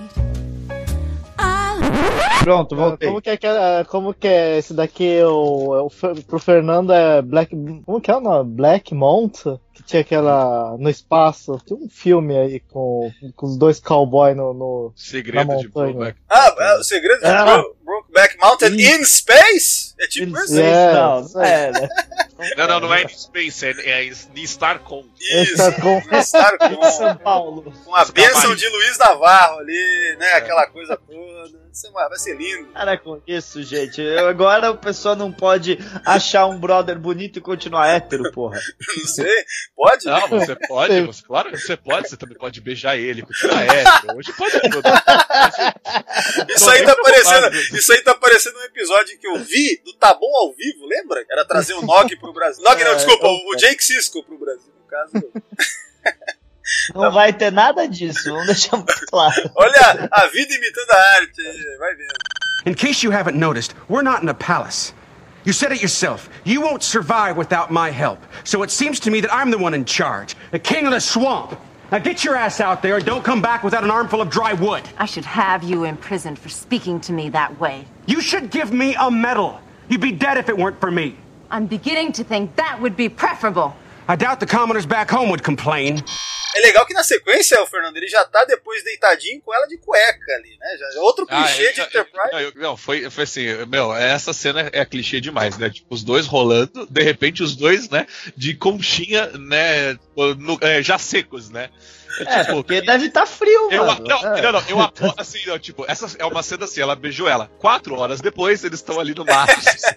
Pronto, voltei. Como que é, como que é esse daqui, o, o, pro Fernando é Black... Como que é o nome? Black Mount? Que tinha aquela... no espaço. Tem um filme aí com, com os dois cowboys no, no... Segredo de Brokeback. Ah, é, o Segredo de ah. Brokeback Mountain in Space? É tipo in isso? Yes. Não, é, né? Não, não, não é in Space, é, é em Starcom. Isso, Starcom. Starcom. São Paulo. Com a bênção de Luiz Navarro ali, né? É. Aquela coisa toda. Vai ser lindo. Para com isso, gente. Eu, agora o pessoal não pode achar um brother bonito e continuar hétero, porra. Não sei. Pode? Não, você pode. Você, claro que você pode. Você também pode beijar ele, continuar hétero. Hoje pode tudo. Isso aí tá parecendo, isso aí tá parecendo um episódio que eu vi do Tá Bom ao Vivo, lembra? Era trazer o Nog pro Brasil. Nog não, desculpa, o Jake Sisko pro Brasil, no caso. Não tá vai ter nada disso, vamos deixar muito claro. Olha, a vida imitando a arte, vai vendo. In case you haven't noticed, we're not in a palace. You said it yourself. You won't survive without my help. So it seems to me that I'm the one in charge, the king of the swamp. Now get your ass out there and don't come back without an armful of dry wood. I should have you imprisoned for speaking to me that way. You should give me a medal. You'd be dead if it weren't for me. I'm beginning to think that would be preferable. I doubt the commoners back home would complain. É legal que na sequência, o Fernando, ele já tá depois deitadinho com ela de cueca ali, né? Já, outro clichê ah, de eu, Enterprise. Eu, eu, não, foi, foi assim, meu, essa cena é clichê demais, né? Tipo, os dois rolando, de repente os dois, né, de conchinha, né, no, é, já secos, né? É, tipo, porque deve estar tá frio, eu, mano. Não, é. não, não, eu aposto, assim, não, tipo, essa é uma cena assim, ela beijou ela. Quatro horas depois, eles estão ali no mato.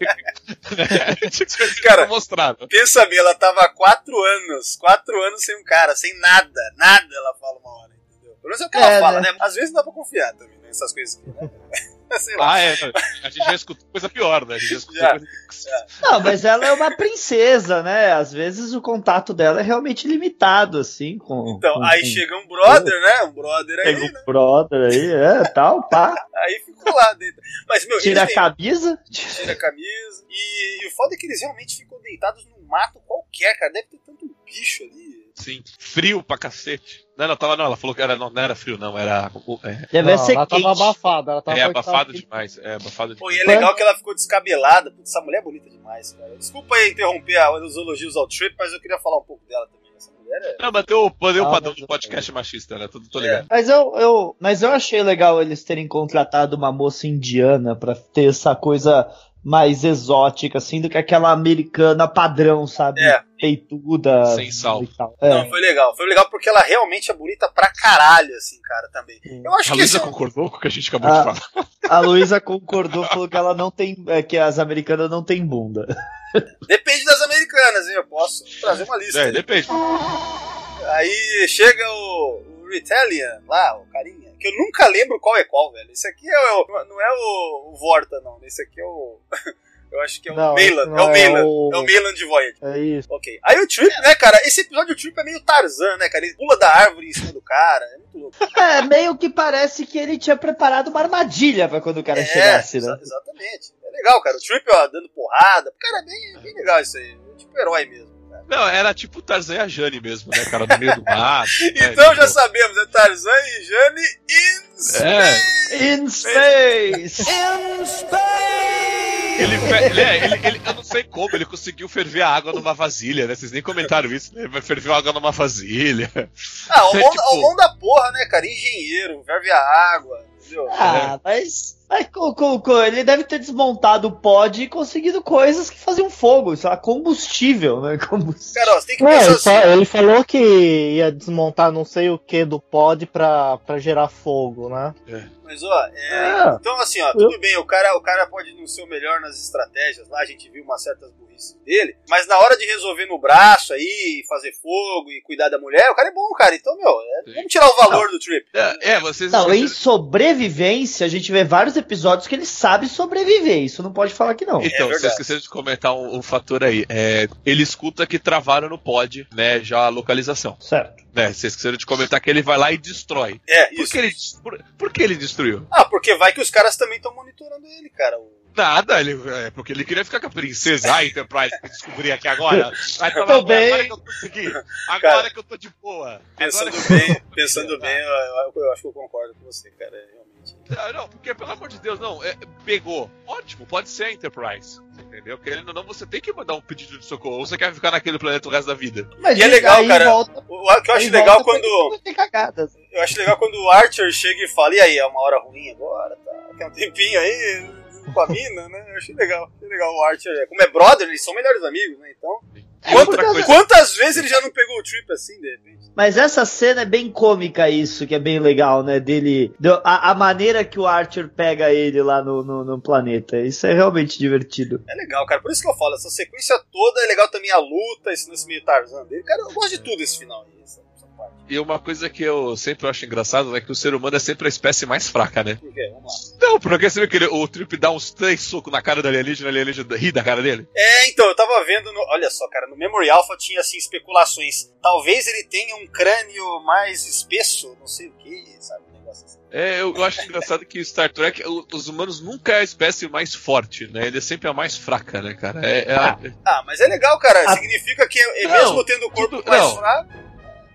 Cara, mostrado. Pensa bem, ela tava há quatro anos, quatro anos sem um cara, sem nada, nada ela fala uma hora, entendeu? Pelo menos é o que ela é, fala, né? né? Às vezes não dá pra confiar também nessas coisas aqui, né? Sei lá. Ah, é. A gente já escutou coisa pior, né? A gente já escutou já, coisa... já. Não, mas ela é uma princesa, né? Às vezes o contato dela é realmente limitado, assim, com... Então, com, aí com... chega um brother, né? Um brother aí, Chega um né? brother aí, é, tal, pá. Aí ficou lá dentro. Mas, meu, tira a têm... camisa. Tira a camisa. E, e o foda é que eles realmente ficam deitados num mato qualquer, cara. Deve ter tanto bicho ali. Sim, frio pra cacete. Não, não, tava, não, ela falou que era, não, não era frio, não, era... É, Deve não, ser ela quente. tava abafada. Ela tava é abafado demais, é abafado demais. Pô, e é legal que ela ficou descabelada. Putz, essa mulher é bonita demais, cara. Desculpa aí interromper a, os elogios ao Trip, mas eu queria falar um pouco dela também. Essa mulher é... Não, mas tem o, tem o Ah, padrão mas do podcast machista, né? Tô, tô É. ligado. Mas eu, eu, mas eu achei legal eles terem contratado uma moça indiana pra ter essa coisa mais exótica, assim, do que aquela americana padrão, sabe? É. Peituda. Sem sal. E tal. É. Não, foi legal. Foi legal porque ela realmente é bonita pra caralho, assim, cara, também. Eu acho A que Luísa esse... concordou com o que a gente acabou Ah. de falar. A Luísa concordou, falou que ela não tem, é, que as americanas não têm bunda. Depende das americanas, hein? Eu posso trazer uma lista. É, aí. depende. Aí chega o, o Ritalian lá, o carinha, que eu nunca lembro qual é qual, velho. Esse aqui é o, não é o, o Vorta, não. Esse aqui é o... Eu acho que é o Não, Mayland. não É o é Mayland. o- É o Mayland de Voyager. É isso. Ok. Aí o Trip, né, cara? Esse episódio do Trip é meio Tarzan, né, cara? Ele pula da árvore em cima do cara. É muito louco. É, meio que parece que ele tinha preparado uma armadilha pra quando o cara É, chegasse, né? exa- exatamente. É legal, cara. O Trip, ó, dando porrada. Cara, é bem, bem legal isso aí. É tipo herói mesmo. Cara. Não, era tipo o Tarzan e a Jane mesmo, né, cara? No meio do mato. Então né, já tipo... sabemos, é Tarzan e Jane in space. É. In space! Ele, fe- ele, é, ele, ele, eu não sei como, ele conseguiu ferver a água numa vasilha, né? Vocês nem comentaram isso, né? Vai ferver a água numa vasilha. Ah, o É, mão, tipo- o mão da porra, né, cara? Engenheiro, ferve a água, entendeu? Ah, mas, mas co- co- co- ele deve ter desmontado o pod e conseguido coisas que faziam fogo, sei lá, combustível, né? Combustível. Cara, ó, você tem que Não, pensar ele, assim. fa- ele falou que ia desmontar não sei o que do pod pra, pra gerar fogo, né? Mas, ó, é, É. então assim, ó, tudo bem, o cara, o cara pode não ser o melhor nas estratégias lá, a gente viu umas certas burrices dele, mas na hora de resolver no braço aí, fazer fogo e cuidar da mulher, o cara é bom, cara. Então, meu, é, vamos tirar o valor do Trip. É, é, vocês... Não, em vocês... sobrevivência, a gente vê vários episódios que ele sabe sobreviver. Isso não pode falar que não. Então, É vocês verdade. esqueceram de comentar um, um fator aí. É, ele escuta que travaram no pod, né, já a localização. Certo. Né, vocês esqueceram de comentar que ele vai lá e destrói. É, Por isso. que ele, por, por que ele destruiu? Ah, porque vai que os caras também estão monitorando ele, cara. O- Nada, ele, é porque ele queria ficar com a princesa. A Enterprise que eu descobri aqui agora. Aí tava, Tô bem. Agora que eu consegui. Agora Cara, que eu tô de boa. Pensando Agora bem, pensando bem, eu, eu- eu acho que eu concordo com você, cara, é, realmente. Não, não, porque pelo amor de Deus, não, é, pegou. Ótimo, pode ser a Enterprise. Entendeu? Querendo ou não, você tem que mandar um pedido de socorro. Ou você quer ficar naquele planeta o resto da vida. Mas E é legal, aí cara. volta- O, o que eu acho aí legal volta pra quando. não ter cagadas. Eu acho legal quando o Archer chega e fala, e aí, é uma hora ruim agora, tá? Quer um tempinho aí com a mina, né? Eu achei legal, achei legal o Archer. Como é brother, eles são melhores amigos, né? Então. É, Quanta- outra coisa- Quantas vezes ele já não pegou o Trip assim, de repente? Mas essa cena é bem cômica, isso, que é bem legal, né? Dele. do- a, a maneira que o Archer pega ele lá no, no, no planeta. Isso é realmente divertido. É legal, cara. Por isso que eu falo, essa sequência toda é legal também a luta, esse lance meio Tarzan dele. Cara, eu gosto de tudo esse final aí. Essa, essa parte. E uma coisa que eu sempre acho engraçado é que o ser humano é sempre a espécie mais fraca, né? Por quê? Vamos lá. Não, porque você vê que ele- o Trip dá uns três socos na cara do alienígena, o alienígena ri da cara dele. É, então, eu tava vendo, no, olha só, cara, no Memory Alpha tinha, assim, especulações. Talvez ele tenha um crânio mais espesso, não sei o que, sabe, um negócio assim. É, eu, eu acho engraçado que Star Trek, o- os humanos nunca é a espécie mais forte, né? Ele é sempre a mais fraca, né, cara? É, é a- Ah, mas é legal, cara, Ah. significa que, é, Não, mesmo tendo o corpo tudo- mais não. fraco...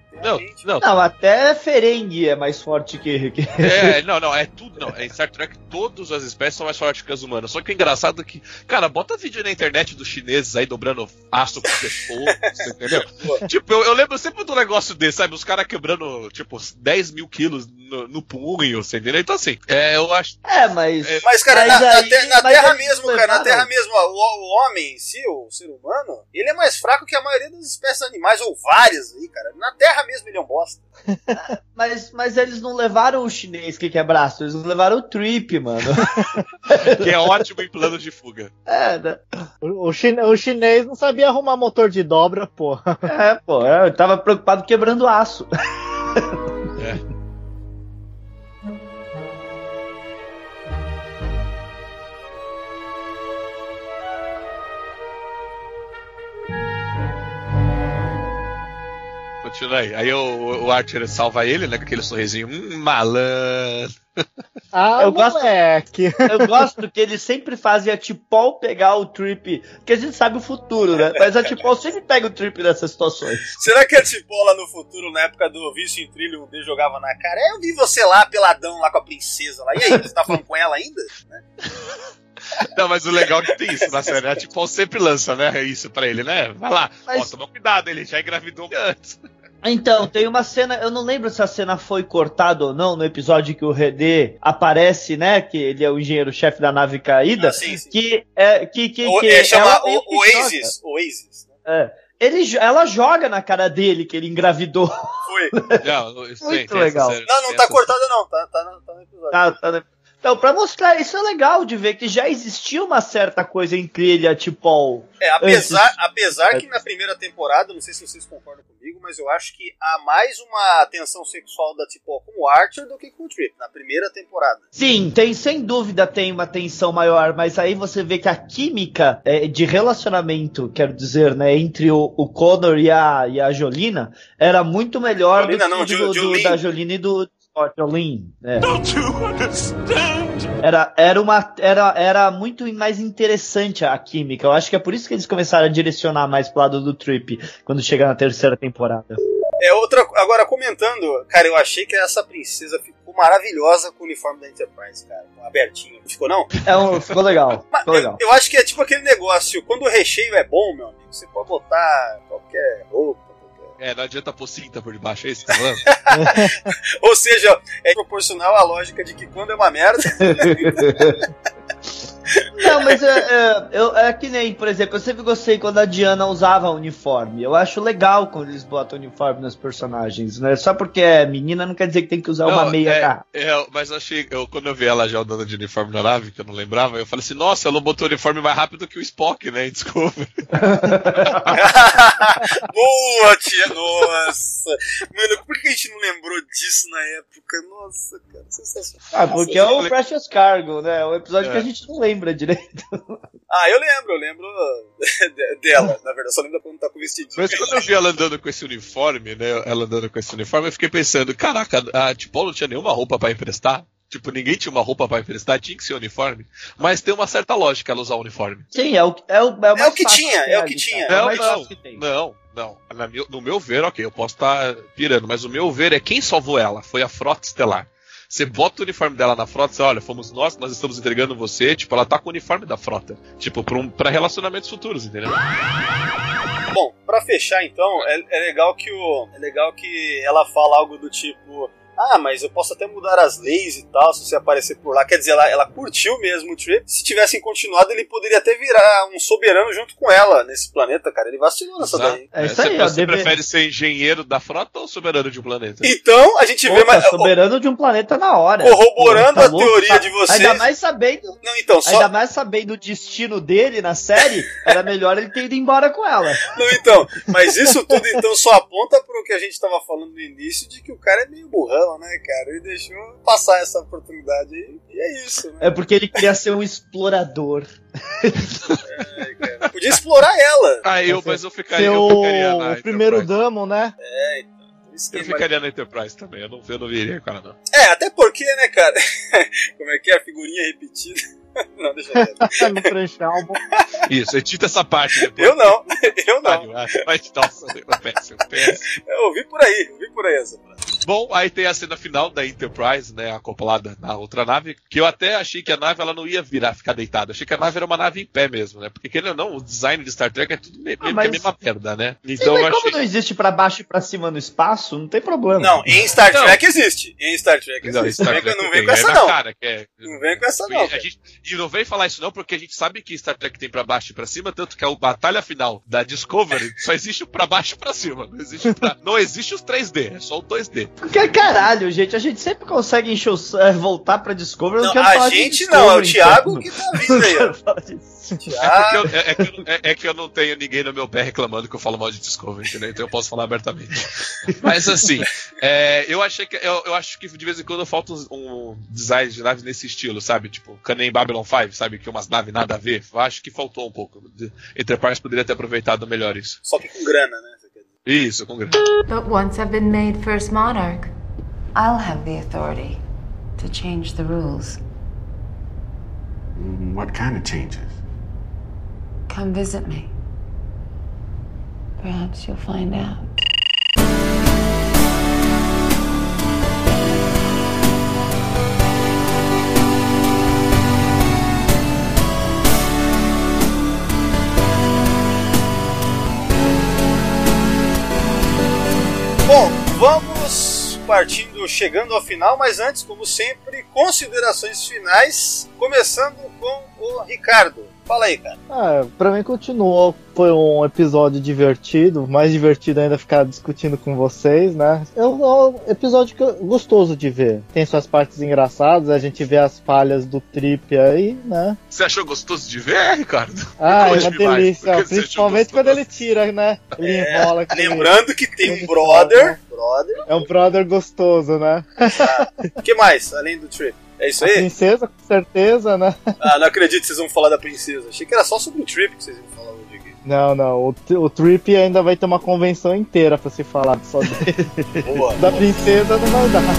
Não, não. Não, até Ferengi é mais forte que... que... É, não, não, é tudo, não. Em Star Trek todas as espécies são mais fortes que as humanas. Só que o engraçado é que, cara, bota vídeo na internet dos chineses aí dobrando aço com o pescoço, você entendeu? Tipo, eu, eu lembro sempre do negócio desse, sabe? Os caras quebrando, tipo, dez mil quilos no, no punho, você entendeu? Então, assim, é, eu acho... É, mas... É, mas, cara, mas na, aí, na, te, na mas Terra eles mesmo, levaram. cara, na Terra mesmo, ó, o, o homem em si, o ser humano, ele é mais fraco que a maioria das espécies animais, ou várias aí, cara. Na Terra mesmo ele é um bosta. mas, mas eles não levaram o chinês que quer braço, eles levaram o Trip, mano. Que é ótimo em plano de fuga. É, né? O, o, chine, o chinês não sabia arrumar motor de dobra, pô. É, pô, eu tava preocupado quebrando aço. É. Continua aí. Aí o, o Archer salva ele, né? Com aquele sorrisinho. Hum, malandro. Ah, eu gosto, moleque. eu gosto que eles sempre fazem a T'Pol pegar o Trip, porque a gente sabe o futuro, né? Mas a T'Pol sempre pega o Trip nessas situações. Será que a T'Pol lá no futuro, na época do Vício em Trilho, o D jogava na cara? É, eu vi você lá, peladão, lá com a princesa lá. E aí, você tá falando com ela ainda? Né? Não, mas o legal é que tem isso na série, né? A T'Pol sempre lança, né? Isso pra ele, né? Vai lá, mas... ó, toma cuidado, ele já engravidou antes. Então, tem uma cena, eu não lembro se a cena foi cortada ou não, no episódio que o Redê aparece, né, que ele é o engenheiro-chefe da nave caída, ah, sim, sim. que é que, que, o, que é, chama ela o Oasis, Oasis. É. Ele, ela joga na cara dele que ele engravidou. Foi. Não, isso muito tem, tem legal. Série, não, não tá cortada não, tá, tá, no, tá no episódio. Tá, tá no... Então, pra mostrar isso é legal de ver que já existia uma certa coisa entre ele e a T'Pol. É, apesar, apesar que na primeira temporada, não sei se vocês concordam comigo, mas eu acho que há mais uma tensão sexual da T'Pol com o Archer do que com o Trip, na primeira temporada. Sim, tem, sem dúvida tem uma tensão maior, mas aí você vê que a química é, de relacionamento, quero dizer, né, entre o, o Connor e a, e a Jolina, era muito melhor Jolina, do não, que do, Jolene. do, da Jolina e do Jolene. É. Era, era, uma, era, era muito mais interessante a química. Eu acho que é por isso que eles começaram a direcionar mais pro lado do Trip quando chegar na terceira temporada. É outra. Agora, comentando, cara, eu achei que essa princesa ficou maravilhosa com o uniforme da Enterprise, cara. Abertinho. Não ficou, não? É um, ficou legal. Ficou legal. Eu, eu acho que é tipo aquele negócio, quando o recheio é bom, meu amigo, você pode botar qualquer roupa. É, não adianta pôr cinta por debaixo, é isso que tá falando? Ou seja, é proporcional à lógica de que quando é uma merda... Não, mas é, é, eu, é que nem, por exemplo, eu sempre gostei quando a Diana usava uniforme. Eu acho legal quando eles botam uniforme nos personagens, né? Só porque é menina não quer dizer que tem que usar não, uma meia é, cá. É, mas eu achei, eu, quando eu vi ela já andando de uniforme na nave, que eu não lembrava, eu falei assim, nossa, ela botou o uniforme mais rápido que o Spock, né? Desculpa. Boa, tia, nossa. Mano, por que a gente não lembrou disso na época? Nossa, cara, sensacional. Ah, porque nossa, é o Precious Cargo, né? O episódio é. que a gente não lembra direito. Ah, eu lembro, eu lembro dela, na verdade, só lembro quando tá com o vestidinho. Mas quando eu vi ela andando com esse uniforme, né, ela andando com esse uniforme, eu fiquei pensando, caraca, a T'Pol não tinha nenhuma roupa pra emprestar? Tipo, ninguém tinha uma roupa pra emprestar, tinha que ser uniforme. Mas tem uma certa lógica ela usar o uniforme. Sim, é o, é o, é o, é o que tinha, é o que tinha. Não, mais não, que tem. não, não. Na meu, no meu ver, ok, eu posso estar pirando, mas o meu ver é quem salvou ela, foi a Frota Estelar. Você bota o uniforme dela na frota, você olha, fomos nós, nós estamos entregando você, tipo, ela tá com o uniforme da frota. Tipo, pra, um, pra relacionamentos futuros, entendeu? Bom, pra fechar então, é, é legal que o. É legal que ela fala algo do tipo. Ah, mas eu posso até mudar as leis e tal, se você aparecer por lá. Quer dizer, ela, ela curtiu mesmo o Trip. Se tivessem continuado, ele poderia até virar um soberano junto com ela nesse planeta, cara. Ele vacilou nessa Exato. daí. É isso você aí, você ó, deve... prefere ser engenheiro da frota ou soberano de um planeta? Então, a gente vê... Opa, mais soberano de um planeta na hora. Corroborando Pô, tá a louco, teoria tá... de vocês... Ainda mais sabendo... Não, então, só... Ainda mais sabendo o destino dele na série, era melhor ele ter ido embora com ela. Não, então, mas isso tudo então só aponta pro que a gente tava falando no início, de que o cara é meio burrão, né, cara? Ele deixou passar essa oportunidade e, e é isso, né? É porque ele queria ser um explorador. É, cara. Podia explorar ela. Ah, eu, mas eu ficaria, Ser eu ficaria o, na o primeiro Enterprise. damo, né? É, então. Eu ficaria na Enterprise também, eu não, eu não viria com ela, não. É, até porque, né, cara? Como é que é? A figurinha repetida. Não, deixa eu No pré-álbum. Isso, edita essa parte depois. Eu não, eu não. Vai te dar um péssimo, péssimo. Eu ouvi por aí, ouvi por aí essa frase. Bom, aí tem a cena final da Enterprise, né, acoplada na outra nave, que eu até achei que a nave ela não ia virar, ficar deitada. Eu achei que a nave era uma nave em pé mesmo, né? Porque, querendo ou não, o design de Star Trek é tudo meio, Ah, meio mas- que a mesma merda, né? Então, Então eu como achei... não existe pra baixo e pra cima no espaço, não tem problema. Não, em Star Não. Trek existe. Em Star Trek Não, existe. Star Não vem Trek com- não tem, vem com é essa na não. cara, que é... Não vem com essa E não. a gente, e não vem falar isso não, porque a gente sabe que Star Trek tem pra baixo e pra cima, tanto que a batalha final da Discovery só existe o pra baixo e pra cima. Não existe, pra, não existe os três D, é só o dois D. Porque caralho, gente, a gente sempre consegue encher o, é, voltar pra Discovery. eu Não, Não, quero a falar de gente Discovery, não, é o então. Thiago que tá vindo aí, ó. Eu quero falar disso. É, porque eu, é, é que eu, é, é que eu não tenho ninguém no meu pé reclamando que eu falo mal de Discovery, entendeu? Então eu posso falar abertamente. Mas assim, é, eu achei que eu, eu acho que de vez em quando falta um, um design de nave nesse estilo, sabe? Tipo, Canem Babylon cinco, sabe? Que umas naves nada a ver. Eu acho que faltou um pouco. Enterprise poderia ter aproveitado melhor isso. Só que com grana, né? Isso, com grana. But once I've been made First Monarch, I'll have the authority to change the rules. What kind of changes? Come visit me. Perhaps you'll find out. Bom, vamos partindo, chegando ao final, mas antes, como sempre, considerações finais, começando com o Ricardo. Fala aí, cara. Ah, pra mim continuou, foi um episódio divertido, mais divertido ainda ficar discutindo com vocês, né? É um, é um episódio que eu- gostoso de ver. Tem suas partes engraçadas, a gente vê as falhas do Trip aí, né? Você achou gostoso de ver, Ricardo? Ah, é Conte uma demais, delícia, porque você achou principalmente quando ele tira, né? Ele É, enrola. aquele- lembrando que tem um aquele brother. sol, né? Brother. É um brother gostoso, né? O que mais, além do Trip? É isso A aí? princesa, com certeza, né? Ah, não acredito que vocês vão falar da princesa. Achei que era só sobre o Trip que vocês iam falar hoje aqui. Não, não, o, Tri- o Trip ainda vai ter uma convenção inteira pra se falar só dele. Boa. Da princesa não vai dar.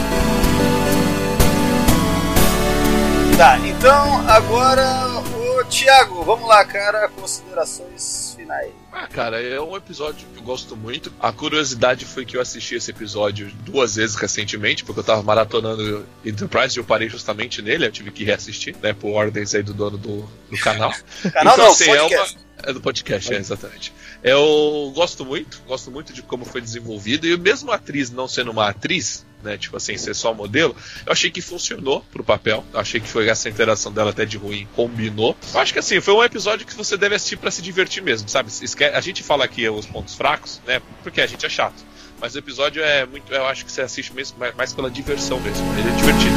Tá, então agora o Thiago, vamos lá, cara, considerações finais. Ah, cara, é um episódio que eu gosto muito. A curiosidade foi que eu assisti esse episódio duas vezes recentemente, porque eu tava maratonando Enterprise e eu parei justamente nele, eu tive que reassistir, né, por ordens aí do dono do, do canal. Canal então, não, assim, é, podcast. uma, é do podcast, é, exatamente. Eu gosto muito, gosto muito de como foi desenvolvido, e mesmo a atriz não sendo uma atriz, né, tipo assim, ser só modelo, eu achei que funcionou pro papel, eu achei que foi essa interação dela até de ruim, combinou. Eu acho que assim, foi um episódio que você deve assistir pra se divertir mesmo, sabe? Esque- A gente fala aqui os pontos fracos, né, porque a gente é chato, mas o episódio é muito, eu acho que você assiste mesmo mais- mais pela diversão mesmo, ele é divertido.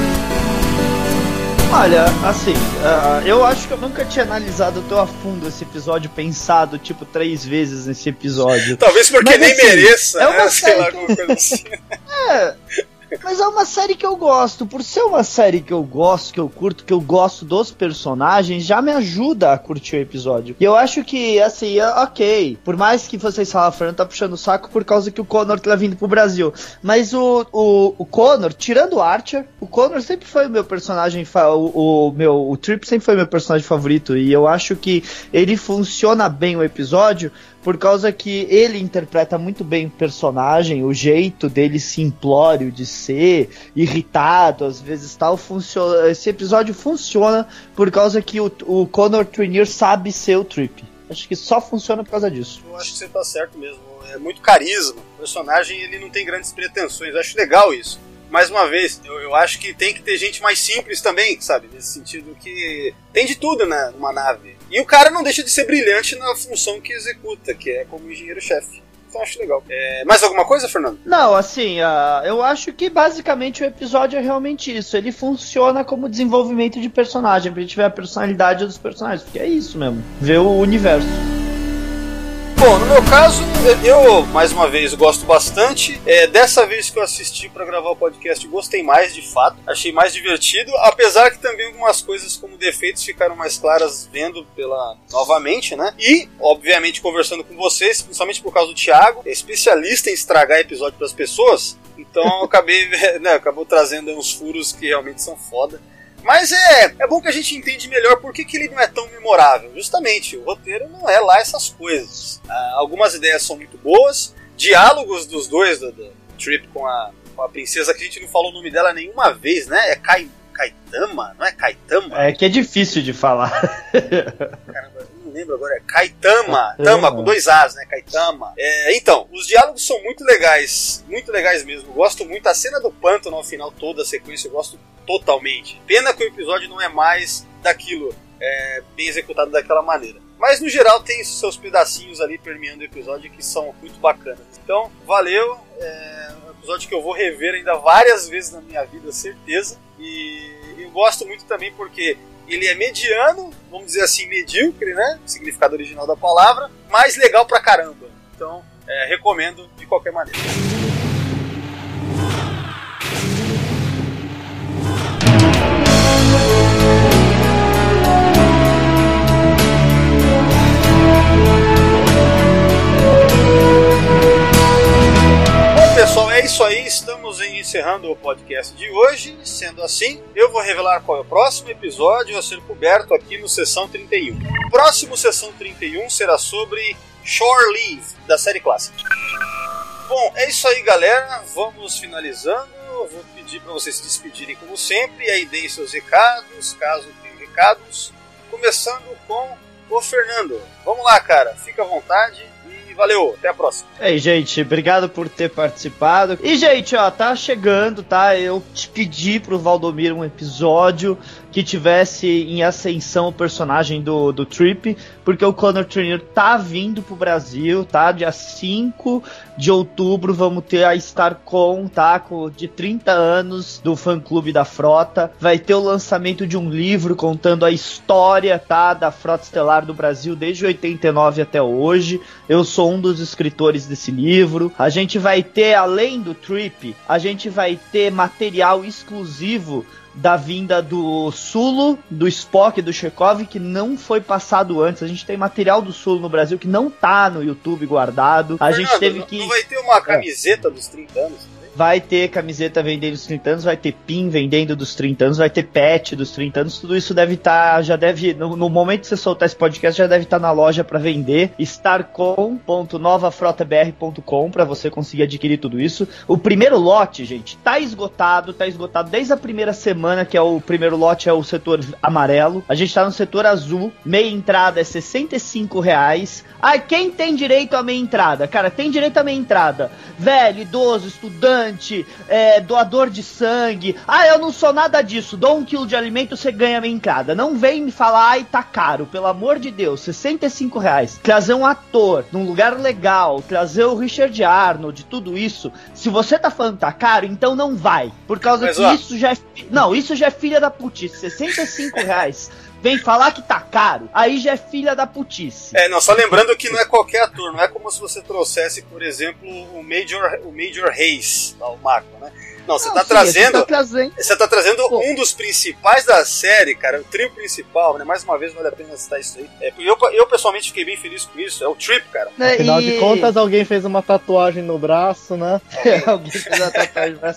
Olha, assim, ah, eu acho que eu nunca tinha analisado tão a fundo esse episódio, pensado, tipo, três vezes nesse episódio. Talvez porque Mas, nem assim, mereça, é né? uma Sei série lá, que- alguma coisa assim. É, mas é uma série que eu gosto. Por ser uma série que eu gosto, que eu curto, que eu gosto dos personagens, já me ajuda a curtir o episódio. E eu acho que, assim, é ok. Por mais que vocês falam, Fernando tá puxando o saco por causa que o Connor tá vindo pro Brasil. Mas o, o, o Connor, tirando o Archer, o Connor sempre foi o meu personagem, fa- o, o meu, o Trip sempre foi meu personagem favorito. E eu acho que ele funciona bem o episódio, por causa que ele interpreta muito bem o personagem, o jeito dele simplório de ser, irritado, às vezes tal, funciona. Esse episódio funciona por causa que o, o Connor Trinneer sabe ser o Trip. Acho que só funciona por causa disso. Eu acho que você tá certo mesmo. É muito carisma. O personagem, ele não tem grandes pretensões. Eu acho legal isso. Mais uma vez, eu, eu acho que tem que ter gente mais simples também, sabe? Nesse sentido que tem de tudo, né, numa nave. E o cara não deixa de ser brilhante na função que executa, que é como engenheiro-chefe. Então acho legal. É, mais alguma coisa, Fernando? Não, assim, uh, eu acho que basicamente o episódio é realmente isso. Ele funciona como desenvolvimento de personagem, pra gente ver a personalidade dos personagens, porque é isso mesmo, ver o universo. Bom, no meu caso, eu, mais uma vez, gosto bastante. É, dessa vez que eu assisti pra gravar o podcast, gostei mais, de fato. Achei mais divertido, apesar que também algumas coisas como defeitos ficaram mais claras vendo pela novamente, né? E, obviamente, conversando com vocês, principalmente por causa do Thiago, é especialista em estragar episódio pras pessoas. Então eu acabei, né, acabou trazendo uns furos que realmente são foda. Mas é, é bom que a gente entende melhor por que, que ele não é tão memorável. Justamente, o roteiro não é lá essas coisas. Ah, algumas ideias são muito boas, diálogos dos dois, do, do Trip com a, com a princesa, que a gente não falou o nome dela nenhuma vez, né? É Kai, Kaitama, não é Kaitama? É que é difícil de falar. Caramba, não lembro agora, é Kaitama, Tama, com dois As, né, Kaitama. É, então, os diálogos são muito legais, muito legais mesmo, gosto muito, a cena do pântano ao final, toda a sequência, eu gosto totalmente. Pena que o episódio não é mais daquilo, é, bem executado daquela maneira. Mas, no geral, tem seus pedacinhos ali permeando o episódio que são muito bacanas. Então, valeu, é um episódio que eu vou rever ainda várias vezes na minha vida, certeza, e eu gosto muito também porque ele é mediano, vamos dizer assim, medíocre, né? O significado original da palavra, mas legal pra caramba. Então, é, recomendo de qualquer maneira. Pessoal, é isso aí, estamos encerrando o podcast de hoje. Sendo assim, eu vou revelar qual é o próximo episódio a ser coberto aqui no Sessão trinta e um. O próximo Sessão trinta e um será sobre Shore Leave, da série clássica. Bom, é isso aí, galera, vamos finalizando. Eu vou pedir para vocês se despedirem como sempre, e aí deem seus recados, caso tenham recados, começando com o Fernando. Vamos lá, cara, fica à vontade. Valeu, até a próxima. Ei, gente, obrigado por ter participado. E, gente, ó, tá chegando, tá? Eu te pedi pro Valdomiro um episódio que tivesse em ascensão o personagem do, do Trip, porque o Connor Trinneer tá vindo pro Brasil, tá? Dia cinco de outubro vamos ter a StarCon, tá? Com, de trinta anos do fã-clube da Frota. Vai ter o lançamento de um livro contando a história, tá? Da Frota Estelar do Brasil desde oitenta e nove até hoje. Eu sou um dos escritores desse livro. A gente vai ter, além do Trip, a gente vai ter material exclusivo da vinda do Sulu, do Spock e do Chekhov, que não foi passado antes. A gente tem material do Sulu no Brasil que não tá no YouTube guardado. A Fernando, gente teve que... Não vai ter uma camiseta é. dos trinta anos? Vai ter camiseta vendendo dos trinta anos, vai ter pin vendendo dos trinta anos, vai ter pet dos trinta anos, tudo isso deve estar, tá, já deve, no, no momento que você soltar esse podcast, já deve estar tá na loja para vender, starcom ponto nova frota b r ponto com, para você conseguir adquirir tudo isso. O primeiro lote, gente, tá esgotado, tá esgotado desde a primeira semana, que é o primeiro lote, é o setor amarelo, a gente tá no setor azul, meia entrada é sessenta e cinco reais. Ah, quem tem direito à meia entrada? Cara, tem direito à meia entrada, velho, idoso, estudante, É, doador de sangue. Ah, eu não sou nada disso. Dou um quilo de alimento, você ganha minha entrada. Não vem me falar, ai, tá caro. Pelo amor de Deus, sessenta e cinco reais. Trazer um ator num lugar legal, trazer o Richard Arnold, tudo isso. Se você tá falando que tá caro, então não vai. Por causa Mas, que ó... isso já é... Não, isso já é filha da putice. sessenta e cinco reais. Vem falar que tá caro, aí já é filha da putice. É, não, só lembrando que não é qualquer ator, não é como se você trouxesse, por exemplo, o Major, o Major Reis, lá, o Marco, né? Não, você não, tá, sim, trazendo, tá trazendo. Você tá trazendo Pô. um dos principais da série, cara, o trio principal, né? Mais uma vez, vale a pena citar isso aí. É, eu, eu pessoalmente fiquei bem feliz com isso, é o Trip, cara. É, Afinal e... de contas, alguém fez uma tatuagem no braço, né? Alguém fez uma tatuagem no braço.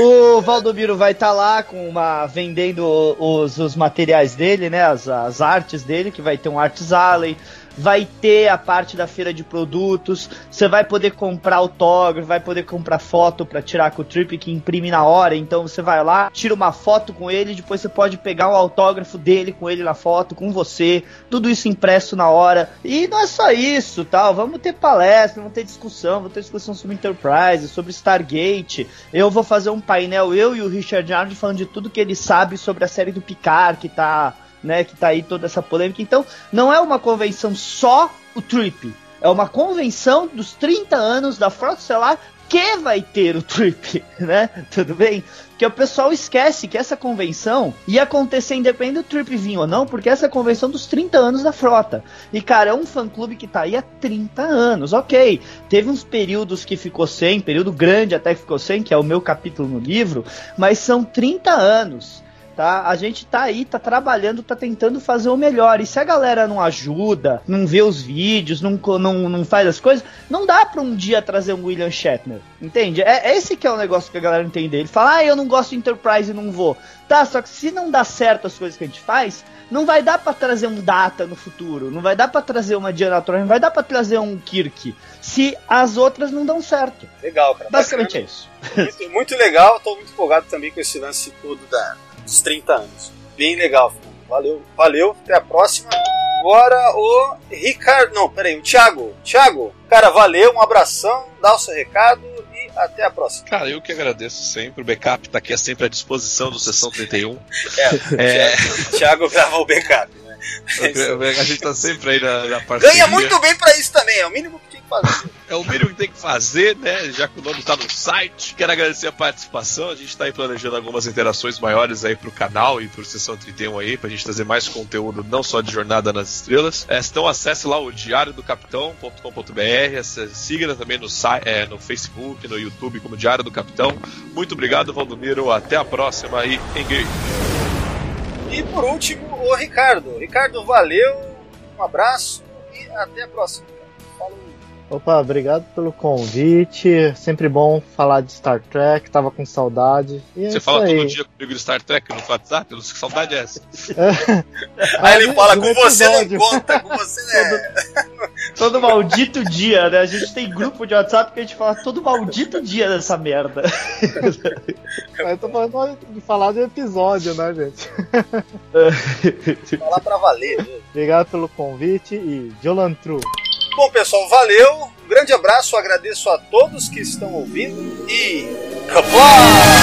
O Valdomiro vai estar tá lá com uma vendendo os, os materiais dele, né? As, as artes dele, que vai ter um Arts Alley. Vai ter a parte da feira de produtos, você vai poder comprar autógrafo, vai poder comprar foto pra tirar com o Trip, que imprime na hora, então você vai lá, tira uma foto com ele, depois você pode pegar um autógrafo dele com ele na foto, com você, tudo isso impresso na hora. E não é só isso, tal, vamos ter palestra, vamos ter discussão, vamos ter discussão sobre Enterprise, sobre Stargate. Eu vou fazer um painel, eu e o Richard Arnold, falando de tudo que ele sabe sobre a série do Picard, que tá... né, que tá aí toda essa polêmica. Então, não é uma convenção só o Trip, é uma convenção dos trinta anos da Frota Estelar que vai ter o Trip, né? Tudo bem? Que o pessoal esquece que essa convenção ia acontecer independente do Trip vir ou não, porque essa é a convenção dos trinta anos da Frota. E, cara, é um fã-clube que tá aí há trinta anos, ok. Teve uns períodos que ficou sem, período grande até que ficou sem, que é o meu capítulo no livro, mas são trinta anos. tá? A gente tá aí, tá trabalhando, tá tentando fazer o melhor. E se a galera não ajuda, não vê os vídeos, não, não, não faz as coisas, não dá pra um dia trazer um William Shatner, entende? É, é esse que é o negócio que a galera entende. Ele fala, ah, eu não gosto de Enterprise e não vou. Tá, só que se não dá certo as coisas que a gente faz, não vai dar pra trazer um Data no futuro, não vai dar pra trazer uma Diana Troy, não vai dar pra trazer um Kirk, se as outras não dão certo. Legal, cara. Basicamente bacana. é isso. Muito, muito legal, tô muito empolgado também com esse lance todo da, dos trinta anos. Bem legal, valeu, valeu, até a próxima. Agora o Ricardo, não, peraí, o Thiago. Thiago, cara, valeu, um abração, dá o seu recado e até a próxima. Cara, eu que agradeço sempre, o backup tá aqui sempre à disposição do Sessão trinta e um. É, é... o Thiago gravou o backup, né? A gente tá sempre aí na, na parceria. Ganha muito bem pra isso também, é o mínimo que tinha que fazer. É o mínimo que tem que fazer, né? Já que o nome tá no site. Quero agradecer a participação. A gente tá aí planejando algumas interações maiores aí pro canal e pro Sessão trinta e um aí, pra gente trazer mais conteúdo, não só de Jornada nas Estrelas. É, então acesse lá o diário do capitão ponto com ponto b r, siga também no, é, no Facebook, no YouTube como Diário do Capitão. Muito obrigado, Valdomiro. Até a próxima e engage. E por último, o Ricardo. Ricardo, valeu, um abraço e até a próxima. Falou. Opa, obrigado pelo convite. Sempre bom falar de Star Trek, tava com saudade. E é Você isso fala aí. todo dia comigo de Star Trek no WhatsApp? Que saudade é essa? Aí ele fala, com você não conta, com você é... Todo, todo maldito dia, né? A gente tem grupo de WhatsApp que a gente fala todo maldito dia dessa merda. Eu tô falando de falar de episódio, né, gente? Falar pra valer. Né? Obrigado pelo convite e Jolantru. Bom, pessoal, valeu. Um grande abraço, agradeço a todos que estão ouvindo e... Kapla!